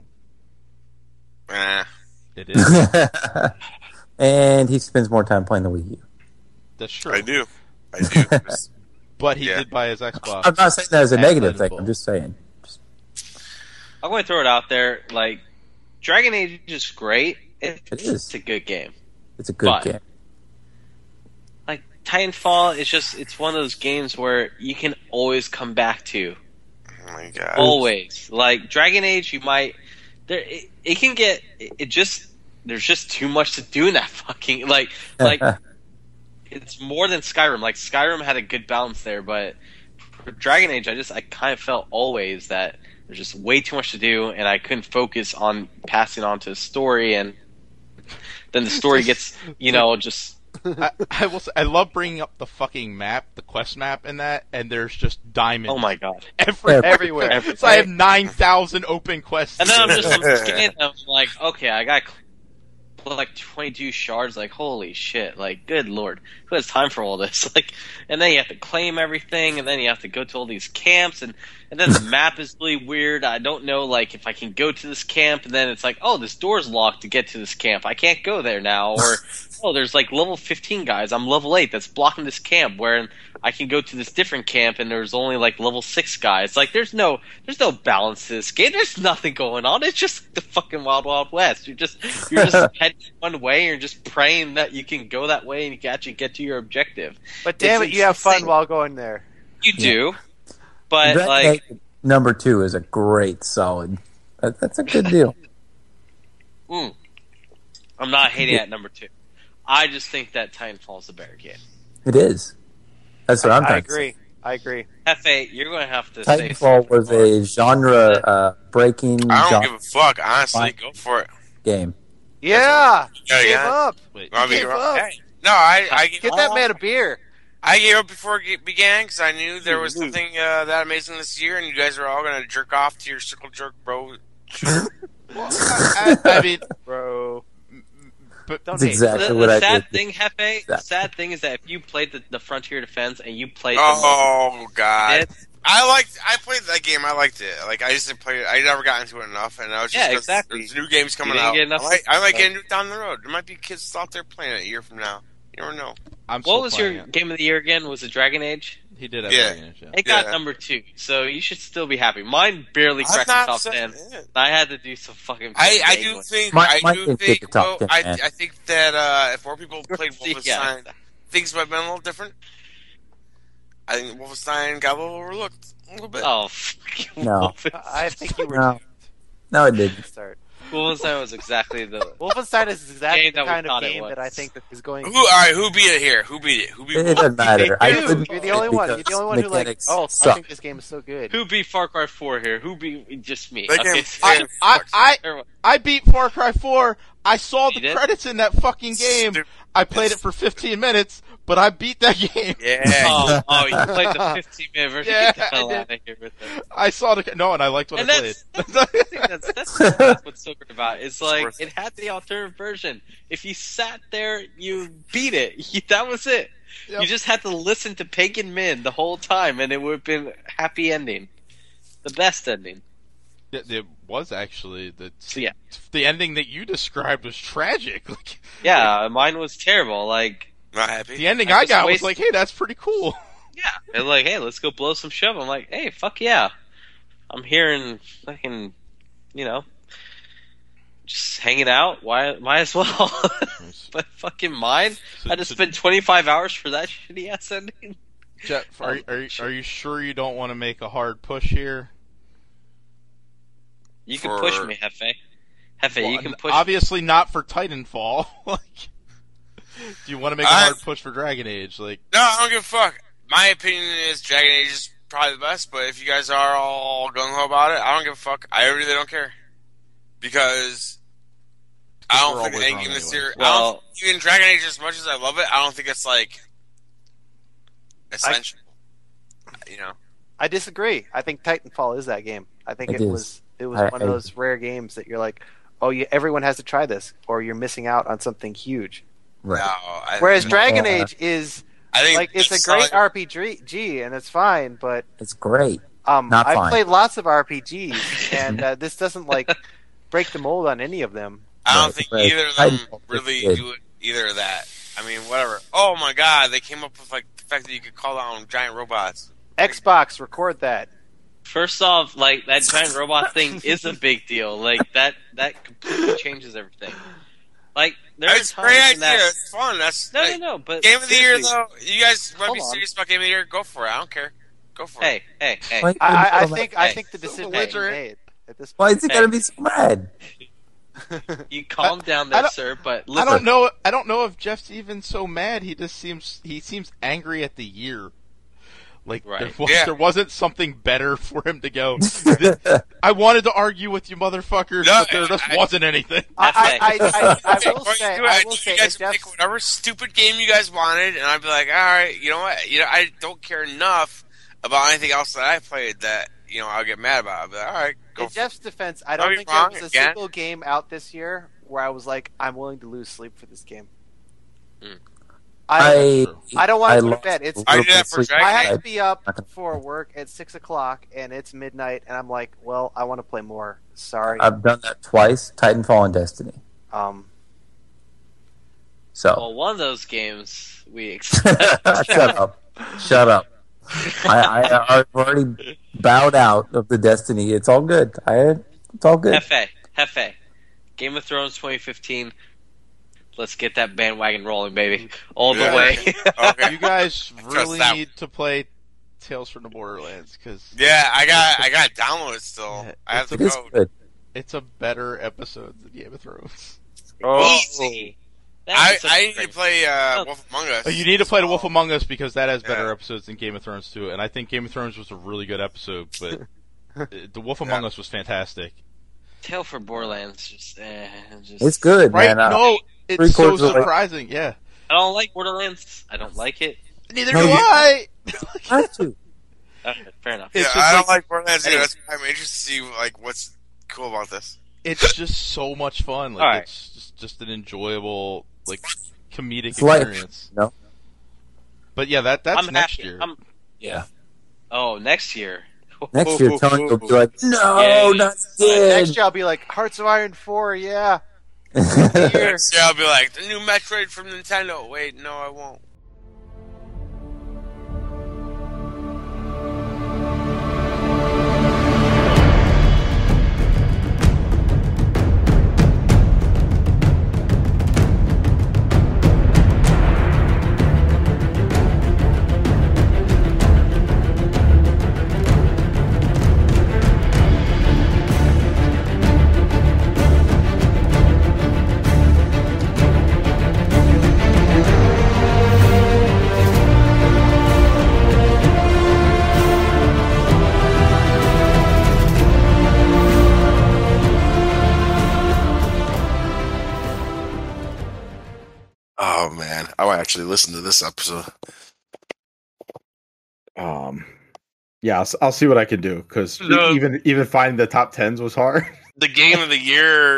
It is. And he spends more time playing the Wii U. That's true. I do. But he did buy his Xbox. I'm not saying that as a negative thing. I'm just saying. I'm going to throw it out there. Like, Dragon Age is great. It's a good game. It's a good game. Like, Titanfall is it's one of those games where you can always come back to. Oh my god. Always. Like, Dragon Age, you might... It can get... There's just too much to do in that fucking... Like it's more than Skyrim. Like, Skyrim had a good balance there, but for Dragon Age, I kind of felt always that there's just way too much to do, and I couldn't focus on passing on to the story, and then the story gets, just... I love bringing up the fucking map, the quest map in that, and there's just diamonds. Oh my god. Everywhere. So I have 9,000 open quests. And then I'm scanning them, like, okay, I got like 22 shards, like, holy shit, like, good lord, who has time for all this? Like, and then you have to claim everything, and then you have to go to all these camps, and then the map is really weird. I don't know, like, if I can go to this camp, and then it's like, oh, this door's locked to get to this camp, I can't go there now, or oh, there's like level 15 guys, I'm level 8, that's blocking this camp, where I can go to this different camp, and there's only like level 6 guys. Like, there's no balance to this game. There's nothing going on. It's just the fucking Wild Wild West. You're just heading one way, and you're just praying that you can go that way and you can actually get to your objective. But damn it, you have fun while going there. You do, but like number 2 is a great solid. That's a good deal. Oh I'm not hating at number 2. I just think that Titanfall's a better game. It is. That's what I'm I trying to agree. say. I agree. Hefe, you're going to have to say Titanfall was a genre-breaking I don't give a fuck. Honestly, go for it. game. Yeah, Yeah, gave yeah. up. Wait, I'll be gave wrong. up. Hey, no, I gave Get up. that man a beer. I gave up before it began because I knew there was something that amazing this year, and you guys are all going to jerk off to your circle jerk, bro. Well, I mean, Bro. but Don't That's hate. exactly The what I sad did. thing, Hefe, the Exactly. sad thing is that if you played the Frontier Defense and you played Oh God, It- I played that game. I liked it. Like I used to play it. I never got into it enough, and I was just Yeah, exactly. There's new games coming didn't out. get enough I like to- getting it down the road. There might be kids out there playing it a year from now. You never know. I'm What still was playing your it. game of the year again? Was it Dragon Age? He did have Yeah. Dragon Age, yeah. It got Yeah. number 2, so you should still be happy. Mine barely I'm cracked the not top saying 10. it. I had to do some fucking. I do think Mine I do didn't get think the top 10, I man. think that if more people played Yeah. Wolfenstein, things might have been a little different. I think Wolfenstein got a little overlooked a little bit. Oh, fucking No. I think you were No. No, it didn't. start. Wolfenstein was exactly the. Wolfenstein is exactly Game the that we kind of thought it game that I was. think that is going. All right, who beat it here? Who beat it? Who beat It doesn't matter. I You, couldn't you're the play only it one. You're because the only one who like. mechanics Oh, I suck. think this game is so good. Who beat Far Cry 4 here? Who beat just me? That Okay, game- so- I- I beat Far Cry 4. I saw You the did? credits in that fucking game. Stupid. I played it for 15 minutes, but I beat that game. Yeah. Oh, you played the 15-minute version? Yeah, Get the hell I did. out of here with that. I saw the no, and I liked what And I played. that's what's so good about it. It's like worth it had the alternative version. If you sat there, you beat it. That was it. Yep. You just had to listen to Pagan Min the whole time, and it would have been happy ending, the best ending. It was actually So yeah, the ending that you described was tragic. Like, yeah, mine was terrible. Like Not happy. the ending I I just got was wasted- like, hey, that's pretty cool. yeah, they're like, hey, let's go blow some shit up. I'm like, hey, fuck yeah, I'm here and fucking, just hanging out. Why? Might as well. But fucking mine. I had to spend 25 hours for that shitty ass ending. Jeff, are you sure you don't want to make a hard push here? You can push me, Hefe. Hefe, you Well, can push. obviously not for Titanfall. Like, do you want to make a hard push for Dragon Age? Like, No, I don't give a fuck. My opinion is Dragon Age is probably the best, but if you guys are all gung-ho about it, I don't give a fuck. I really don't care. Because I We're don't think always any wrong game this anyway. year... Well- I don't think, even Dragon Age, as much as I love it, I don't think it's, like, essential. I disagree. I think Titanfall is that game. I think It it is. was I- one of those rare games that you're like, oh, everyone has to try this, or you're missing out on something huge. Right. No, I Whereas think- Dragon Yeah. Age is I think like it's a that's great solid. RPG, and it's fine. But It's great. Not I've fine. played lots of RPGs, and this doesn't like break the mold on any of them. I don't Right, think right. either of them Titanfall really did. do it, either of that. I mean, whatever. Oh my god, they came up with like the fact that you could call down giant robots. Xbox, record that. First off, like that giant robot thing is a big deal. Like that completely changes everything. Like there's It's a great times in idea. that. It's fun. That's No, like, no, but game of the year seriously. though. You guys want to be Hold on. serious about game of the year? Go for it. I don't care. Go for it. Hey. Why, I why think the decision Hey. is made at this why point. is he gonna be so mad? You calm down I there, don't- sir. But I listen, don't know if Jeff's even so mad. He seems angry at the year. Like Right. Yeah. there wasn't something better for him to go. I wanted to argue with you motherfuckers, No, but there just I- wasn't anything. I Okay, will what say, you do, I I will think say you guys that pick Jeff's, whatever stupid game you guys wanted, and I'd be like, all right, you know what? I don't care enough about anything else that I played that I'll get mad about. I'll be like, all right, go. in For Jeff's defense, I Don't don't be think wrong there was a again. single game out this year where I was like, I'm willing to lose sleep for this game. Mm. I don't want to go to lost bed. It's a I little did that bit for of sleep. Dragon I have Age. to be up Not gonna- for work at 6:00 and it's midnight, and I'm like, well, I want to play more. Sorry. I've done that twice. Titanfall and Destiny. So well, one of those games we shut up. Shut up. I've already bowed out of the Destiny. It's all good. It's all good. Hefe, Game of Thrones 2015. Let's get that bandwagon rolling, baby, all the Yeah. way. Okay. You guys really that. need to play Tales from the Borderlands because Yeah, I got to download it still. Yeah, I have It the is code. good. it's a better episode than Game of Thrones. Easy. I need to play Wolf Among Us. You need to play the Wolf Among Us because that has better episodes than Game of Thrones too. And I think Game of Thrones was a really good episode, but the Wolf Among Us was fantastic. Tale for Borderlands just it's good, right? man. No, it's so surprising. Yeah, I don't like Borderlands. I don't like it. Neither do I. Have to. Okay, fair enough. Yeah, I don't like Borderlands either. That's why I'm interested to see like what's cool about this. It's just so much fun. Like right. It's just an enjoyable like comedic It's life, experience. no? But yeah, that's I'm next happy. year. Yeah. Oh, next year. Next year, Tony will be like, no, Yeah. not good. Next year I'll be like, Hearts of Iron 4, yeah. Next year I'll be like, the new Metroid from Nintendo. Wait, no, I won't. Oh man, I might actually listen to this episode. Yeah, I'll see what I can do because even finding the top 10s was hard. The game of the year,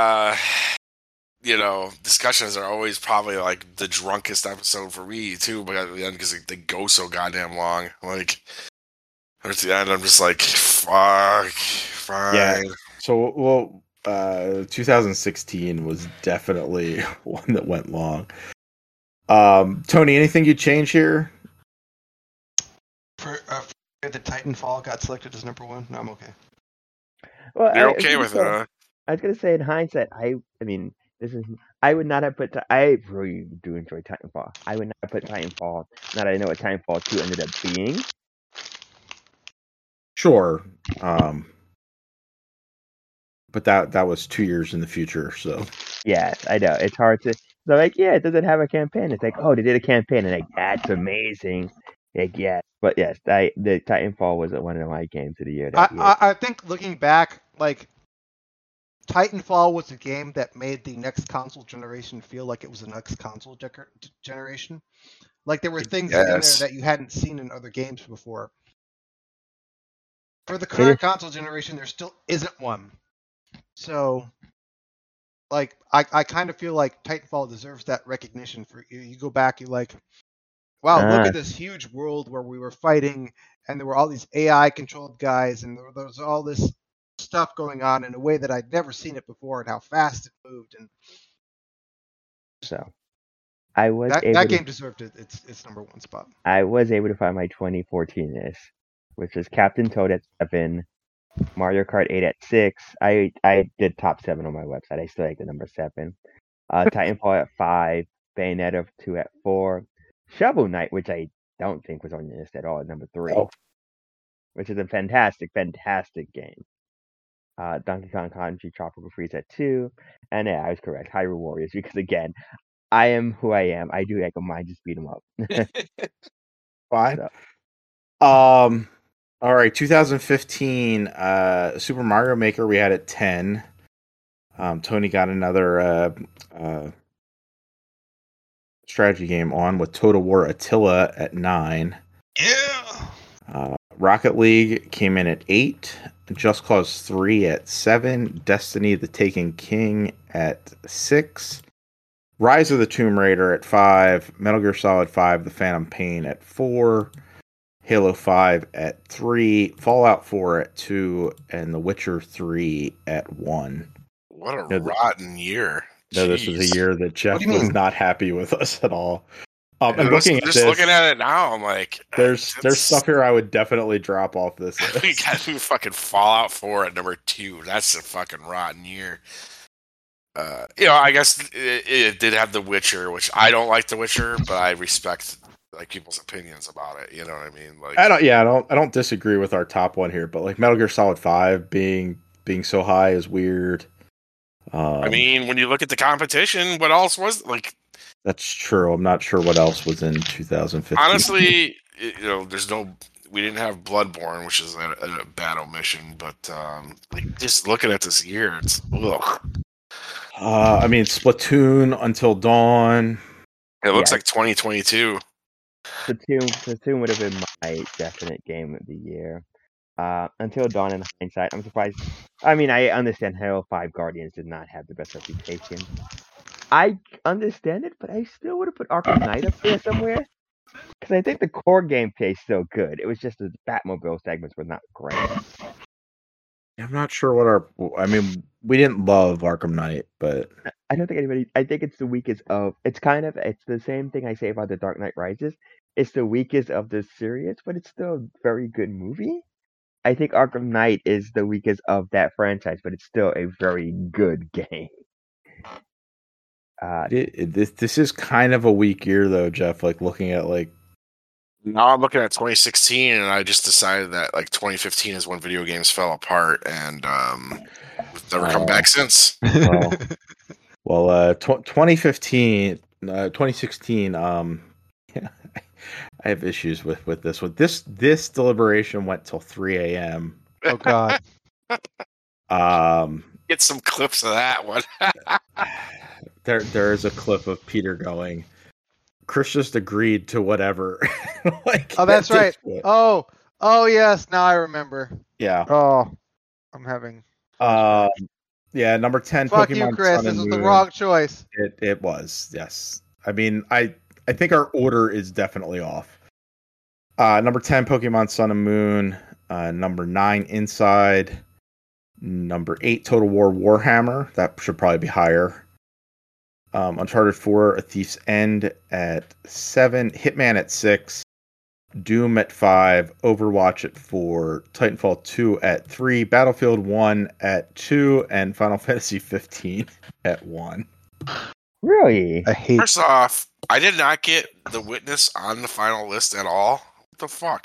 discussions are always probably like the drunkest episode for me too, because they go so goddamn long. Like at the end, I'm just like, fuck, fine. Yeah. So 2016 was definitely one that went long. Tony, anything you'd change here? For the Titanfall got selected as number 1. No, I'm okay. Well, You're okay with it, huh? I was gonna say in hindsight, I would not have put. I really do enjoy Titanfall. I would not have put Titanfall. Now that I know what Titanfall 2 ended up being. Sure. But that was 2 years in the future, so. Yes, I know. It's hard to. So like, yeah, it doesn't have a campaign. It's like, oh, they did a campaign, and like, that's amazing. Like, yes, but yes, the Titanfall was one of my games of the year. I think looking back, like, Titanfall was a game that made the next console generation feel like it was the next console generation. Like there were things in there that you hadn't seen in other games before. For the current console generation, there still isn't one. So, like, I kind of feel like Titanfall deserves that recognition. For you go back, you're like, wow, look at this huge world where we were fighting, and there were all these AI-controlled guys, and there was all this stuff going on in a way that I'd never seen it before, and how fast it moved. And so, I was that game deserved its number 1 spot. I was able to find my 2014-ish, which is Captain Toad at 7, Mario Kart 8 at 6. I did top 7 on my website. I still like the number 7. Titanfall at 5, Bayonetta 2 at 4, Shovel Knight, which I don't think was on the list at all, at number 3, which is a fantastic game. Donkey Kong Country Tropical Freeze at 2, and yeah, I was correct, Hyrule Warriors, because again, I am who I am. I do like a mind just beat 'em up. Fine. So. All right, 2015, Super Mario Maker we had at 10. Tony got another strategy game on with Total War Attila at 9. Yeah. Rocket League came in at 8. Just Cause 3 at 7. Destiny the Taken King at 6. Rise of the Tomb Raider at 5. Metal Gear Solid 5 The Phantom Pain at 4. Halo 5 at 3. Fallout 4 at 2. And The Witcher 3 at 1. What a rotten year. No, this was a year that Jeff was not happy with us at all. And looking at it now, I'm like, there's stuff here I would definitely drop off this list. We got fucking Fallout 4 at number 2. That's a fucking rotten year. I guess it did have The Witcher, which I don't like The Witcher, but I respect like people's opinions about it. You know what I mean? Like, I don't disagree with our top one here, but like Metal Gear Solid 5 being so high is weird. I mean, when you look at the competition, what else was like? That's true. I'm not sure what else was in 2015. Honestly, we didn't have Bloodborne, which is a bad omission. But like just looking at this year, it's ugh. I mean, Splatoon, Until Dawn. It looks like 2022. Splatoon would have been my definite game of the year. Until Dawn, in hindsight, I'm surprised. I mean, I understand Halo 5 Guardians did not have the best reputation. I understand it, but I still would have put Arkham Knight up there somewhere. Because I think the core gameplay is still good. It was just the Batmobile segments were not great. I'm not sure I mean, we didn't love Arkham Knight, but I don't think anybody. I think it's the weakest of. It's the same thing I say about The Dark Knight Rises. It's the weakest of the series, but it's still a very good movie. I think Arkham Knight is the weakest of that franchise, but it's still a very good game. This is kind of a weak year, though, Jeff. Like looking at now I'm looking at 2016, and I just decided that like 2015 is when video games fell apart, and we've never come back since. Well, 2015, 2016. Yeah, I have issues with this one. This deliberation went till 3 a.m. Oh God. Get some clips of that one. There is a clip of Peter going, Chris just agreed to whatever. Oh, that's right. Oh yes, now I remember. Yeah. Oh, I'm having. Yeah, number 10. Fuck Pokemon you, Chris. Sun and This was Moon. the wrong choice. It was, yes. I mean, I think our order is definitely off. Number 10, Pokemon Sun and Moon. Number 9, Inside. Number 8, Total War Warhammer. That should probably be higher. Uncharted 4, A Thief's End at 7, Hitman at 6, Doom at 5, Overwatch at 4, Titanfall 2 at 3, Battlefield 1 at 2, and Final Fantasy 15 at 1. Really? First off, I did not get The Witness on the final list at all. What the fuck?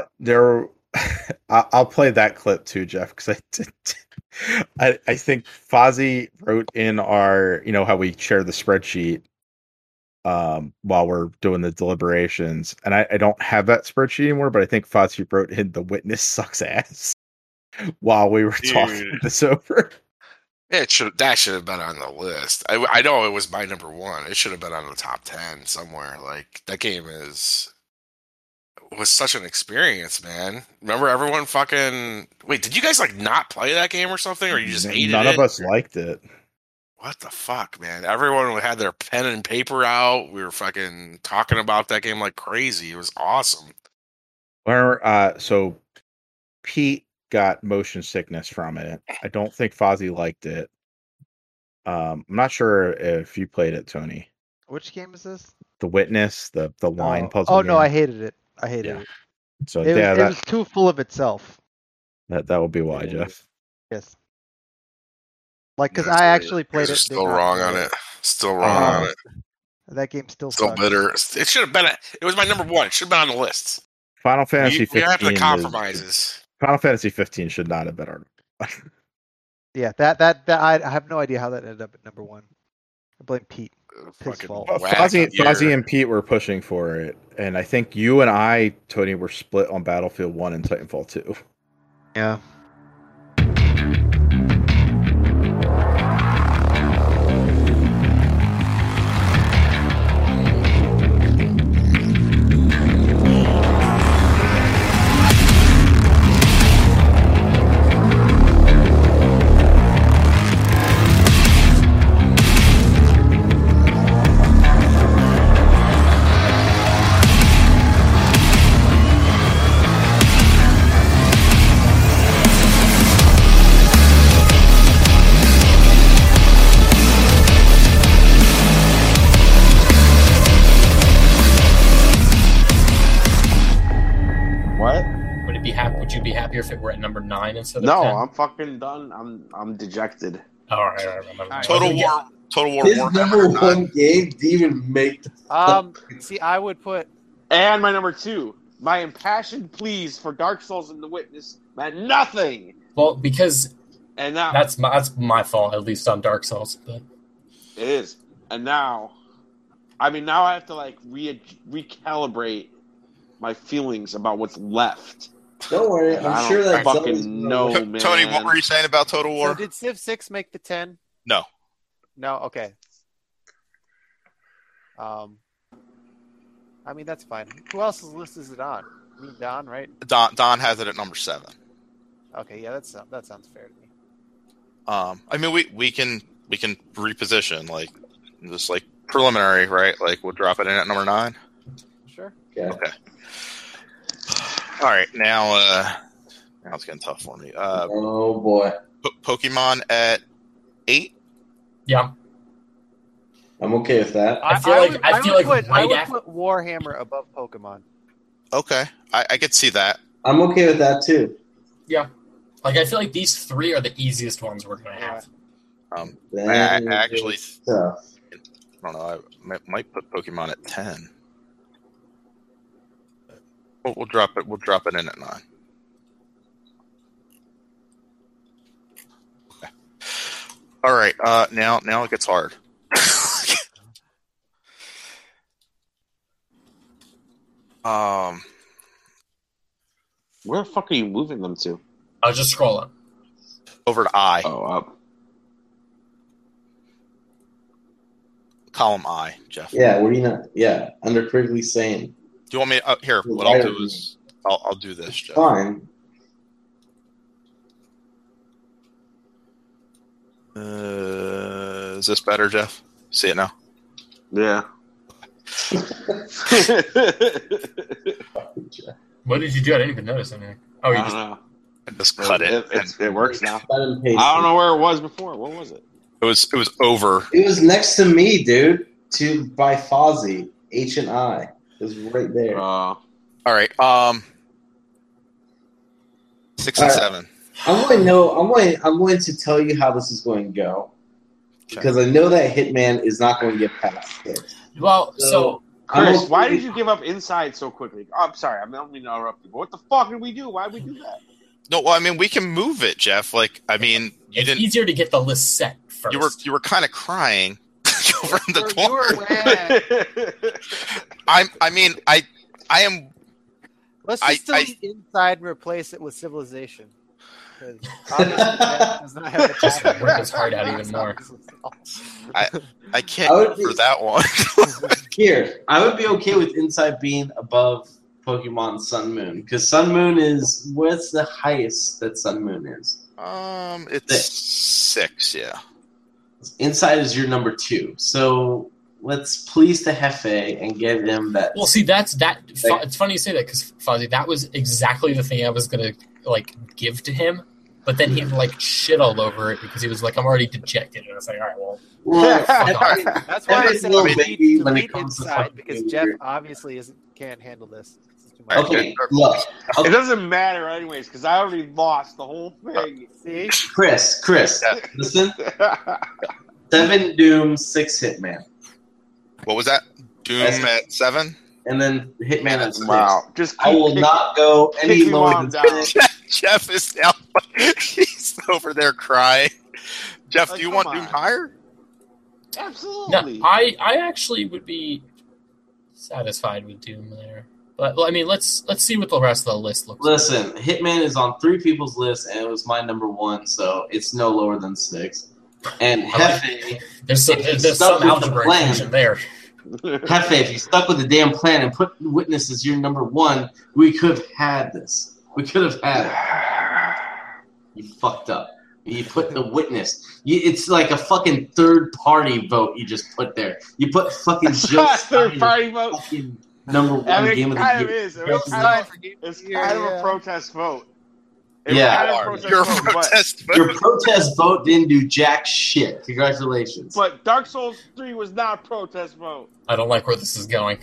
I'll play that clip too, Jeff, because I think Fozzie wrote in our, how we share the spreadsheet while we're doing the deliberations, and I don't have that spreadsheet anymore, but I think Fozzie wrote in The Witness sucks ass while we were talking this over. That should have been on the list. I know it was my number 1. It should have been on the top 10 somewhere. Like, that game was such an experience, man. Remember everyone fucking... Wait, did you guys not play that game or something? Or you just hated it? None of us liked it. What the fuck, man? Everyone had their pen and paper out. We were fucking talking about that game like crazy. It was awesome. So Pete got motion sickness from it. I don't think Fozzie liked it. I'm not sure if you played it, Tony. Which game is this? The Witness, the line puzzle. Oh game. No, I hated it. I hated it. So it was too full of itself. That would be why, Jeff. Yes. Because I actually played it. Still wrong on it. Still wrong on it. That game still bitter. It should have been. It was my number 1. It should have been on the list. Final Fantasy 15. We have the compromises. Final Fantasy 15 should not have been our. Yeah, that I have no idea how that ended up at number 1. I blame Pete. His fault. Fozzie and Pete were pushing for it, and I think you and I, Tony, were split on Battlefield 1 and Titanfall 2. Yeah. Would you be happier if it were at number 9 instead of 10? No, I'm fucking done. I'm dejected. All right. Total War. His number 1 game didn't even make. See, I would put. And my number 2, my impassioned pleas for Dark Souls and The Witness meant nothing. Well, because And now that's my fault, at least on Dark Souls. But it is. And now, I have to like recalibrate my feelings about what's left. Don't worry, I'm sure that fucking know, man. Tony, what were you saying about Total War? So did Civ 6 make the 10? No. No. Okay. That's fine. Who else's list is it on? Don, right? Don has it at number 7. Okay, yeah, that sounds fair to me. We can reposition, like, just like preliminary, right? Like, we'll drop it in at number 9. Sure. Yeah. Okay. All right, now it's getting tough for me. Oh boy. Pokemon at 8. Yeah. I'm okay with that. I would put Warhammer above Pokemon. Okay, I could see that. I'm okay with that too. Yeah. Like, I feel like these 3 are the easiest ones we're going to have. I actually, I don't know. I might put Pokemon at 10. We'll drop it. We'll drop it in at 9. Okay. All right. Now it gets hard. Where the fuck are you moving them to? I was just scrolling over to I. Oh, up. Column I, Jeff. Yeah, what are you not? Yeah, under Quigley saying. Do you want me here? What I'll do is I'll do this, Jeff. Fine. Is this better, Jeff? See it now? Yeah. What did you do? I didn't even notice anything. Oh, you just cut it. It works now. I don't know where it was before. What was it? It was over. It was next to me, dude. By Fozzie, H and I. It was right there. All right. 6 and 7. I'm going to tell you how this is going to go. Okay. Because I know that Hitman is not going to get past 6. Well, so Chris, why did you give up Inside so quickly? Oh, I'm sorry. I don't mean to interrupt you, but what the fuck did we do? Why did we do that? No, well, we can move it, Jeff. Like, it's easier to get the list set first. You were kind of crying over in the corner. I am. Let's just delete Inside and replace it with Civilization. Does not have just work his heart out even more. I can't go for that one. Here, I would be okay with Inside being above Pokemon Sun Moon, because Sun Moon is what's the highest that Sun Moon is? It's 6, yeah. Inside is your number 2, so let's please the Hefe and give him that. Well, see, it's funny you say that, because Fozzie, that was exactly the thing I was gonna give to him, but then he shit all over it because he was like, I'm already dejected, and I was like, all right, well that's why I said delete Inside, because Jeff obviously can't handle this. Okay, look. It doesn't matter anyways, because I already lost the whole thing. See? Chris, listen. 7 Doom, 6 Hitman. What was that? Doom at 7? And then Hitman at 6. Wow. I will not go any lower than 6. Jeff is now he's over there crying. Jeff, do you want Doom higher? Absolutely. No, I actually would be satisfied with Doom there. But let's see what the rest of the list looks like. Listen, Hitman is on 3 people's list, and it was my number 1, so it's no lower than 6. And Hefe, there's some algebra equation there. Hefe, if you stuck with the damn plan and put Witness as your number 1, we could have had this. We could have had it. You fucked up. You put the Witness. It's like a fucking third-party vote you just put there. You put fucking just third-party vote. Number 1 game of the year. It's kind of a protest vote. Your protest vote didn't do jack shit. Congratulations. But Dark Souls 3 was not a protest vote. I don't like where this is going.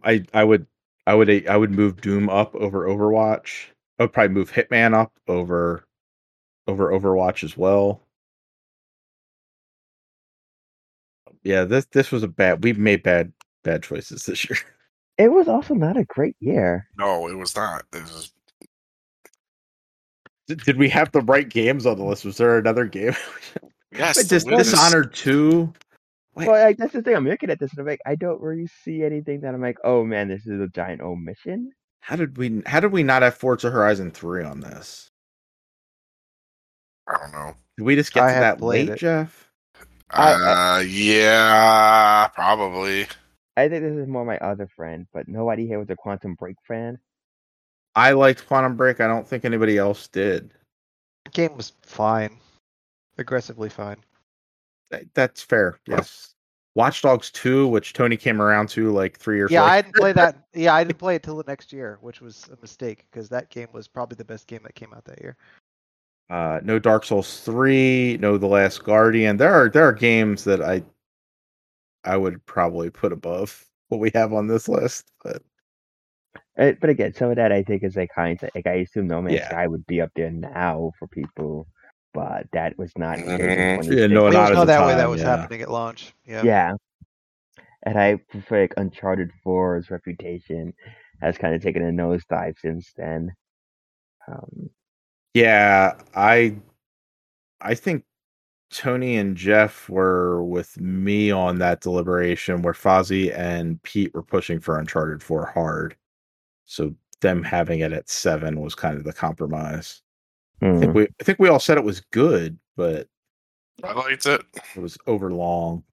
I would move Doom up over Overwatch. I would probably move Hitman up over Overwatch as well. Yeah, this was a bad. We've made bad choices this year. It was also not a great year. No, it was not. It was. Did we have the right games on the list? Was there another game? Yes, Dishonored 2. Well, like, that's the thing. I'm looking at this and I'm like, I don't really see anything that I'm like, oh man, this is a giant omission. How did we not have Forza Horizon 3 on this? I don't know. Did we just get to that late, Jeff? Yeah, probably. I think this is more my other friend, but nobody here was a Quantum Break fan. I liked Quantum Break. I don't think anybody else did. The game was fine. Aggressively fine. That's fair, yes. Watch Dogs 2, which Tony came around to like 3 years later. I didn't play that. Yeah, I didn't play it till the next year, which was a mistake because that game was probably the best game that came out that year. No Dark Souls 3, no The Last Guardian. There are games that I would probably put above what we have on this list, but again, some of that I think is like hindsight. Like I assume No Man's Sky would be up there now for people, but that was not. Not that way. That was happening at launch. Yeah. And I feel like Uncharted 4's reputation has kind of taken a nosedive since then. Yeah, I think Tony and Jeff were with me on that deliberation where Fozzie and Pete were pushing for Uncharted 4 hard. So them having it at 7 was kind of the compromise. I think we all said it was good, but I liked it. It was over long.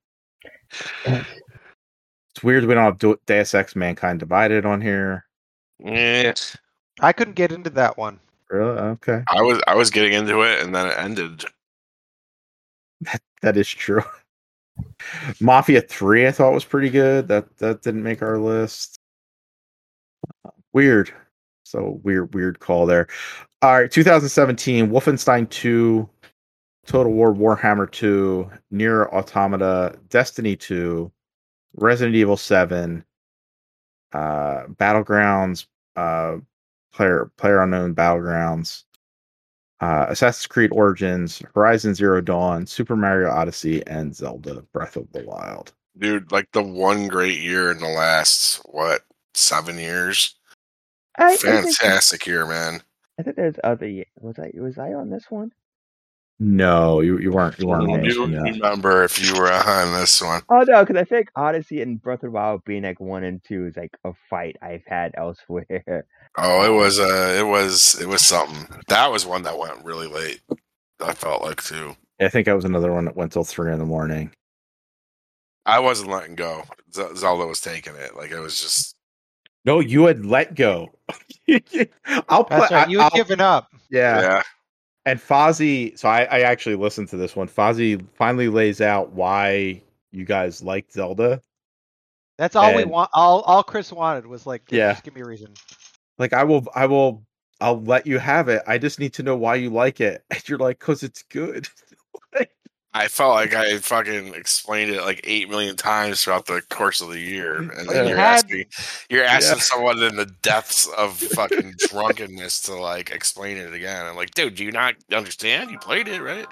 It's weird we don't have Deus Ex Mankind Divided on here. Yeah. I couldn't get into that one. Really? Okay. I was getting into it and then it ended. That is true. Mafia 3 I thought was pretty good. That didn't make our list. Weird. So weird call there. All right, 2017, Wolfenstein 2, Total War Warhammer 2, Nier Automata, Destiny 2, Resident Evil 7, Battlegrounds, Player Unknown Battlegrounds, Assassin's Creed Origins, Horizon Zero Dawn, Super Mario Odyssey, and Zelda Breath of the Wild. Dude, like the one great year in the last 7 years. Fantastic year, man. I think there's other. Was I on this one? No, you weren't. You weren't on this one. I remember if you were on this one. Oh no, because I think Odyssey and Breath of the Wild being like 1 and 2 is like a fight I've had elsewhere. Oh, it was something. That was one that went really late. I felt like too. I think that was another one that went till 3 a.m. I wasn't letting go. Zelda was taking it. Like it was just. No, you had let go. I'll play. That's right. You had given up. Yeah. And Fozzie, so I actually listened to this one. Fozzie finally lays out why you guys liked Zelda. That's all we want. All Chris wanted was like, just give me a reason. Like I'll let you have it. I just need to know why you like it. And you're like, 'cause it's good. I felt like I fucking explained it like 8 million times throughout the course of the year, and then you're asking someone in the depths of fucking drunkenness to like explain it again. I'm like, dude, do you not understand? You played it, right?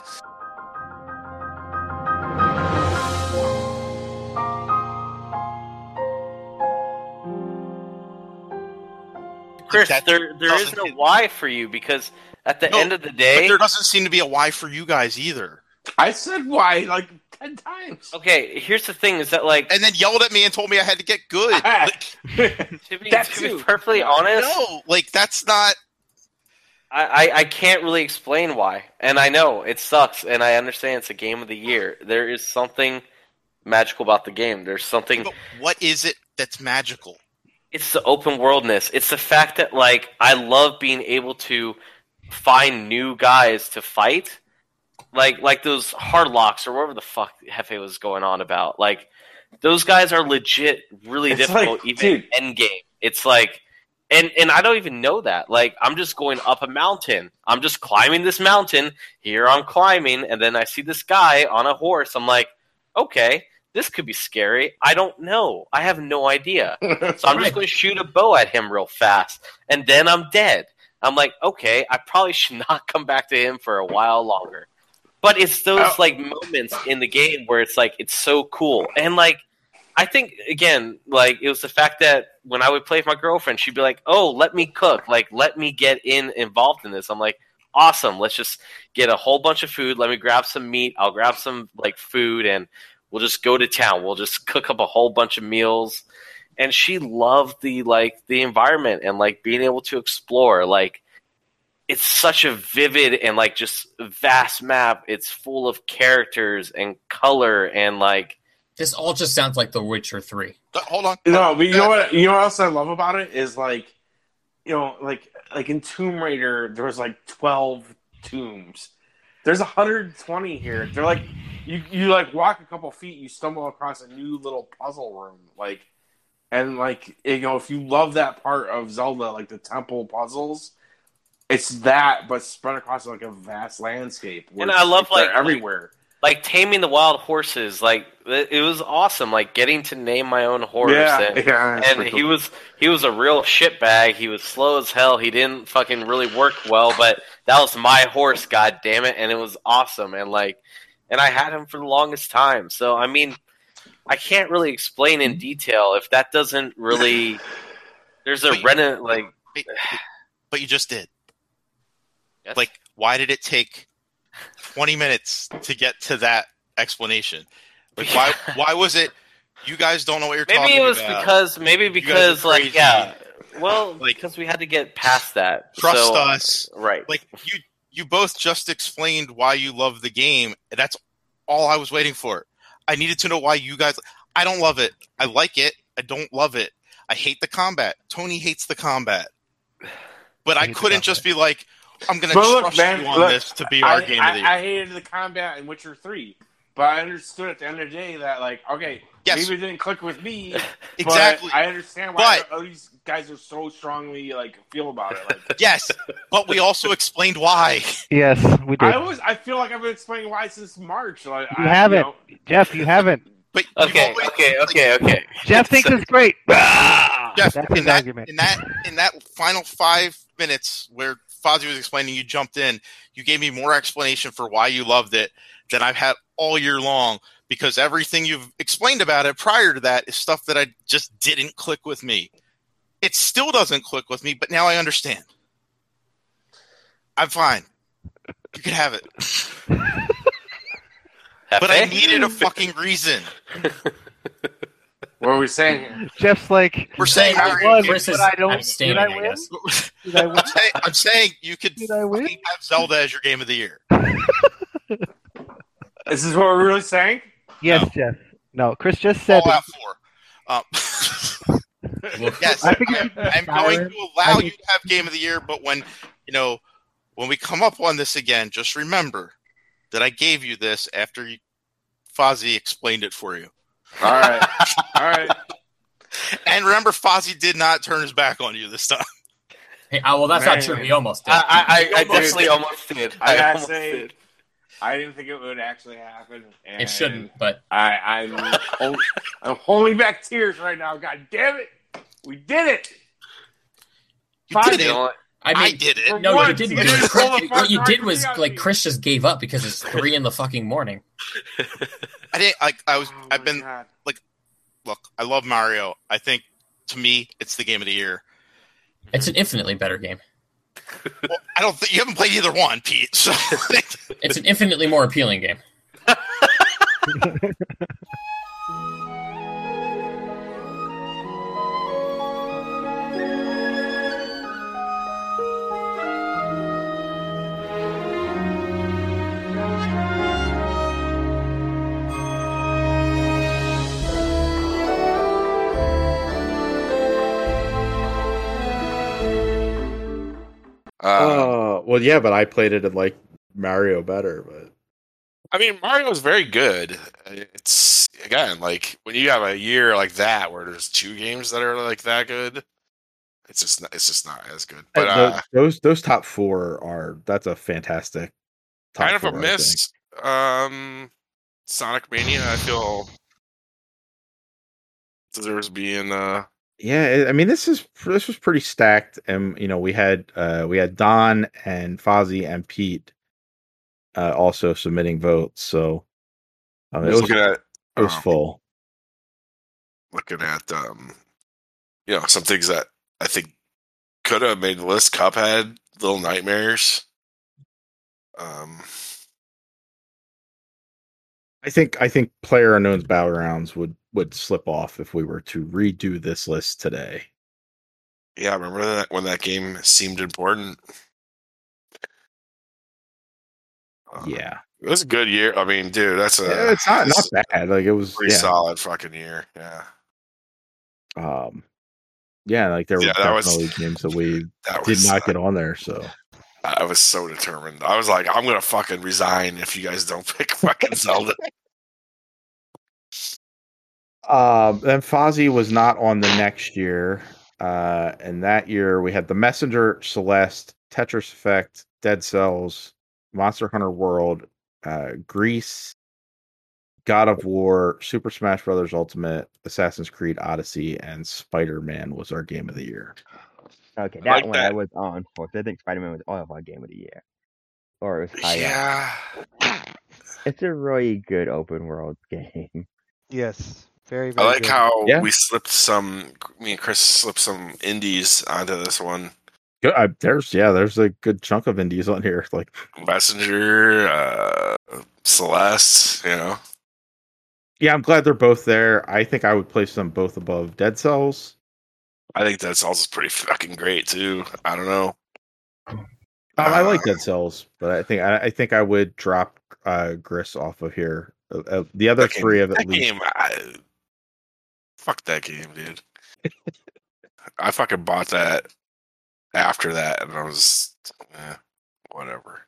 Chris, there isn't a why for you because at the end of the day, but there doesn't seem to be a why for you guys either. I said why like 10 times. Okay, here's the thing: is that like, and then yelled at me and told me I had to get good. To be perfectly honest, no, like that's not. I can't really explain why, and I know it sucks, and I understand it's a game of the year. There is something magical about the game. There's something. But what is it that's magical? It's the open worldness. It's the fact that like I love being able to find new guys to fight. Like those Hardlocks or whatever the fuck Hefe was going on about. Like those guys are legit really difficult, even end game. It's like and I don't even know that. Like I'm just going up a mountain. I'm just climbing this mountain. Here I'm climbing, and then I see this guy on a horse. I'm like, okay, this could be scary. I don't know. I have no idea. So I'm just going to shoot a bow at him real fast, and then I'm dead. I'm like, okay, I probably should not come back to him for a while longer. But it's those like moments in the game where it's like it's so cool, and like I think again, like it was the fact that when I would play with my girlfriend, she'd be like, "Oh, let me cook, like let me get involved in this." I'm like, "Awesome, let's just get a whole bunch of food. Let me grab some meat. I'll grab some like food, and we'll just go to town. We'll just cook up a whole bunch of meals." And she loved the environment and like being able to explore, like. It's such a vivid and like just vast map. It's full of characters and color and like. This all just sounds like The Witcher 3. Hold on. No, but you know what? You know what else I love about it is like, like in Tomb Raider, there was like 12 tombs. There's 120 here. They're like, you like walk a couple feet, you stumble across a new little puzzle room, like, and like if you love that part of Zelda, like the temple puzzles. It's that, but spread across like a vast landscape. And I love like everywhere. Like taming the wild horses, like it was awesome. Like getting to name my own horse. And he was a real shitbag. He was slow as hell. He didn't fucking really work well, but that was my horse. God damn it! And it was awesome. And I had him for the longest time. So I mean, I can't really explain in detail if that doesn't really. There's a but you just did. Like, why did it take 20 minutes to get to that explanation? Like, why was it? You guys don't know what you're talking about. Maybe because like, yeah. Well, like, because we had to get past that. Trust us. Right. Like, you both just explained why you love the game. That's all I was waiting for. I needed to know why you guys. I don't love it. I like it. I don't love it. I hate the combat. Tony hates the combat. But I couldn't just be like, I'm going to trust you on this to be our game of the year. I hated the combat in Witcher 3, but I understood at the end of the day that, like, okay, maybe it didn't click with me, exactly. But I understand why all these guys are so strongly, like, feel about it. Like, yes, but we also explained why. Yes, we did. I feel like I've been explaining why since March. Like, you haven't. Jeff, you haven't. But okay. Jeff thinks it's great. Jeff, that's his argument. In that final 5 minutes where Fozzie was explaining, you jumped in. You gave me more explanation for why you loved it than I've had all year long, because everything you've explained about it prior to that is stuff that I just didn't click with me. It still doesn't click with me, but now I understand. I'm fine. You can have it. But I needed a fucking reason. What are we saying? Jeff's like, we're saying Chris is abstaining, I guess. I'm saying you could have Zelda as your game of the year. Is this what we're really saying? Yes, no. Jeff. No, Chris just said that. Yes, I'm going to allow you to have game of the year, but when we come up on this again, just remember that I gave you this after Fozzie explained it for you. All right. And remember, Fozzie did not turn his back on you this time. Hey, well, that's not true. He almost did. I definitely almost did. I didn't think it would actually happen. And it shouldn't, but I'm holding back tears right now. God damn it, we did it! You did it. I did it. No, you didn't. What you did was like Chris just gave up because it's 3 in the fucking morning. I didn't like. I've been like, look. I love Mario. I think to me, it's the game of the year. It's an infinitely better game. Well, I don't think you haven't played either one, Pete. So it's an infinitely more appealing game. Well, yeah, but I played it and like Mario better. But I mean, Mario is very good. It's again like when you have a year like that where there's 2 games that are like that good. It's just not as good. But those top 4 that's a fantastic. Kind of a miss. Sonic Mania, I feel deserves being. Yeah, I mean, this was pretty stacked, and we had Don and Fozzie and Pete also submitting votes, so it was full. Looking at some things that I think could have made the list. Cuphead, Little Nightmares. I think PlayerUnknown's Battlegrounds would slip off if we were to redo this list today. Yeah, I remember that when that game seemed important. Yeah, it was a good year. I mean, dude, it's not bad. Like, it was pretty solid fucking year. Yeah. Yeah, like there were definitely games that we did not get on there. So I was so determined. I was like, I'm gonna fucking resign if you guys don't pick fucking Zelda. Then Fozzie was not on the next year. And that year we had The Messenger, Celeste, Tetris Effect, Dead Cells, Monster Hunter World, Grease, God of War, Super Smash Bros. Ultimate, Assassin's Creed Odyssey, and Spider-Man was our game of the year. Okay, that one I was on for. So I think Spider-Man was all of our game of the year. Or it was high. Yeah. It's a really good open world game. Yes. Very, very I like good. how me and Chris slipped some indies onto this one. Good. There's a good chunk of indies on here. Like Messenger, Celeste, Yeah, I'm glad they're both there. I think I would place them both above Dead Cells. I think Dead Cells is pretty fucking great too. I don't know. I like Dead Cells, but I think I would drop Gris off of here. The other three of at least. Fuck that game, dude. I fucking bought that after that, and I was whatever.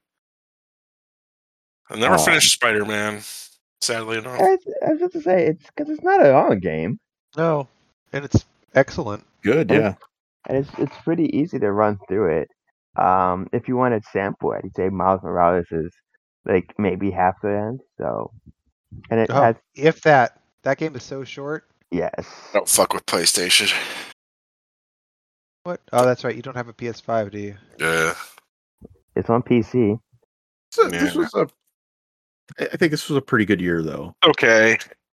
I never finished Spider-Man. Sadly enough. I was just to say it's because it's not a long game. No, and it's excellent. Good, yeah. And it's pretty easy to run through it. If you want to sample it, I'd say Miles Morales is like maybe half the end. So, and it has if that game is so short. Yes. Don't fuck with PlayStation. What? Oh, that's right. You don't have a PS5, do you? Yeah. It's on PC. So I think this was a pretty good year, though. Okay,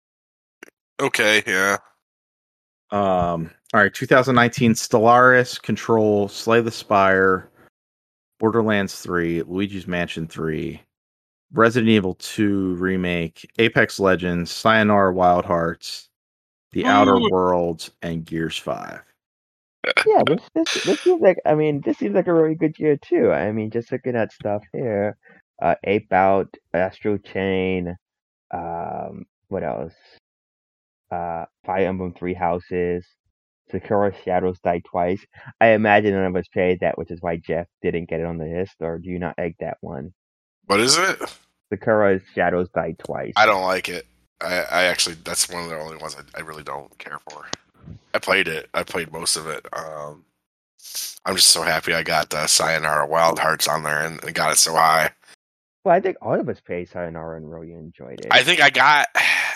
yeah. All right, 2019, Stellaris, Control, Slay the Spire, Borderlands 3, Luigi's Mansion 3, Resident Evil 2 Remake, Apex Legends, Sayonara Wild Hearts, The Outer Worlds, and Gears 5. Yeah, this seems like a really good year too. I mean, just looking at stuff here, Ape Out, Astral Chain, what else? Fire Emblem Three Houses, Sakura Shadows Die Twice. I imagine none of us played that, which is why Jeff didn't get it on the list. Or do you not egg that one? What is it? Sakura Shadows Die Twice. I don't like it. I actually, that's one of the only ones I really don't care for. I played it. I played most of it. I'm just so happy I got Sayonara Wild Hearts on there and got it so high. Well, I think all of us played Sayonara and really enjoyed it. I think I got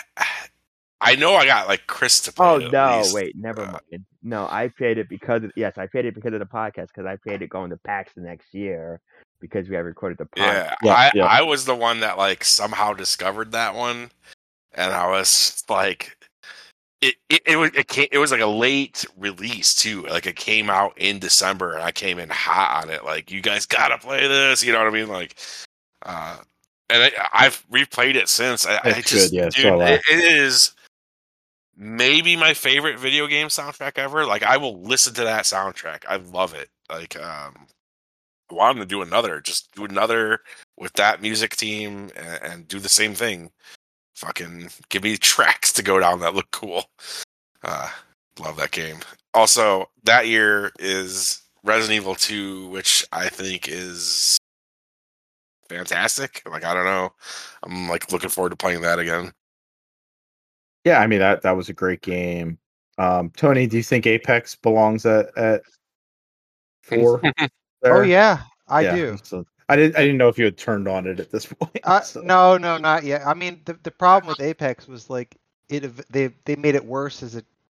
like Chris to play it. Oh no! Wait, never mind. No, I played it because of the podcast. Because I played it going to PAX the next year because we had recorded the podcast. Yeah, I was the one that like somehow discovered that one, and I was like, it was like a late release too. Like it came out in December, and I came in hot on it. Like, you guys gotta play this. You know what I mean? Like, and I've replayed it since. It is maybe my favorite video game soundtrack ever. Like, I will listen to that soundtrack. I love it. Like, I want them to do another. Just do another with that music team and do the same thing. Fucking give me tracks to go down that look cool. Love that game. Also, that year is Resident Evil 2, which I think is fantastic. Like, I don't know. I'm like looking forward to playing that again. Yeah, I mean that was a great game. Tony, do you think Apex belongs at 4? Oh yeah, I do. So I didn't know if you had turned on it at this point. No, not yet. I mean, the problem with Apex was like they made it worse as it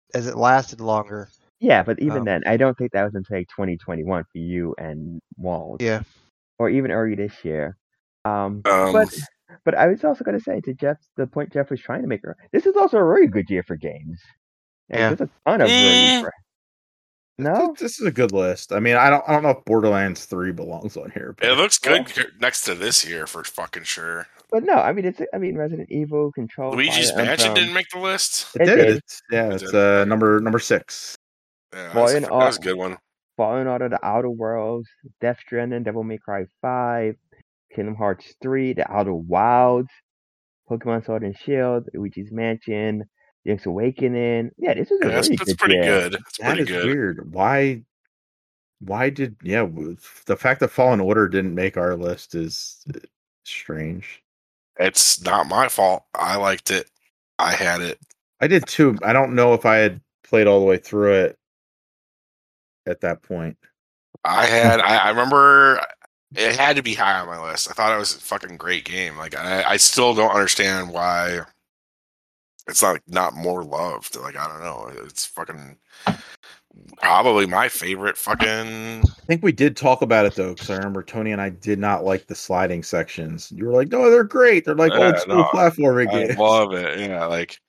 it lasted longer. Yeah, but even then, I don't think that was until like 2021 for you and Walt. Yeah. Or even early this year. But I was also going to say to the point Jeff was trying to make, this is also a really good year for games. Like, Yeah. There's a ton of really. No, this is a good list. I mean, I don't know if Borderlands 3 belongs on here. It looks good next to this year for fucking sure. But no, I mean Resident Evil, Control. Luigi's Mansion didn't make the list. It did. It's number 6. Yeah, that was a good one. Fallen Order, The Outer Worlds, Death Stranding, Devil May Cry 5, Kingdom Hearts 3, The Outer Wilds, Pokemon Sword and Shield, Luigi's Mansion, Link's Awakening. Yeah, this is that's pretty good. It's That pretty is good. weird. Why did the fact that Fallen Order didn't make our list is strange. It's not my fault. I liked it. I had it. I did too. I don't know if I had played all the way through it at that point. I remember it had to be high on my list. I thought it was a fucking great game. Like I still don't understand why it's not more loved. Like I don't know. It's fucking probably my favorite fucking. I think we did talk about it though, because I remember Tony and I did not like the sliding sections. You were like, "No, they're great. They're like old school platforming games." I love it. Yeah, like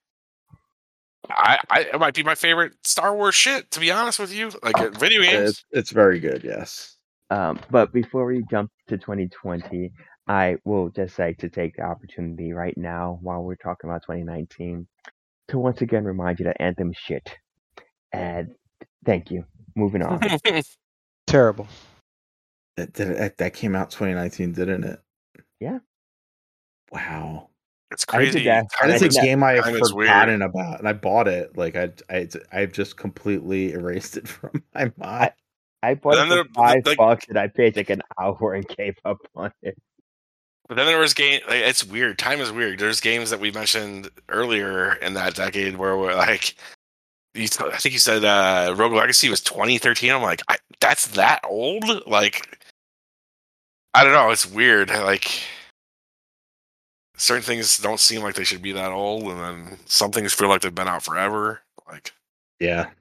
it might be my favorite Star Wars shit. To be honest with you, like video games, it's very good. Yes. But before we jump to 2020, I will just like to take the opportunity right now while we're talking about 2019 to once again remind you that Anthem shit. And thank you. Moving on. Terrible. That came out 2019, didn't it? Yeah. Wow. It's crazy. That's a game I have forgotten about, and I bought it. Like I've just completely erased it from my mind. I bought it for $5 and I paid like an hour and gave up on it. But then there was game. Like, it's weird. Time is weird. There's games that we mentioned earlier in that decade where we're like, I think you said Rogue Legacy was 2013. I'm like, that's that old? Like, I don't know. It's weird. Like, certain things don't seem like they should be that old, and then some things feel like they've been out forever. Like, yeah.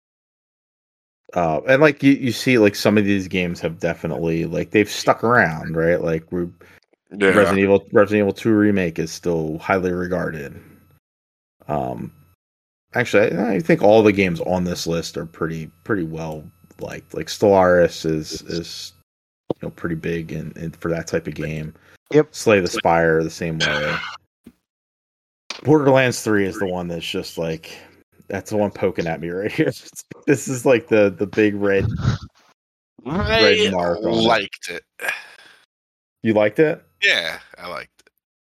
And like you see, like some of these games have definitely like they've stuck around, right? Like Resident Evil 2 remake is still highly regarded. Actually, I think all the games on this list are pretty well liked. Like Stellaris is pretty big in for that type of game. Yep. Slay the Spire the same way. Borderlands 3 is the one that's just like. That's the one poking at me right here. This is like the big red mark. I liked it. You liked it? Yeah, I liked it.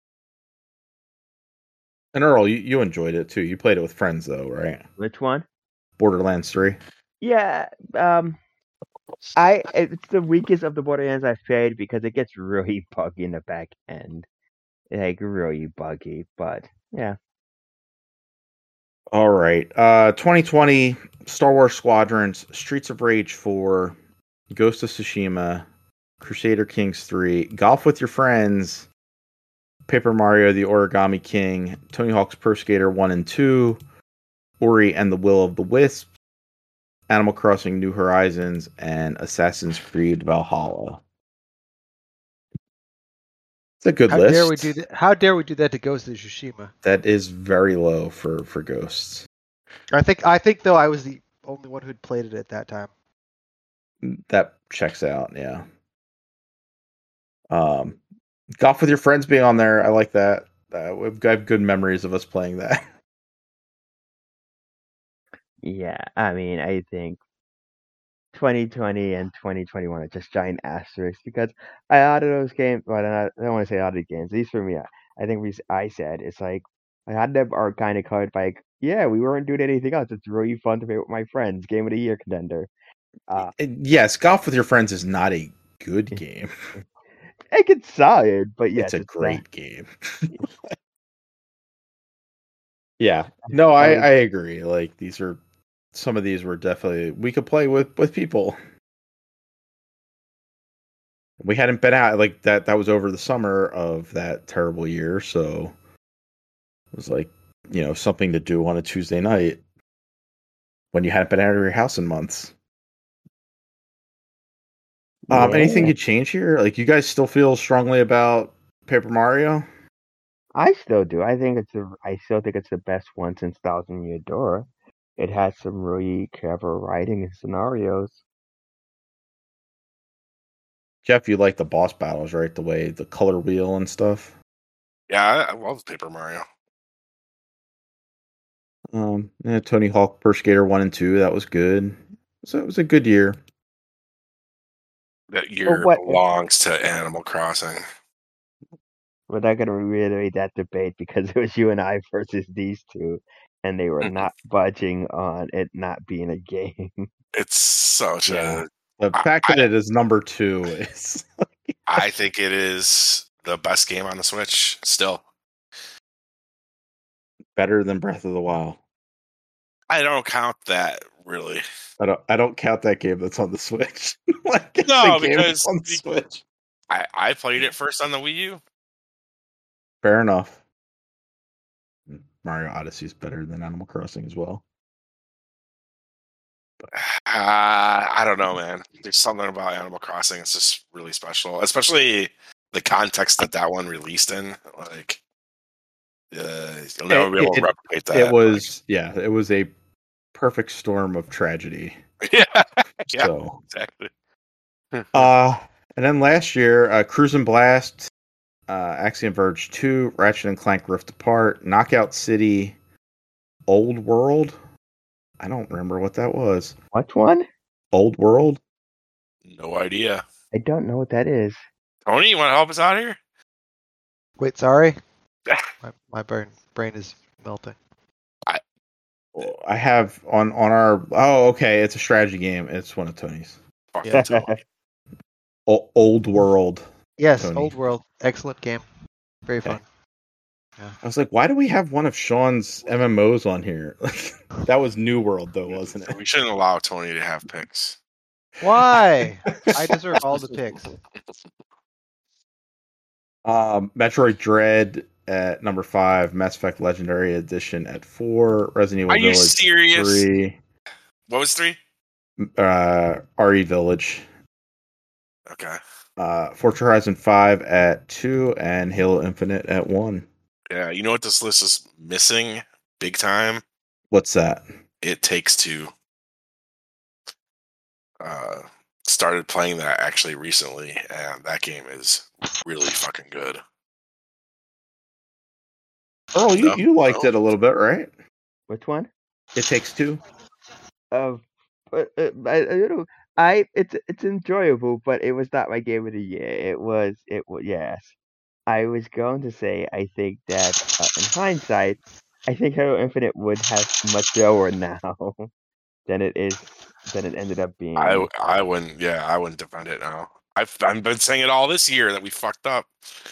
And Earl, you enjoyed it too. You played it with friends though, right? Which one? Borderlands 3. Yeah. It's the weakest of the Borderlands I've played because it gets really buggy in the back end. Like really buggy, but yeah. All right. 2020 Star Wars Squadrons, Streets of Rage 4, Ghost of Tsushima, Crusader Kings 3, Golf with Your Friends, Paper Mario the Origami King, Tony Hawk's Pro Skater 1 and 2, Ori and the Will of the Wisps, Animal Crossing New Horizons, and Assassin's Creed Valhalla. It's a good list. How dare we do that to Ghost of Tsushima? That is very low for Ghosts. I think though I was the only one who'd played it at that time. That checks out, yeah. Golf with Your Friends being on there, I like that. We've got good memories of us playing that. Yeah, I mean, I think 2020 and 2021 are just giant asterisks because out of those games, well, I don't want to say out of the games, at least for me, I think I said it's like I had them are kind of covered by like, yeah, we weren't doing anything else. It's really fun to play with my friends. Game of the year contender. Yes, Golf with Your Friends is not a good game. It gets solid, but yes, it's a great game. Yeah, no, I agree. Like some of these were definitely we could play with people. We hadn't been out like that. That was over the summer of that terrible year, so it was like something to do on a Tuesday night. when you hadn't been out of your house in months. Anything you change here? Like, you guys still feel strongly about Paper Mario? I still do. I still think it's the best one since Thousand Year Door. It has some really clever writing and scenarios. Jeff, you like the boss battles, right? The way the color wheel and stuff. Yeah, I love Paper Mario. Tony Hawk Pro Skater 1 and 2, that was good. So it was a good year. That year belongs to Animal Crossing. We're not going to reiterate that debate because it was you and I versus these two, and they were not budging on it not being a game. It's such a... The fact that it is number 2 is... I think it is the best game on the Switch, still. Better than Breath of the Wild. I don't count that, really. I don't count that game that's on the Switch. No, because on the Switch. I played it first on the Wii U. Fair enough. Mario Odyssey is better than Animal Crossing as well. I don't know, man. There's something about Animal Crossing that's just really special, especially the context that one released in. Like, you'll never be able to replicate that. It was a perfect storm of tragedy. Yeah, so, exactly. And then last year, Cruisin' Blast, Axiom Verge 2, Ratchet and Clank Rift Apart, Knockout City, Old World. I don't remember what that was. Which one? Old World? No idea. I don't know what that is. Tony, you want to help us out here? Wait, sorry? my brain is melting. I have on our... Oh, okay. It's a strategy game. It's one of Tony's. Yeah. Old World. Yes, Tony. Old World. Excellent game. Very fun. Yeah. I was like, why do we have one of Sean's MMOs on here? That was New World, though, wasn't it? We shouldn't allow Tony to have picks. Why? I deserve all the picks. Metroid Dread at number 5, Mass Effect Legendary Edition at 4, Resident Evil Are you Village serious? 3. What was 3? RE Village. Okay. Forza Horizon 5 at 2, and Halo Infinite at 1. Yeah, you know what this list is missing big time? What's that? It Takes Two. Started playing that actually recently, and that game is really fucking good. Oh, you liked it a little bit, right? Which one? It Takes Two. It's enjoyable, but it was not my game of the year. It was yes. I was going to say I think that in hindsight, I think Halo Infinite would have much lower now than it ended up being. I wouldn't defend it now. I've been saying it all this year that we fucked up.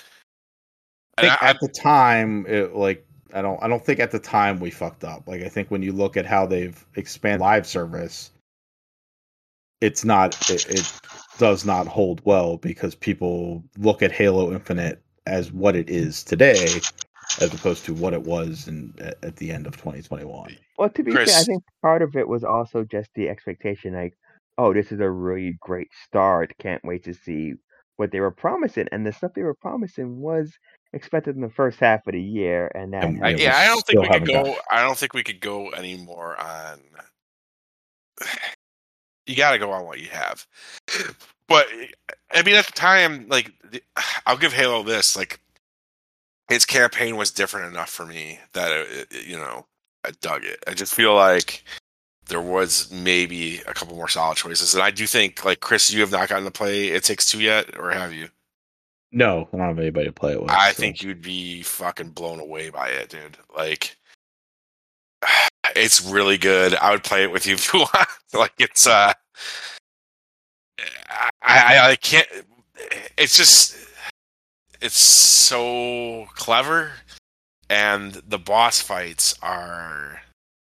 At the time, I don't think at the time we fucked up. Like, I think when you look at how they've expanded live service, it does not hold well because people look at Halo Infinite as what it is today, as opposed to what it was at the end of 2021. Well, to be fair, I think part of it was also just the expectation, like, oh, this is a really great start. Can't wait to see what they were promising, and the stuff they were promising was expected in the first half of the year, and that. I don't think we could go. I don't think we could go anymore on. You got to go on what you have. But I mean, at the time, like, I'll give Halo this. Like, its campaign was different enough for me that I dug it. I just feel like there was maybe a couple more solid choices, and I do think, like, Chris, you have not gotten to play It Takes Two yet, or have you? No, I don't have anybody to play it with. I think you'd be fucking blown away by it, dude. Like, it's really good. I would play it with you if you want. Like, it's I can't. It's just, it's so clever, and the boss fights are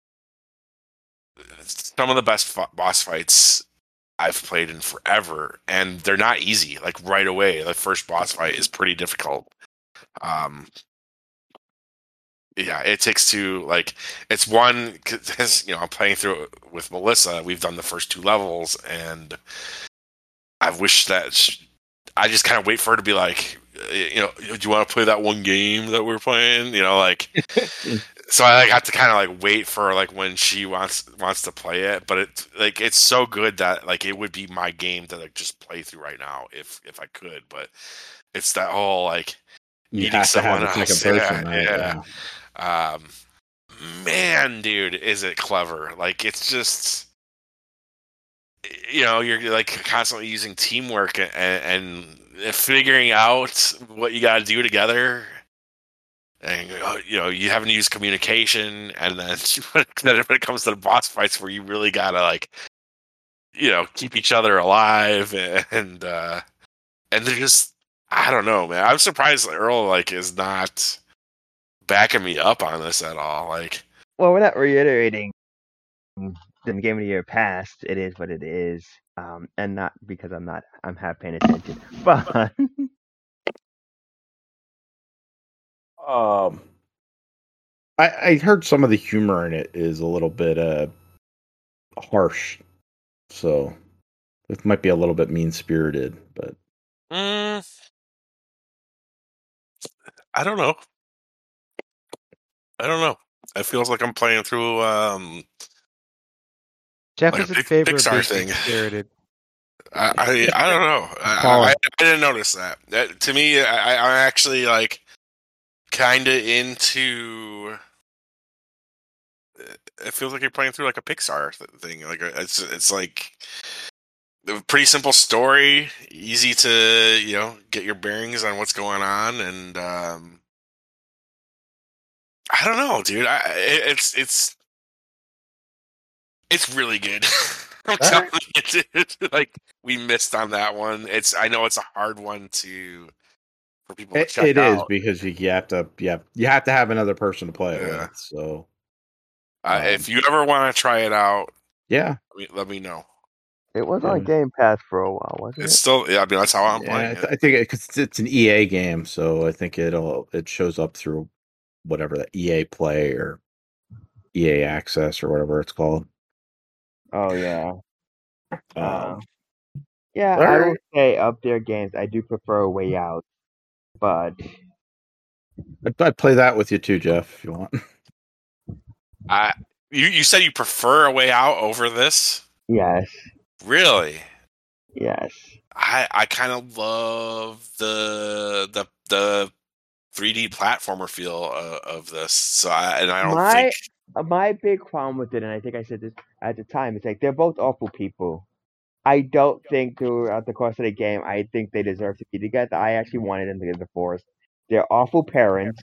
some of the best boss fights I've played in forever, and they're not easy. Like, right away, the first boss fight is pretty difficult. Yeah, It Takes Two. Like, it's one because I'm playing through it with Melissa. We've done the first 2 levels, and I wish that I just kind of wait for her to be like, do you want to play that one game that we're playing? So I have to kind of like wait for like when she wants to play it. But it's so good that like it would be my game to like just play through right now if I could. But it's that whole like you have to have a second person, right? Yeah. Man, dude, is it clever? Like, it's just, you're like constantly using teamwork and figuring out what you got to do together. And, you having to use communication. And then when it comes to the boss fights where you really got to like, keep each other alive and they're just, I don't know, man. I'm surprised Earl like is not backing me up on this at all. Like, well, we're not reiterating the Game of the Year past. It is what it is, and not because I'm half paying attention. But I heard some of the humor in it is a little bit harsh, so it might be a little bit mean spirited. But I don't know. It feels like I'm playing through Jeff like is in favor of Pixar being thing. spirited. I don't know. I didn't notice that. To me, I'm actually like kind of into. It feels like you're playing through like a Pixar thing. Like it's like a pretty simple story, easy to get your bearings on what's going on, and I don't know, dude. It's really good. I'm telling you, dude. Like, we missed on that one. I know it's a hard one for people to check it out. is because you have to have another person to play it with. So if you ever want to try it out, let me know. it was on Game Pass for a while, wasn't it? It's still, I mean, that's how I'm playing it. I think because it's an EA game, so I think it shows up through whatever the EA Play or EA Access or whatever it's called. Oh yeah. Yeah, I will say of their games, I do prefer A Way Out, but I'd play that with you too, Jeff, if you want. You said you prefer A Way Out over this? Yes. Really? Yes. I kind of love the 3D platformer feel of this. So I don't think my big problem with it, and I think I said this at the time, it's like they're both awful people. I don't think throughout the course of the game, I think they deserve to be together. I actually wanted them to get divorced. They're awful parents,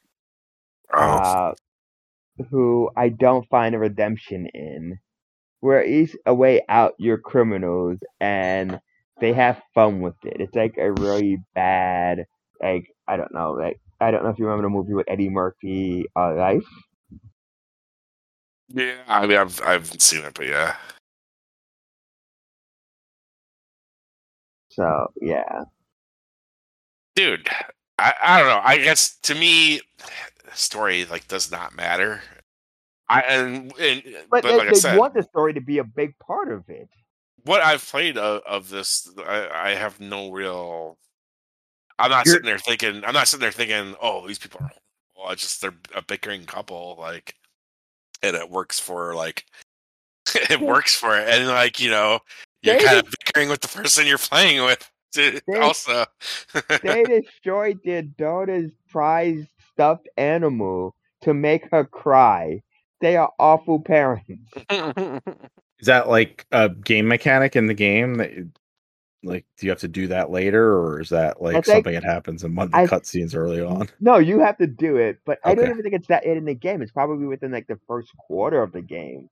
who I don't find a redemption in. Where each A Way Out, you're criminals, and they have fun with it. It's like a really bad, like, I don't know if you remember the movie with Eddie Murphy, Life. Yeah, I mean, I've seen it, but yeah. So yeah, dude, I don't know. I guess to me, story like does not matter. But like I said, want the story to be a big part of it. What I've played of this, I have no real. I'm not sitting there thinking, oh, these people are. Well, it's just they're a bickering couple, like, and it works for like, it works for it, and like you're kind of bickering with the person you're playing with. Also, they destroyed their daughter's prized stuffed animal to make her cry. They are awful parents. Is that like a game mechanic in the game that like do you have to do that later, or is that like something that happens in one of the cutscenes early on? No, you have to do it, but I don't even think it's that in the game. It's probably within like the first quarter of the game.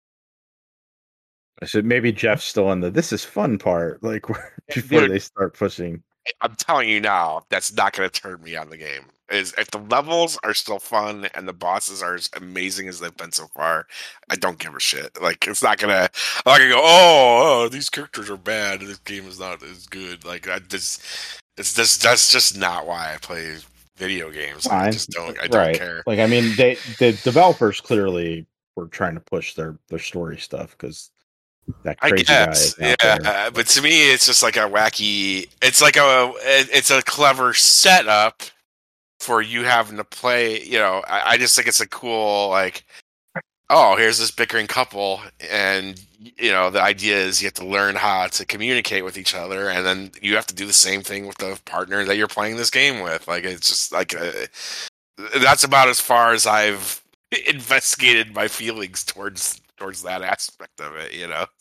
I said maybe Jeff's still in the this is fun part, like before they start pushing. I'm telling you now, that's not going to turn me on the game. Is if the levels are still fun and the bosses are as amazing as they've been so far, I don't give a shit. Like it's not gonna. I'm not gonna go. Oh, these characters are bad. This game is not as good. Like that's just not why I play video games. Fine. I just don't. I don't care. Like, I mean, the developers clearly were trying to push their story stuff because that crazy guy is out there. But to me, it's just like a wacky. It's like it's a clever setup for you having to play. You know, I just think it's a cool like. Oh, here's this bickering couple, and you know the idea is you have to learn how to communicate with each other, and then you have to do the same thing with the partner that you're playing this game with. Like it's just like that's about as far as I've investigated my feelings towards that aspect of it. You know,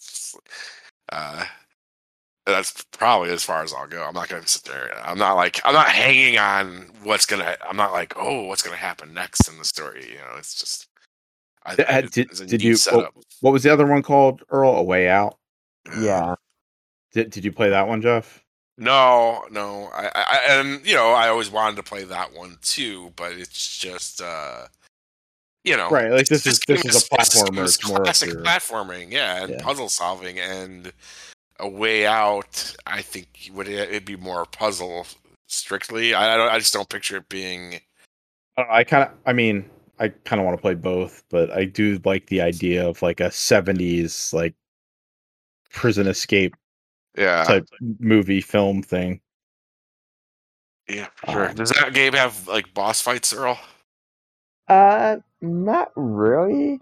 that's probably as far as I'll go. I'm not going to sit there. I'm not hanging on what's gonna. I'm not like, oh, what's gonna happen next in the story. You know, it's just. Did you? What was the other one called, Earl? A Way Out. Yeah. Did you play that one, Jeff? No. And you know, I always wanted to play that one too, but it's just you know, right. Like this is a platformer. It's classic platforming, and puzzle solving, and A Way Out. I think it'd be more puzzle strictly. I just don't picture it being. I kind of want to play both, but I do like the idea of like a 70s like prison escape type movie film thing. Yeah, for sure. Does that game have like boss fights, Earl? Not really.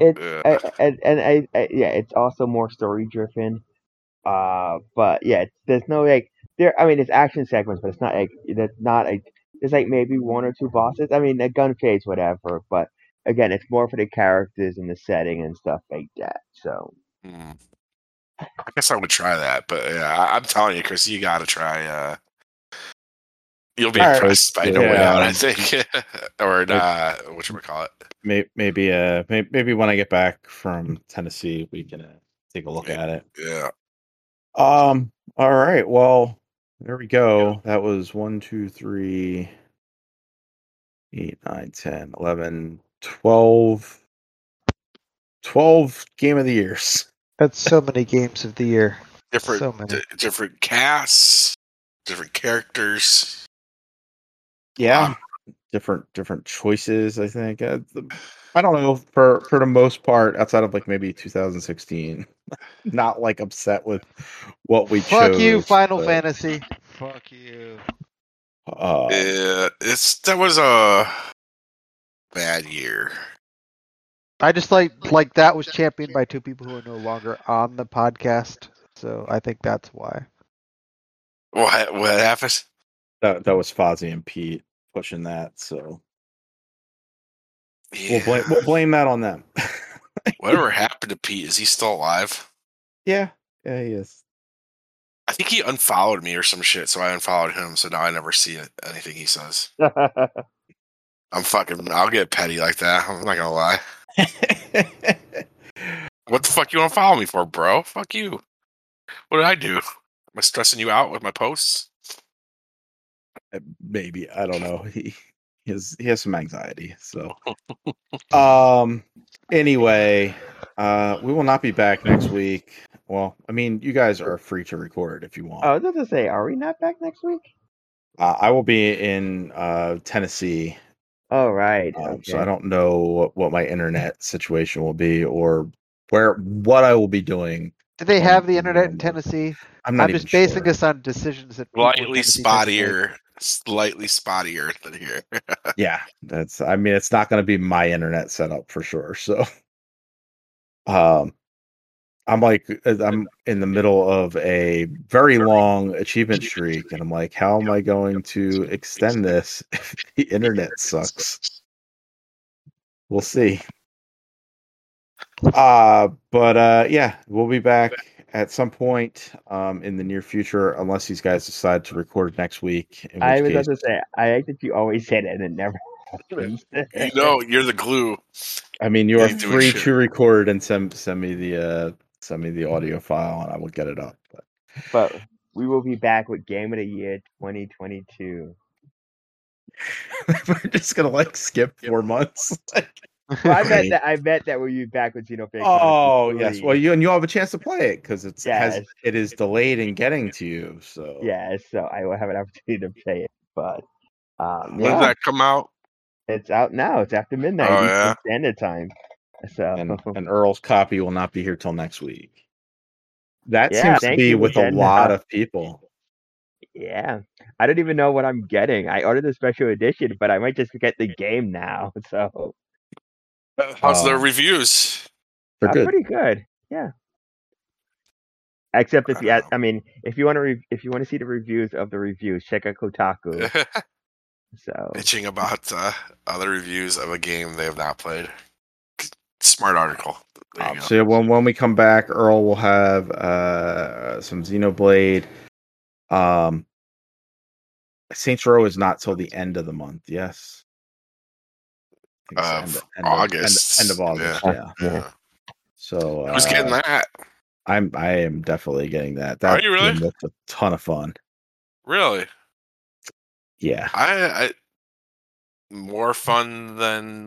It's also more story driven. But yeah, there's no like there. I mean, it's action segments, but it's not like there's like maybe one or two bosses. I mean, the gun phase, whatever. But again, it's more for the characters and the setting and stuff like that. So. I guess I would try that, but yeah, I'm telling you, Chris, you got to try. You'll be impressed by No Way Out, I think, or whatchamacallit. Maybe when I get back from Tennessee, we can take a look at it. Yeah. All right. Well, there we go. That was 1, 2, 3, 8, 9, 10, 11, 12 Game of the Years. That's so many games of the year. Different casts, different characters. Yeah, different choices. I think. I don't know. For the most part, outside of like maybe 2016, not like upset with what we chose. Fuck you, Final Fantasy. Fuck you. That was a bad year. I just like that was championed by two people who are no longer on the podcast, so I think that's why. What happened? That was Fozzie and Pete pushing that, so we'll blame that on them. Whatever happened to Pete? Is he still alive? Yeah, he is. I think he unfollowed me or some shit, so I unfollowed him. So now I never see anything he says. I'll get petty like that. I'm not gonna lie. What the fuck you unfollow me for, bro? Fuck you. What did I do? Am I stressing you out with my posts? Maybe, I don't know. He has some anxiety. So, anyway, we will not be back next week. Well, I mean, you guys are free to record if you want. I was going to say, are we not back next week? I will be in Tennessee. Oh, right. Okay. So I don't know what my internet situation will be or what I will be doing. Do they have the internet in Tennessee? I'm just basing this on decisions that slightly spottier than here. Yeah, it's not going to be my internet setup for sure. So, I'm in the middle of a very long achievement streak, and I'm like, how am I going to extend this if the internet sucks? We'll see. Yeah, we'll be back at some point in the near future, unless these guys decide to record next week. I was about to say, I like that you always said it and it never happens. You're the glue. I mean, you are free to record and send me the audio file, and I will get it up. But we will be back with Game of the Year 2022. We're just gonna skip 4 months. Well, I bet that we'll be back with Xenoblade. Oh yes, well you'll have a chance to play it because it is delayed in getting to you. So yeah, so I will have an opportunity to play it. But Yeah. When did that come out? It's out now. It's after midnight Oh, Eastern yeah? Standard Time. So And Earl's copy will not be here till next week. That yeah, seems to thank be you, with a Jen. lot of people. Yeah, I don't even know what I'm getting. I ordered the special edition, but I might just get the game now. So How's the reviews? They're good. pretty good. Yeah. Except if I mean, if you want to if you want to see the reviews of the reviews, check out Kotaku. So Bitching about other reviews of a game they have not played. Smart article. There you go. So when we come back, Earl will have some Xenoblade. Saints Row is not till the end of the month. Yes. August. End of August. Yeah. So who's getting that? I am definitely getting that. Are you really? Game looks a ton of fun. Really? Yeah. I more fun than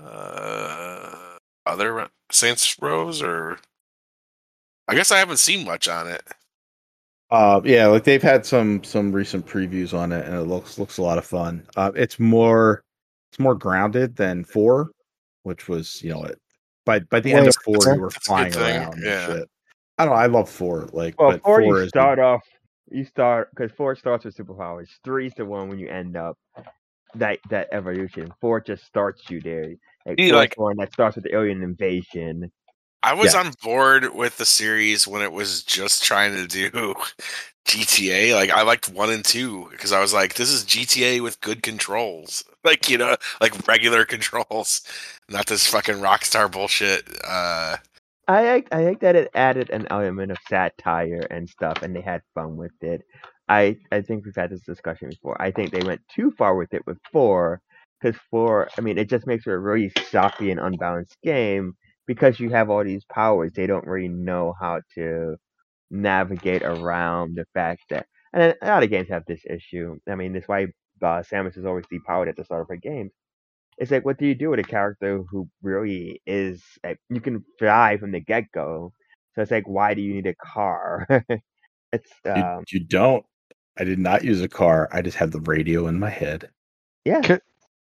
other Saints Rows, or I guess I haven't seen much on it. Yeah, like they've had some recent previews on it, and it looks a lot of fun. It's more grounded than 4, which was by the end of 4 you were flying around and shit. I don't know. I love 4. Like, well, but 4 4 you start off. You start because 4 starts with superpowers. 3's the one when you end up that evolution. 4 just starts you there. Like 4's one that starts with the alien invasion. I was on board with the series when it was just trying to do GTA. Like I liked 1 and 2 because I was like, this is GTA with good controls. Like, like regular controls, not this fucking Rockstar bullshit. I like that it added an element of satire and stuff, and they had fun with it. I think we've had this discussion before. I think they went too far with it with 4, because 4, I mean, it just makes it a really choppy and unbalanced game because you have all these powers. They don't really know how to navigate around the fact that, and a lot of games have this issue. I mean, that's why Samus is always depowered at the start of her games. It's like, what do you do with a character who really is like, you can fly from the get go? So it's like, why do you need a car? It's you don't. I did not use a car. I just had the radio in my head. Yeah.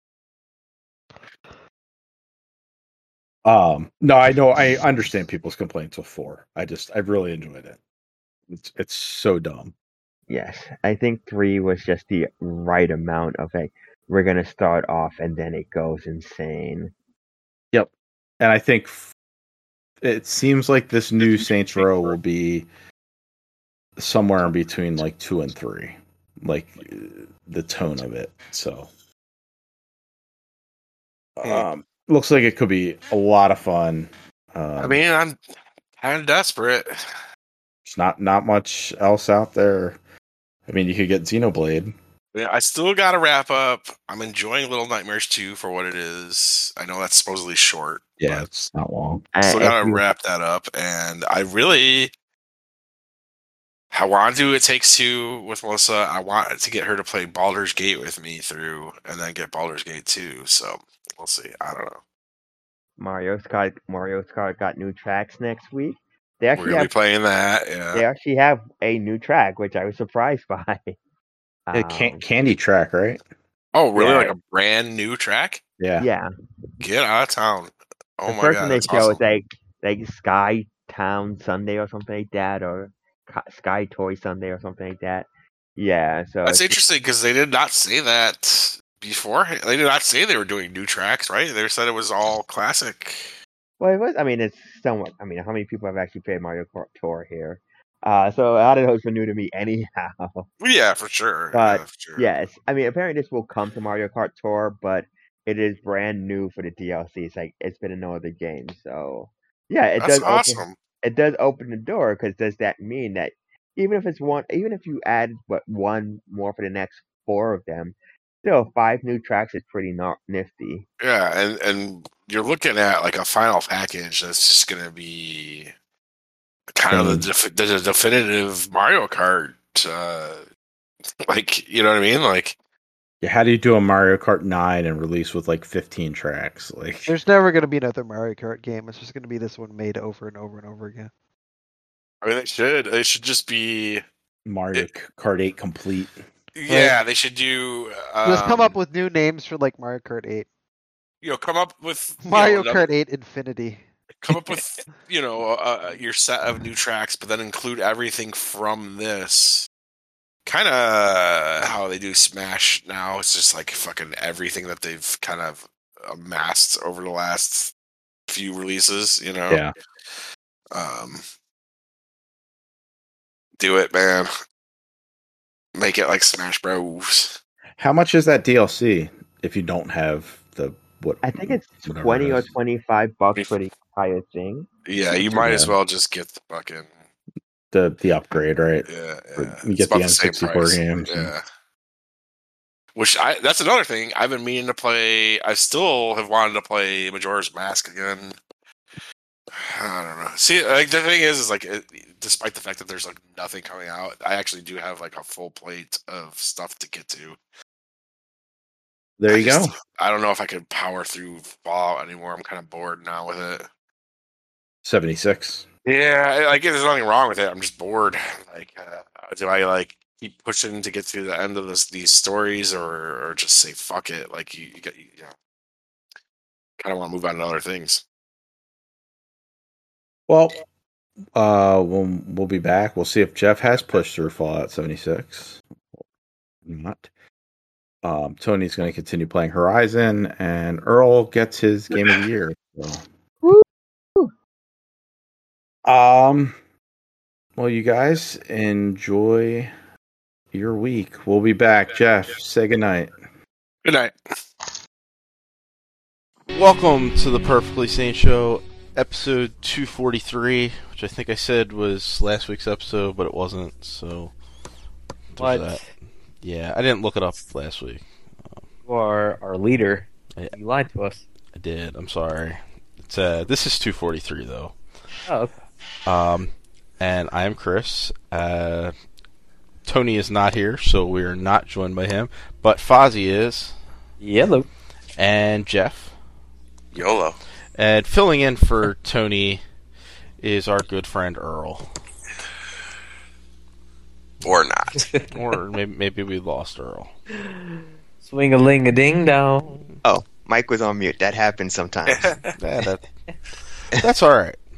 No, I know. I understand people's complaints with 4. I really enjoyed it. It's so dumb. Yes, I think 3 was just the right amount of like, we're gonna start off and then it goes insane. Yep, and I think it seems like this new Saints Row will be somewhere in between like 2 and 3, like the tone of it. So, looks like it could be a lot of fun. I mean, I'm kind of desperate. There's not much else out there. I mean, you could get Xenoblade. Yeah, I still got to wrap up. I'm enjoying Little Nightmares 2 for what it is. I know that's supposedly short. Yeah, it's not long. Still got to wrap that up, and I want to do It Takes Two with Melissa. I want to get her to play Baldur's Gate with me through, and then get Baldur's Gate 2. So we'll see. I don't know. Mario Kart got new tracks next week. We're gonna be playing that. Yeah. They actually have a new track, which I was surprised by. Candy track, right? Oh, really? Yeah. Like a brand new track? Yeah. Yeah. Get out of town. Oh the my first god. one they show awesome. is like Sky Town Sunday or something like that, or Sky Toy Sunday or something like that. Yeah. So that's interesting because they did not say that before. They did not say they were doing new tracks, right? They said it was all classic. Well, it was. I mean, it's somewhat. I mean, how many people have actually played Mario Kart Tour here? So a lot of those were new to me anyhow. Yeah, for sure. But yeah, for sure. Yes, I mean, apparently this will come to Mario Kart Tour, but it is brand new for the DLC. It's like it's been in no other game. So yeah, That's awesome. It does open the door, because does that mean that even if you add one more for the next 4 of them, still 5 new tracks is pretty nifty. Yeah, and you're looking at like a final package that's just going to be kind of the definitive Mario Kart. Like, you know what I mean? Like, yeah, how do you do a Mario Kart 9 and release with like 15 tracks? Like, there's never going to be another Mario Kart game. It's just going to be this one made over and over and over again. I mean, they should just be Mario Kart 8 complete. Yeah, they should do. Just come up with new names for like Mario Kart 8. Come up with Mario Kart 8 Infinity. Come up with your set of new tracks, but then include everything from this. Kind of how they do Smash now. It's just like fucking everything that they've kind of amassed over the last few releases. Yeah. Do it, man. Make it like Smash Bros. How much is that DLC if you don't have the what? I think it's $20 or $25 for the entire thing. Yeah, you might as well just get the fucking the upgrade, right? Yeah. You get the N64 games. Yeah. That's another thing. I've been meaning to play. I still have wanted to play Majora's Mask again. I don't know. See, like the thing is like, despite the fact that there's like nothing coming out, I actually do have like a full plate of stuff to get to. There you go. I don't know if I could power through Fallout anymore. I'm kind of bored now with it. 76. Yeah, like there's nothing wrong with it. I'm just bored. Like, do I like keep pushing to get to the end of these stories, or just say fuck it? Like you kind of want to move on to other things. Well, we'll be back. We'll see if Jeff has pushed through Fallout 76. Not. Tony's going to continue playing Horizon, and Earl gets his Game of the Year. So. Well, you guys enjoy your week. We'll be back. Jeff, say goodnight. Good night. Welcome to the Perfectly Sane Show, episode 243, which I think I said was last week's episode, but it wasn't, so... What? That. Yeah, I didn't look it up last week. You are our leader. You lied to us. I did. I'm sorry. It's this is 243 though. Oh. Okay. And I am Chris. Tony is not here, so we are not joined by him. But Fozzie is. Yellow. And Jeff. YOLO. And filling in for Tony is our good friend Earl. Or not. Or maybe we lost Earl. Swing-a-ling-a-ding-dong. Oh, Mike was on mute. That happens sometimes. That's all right.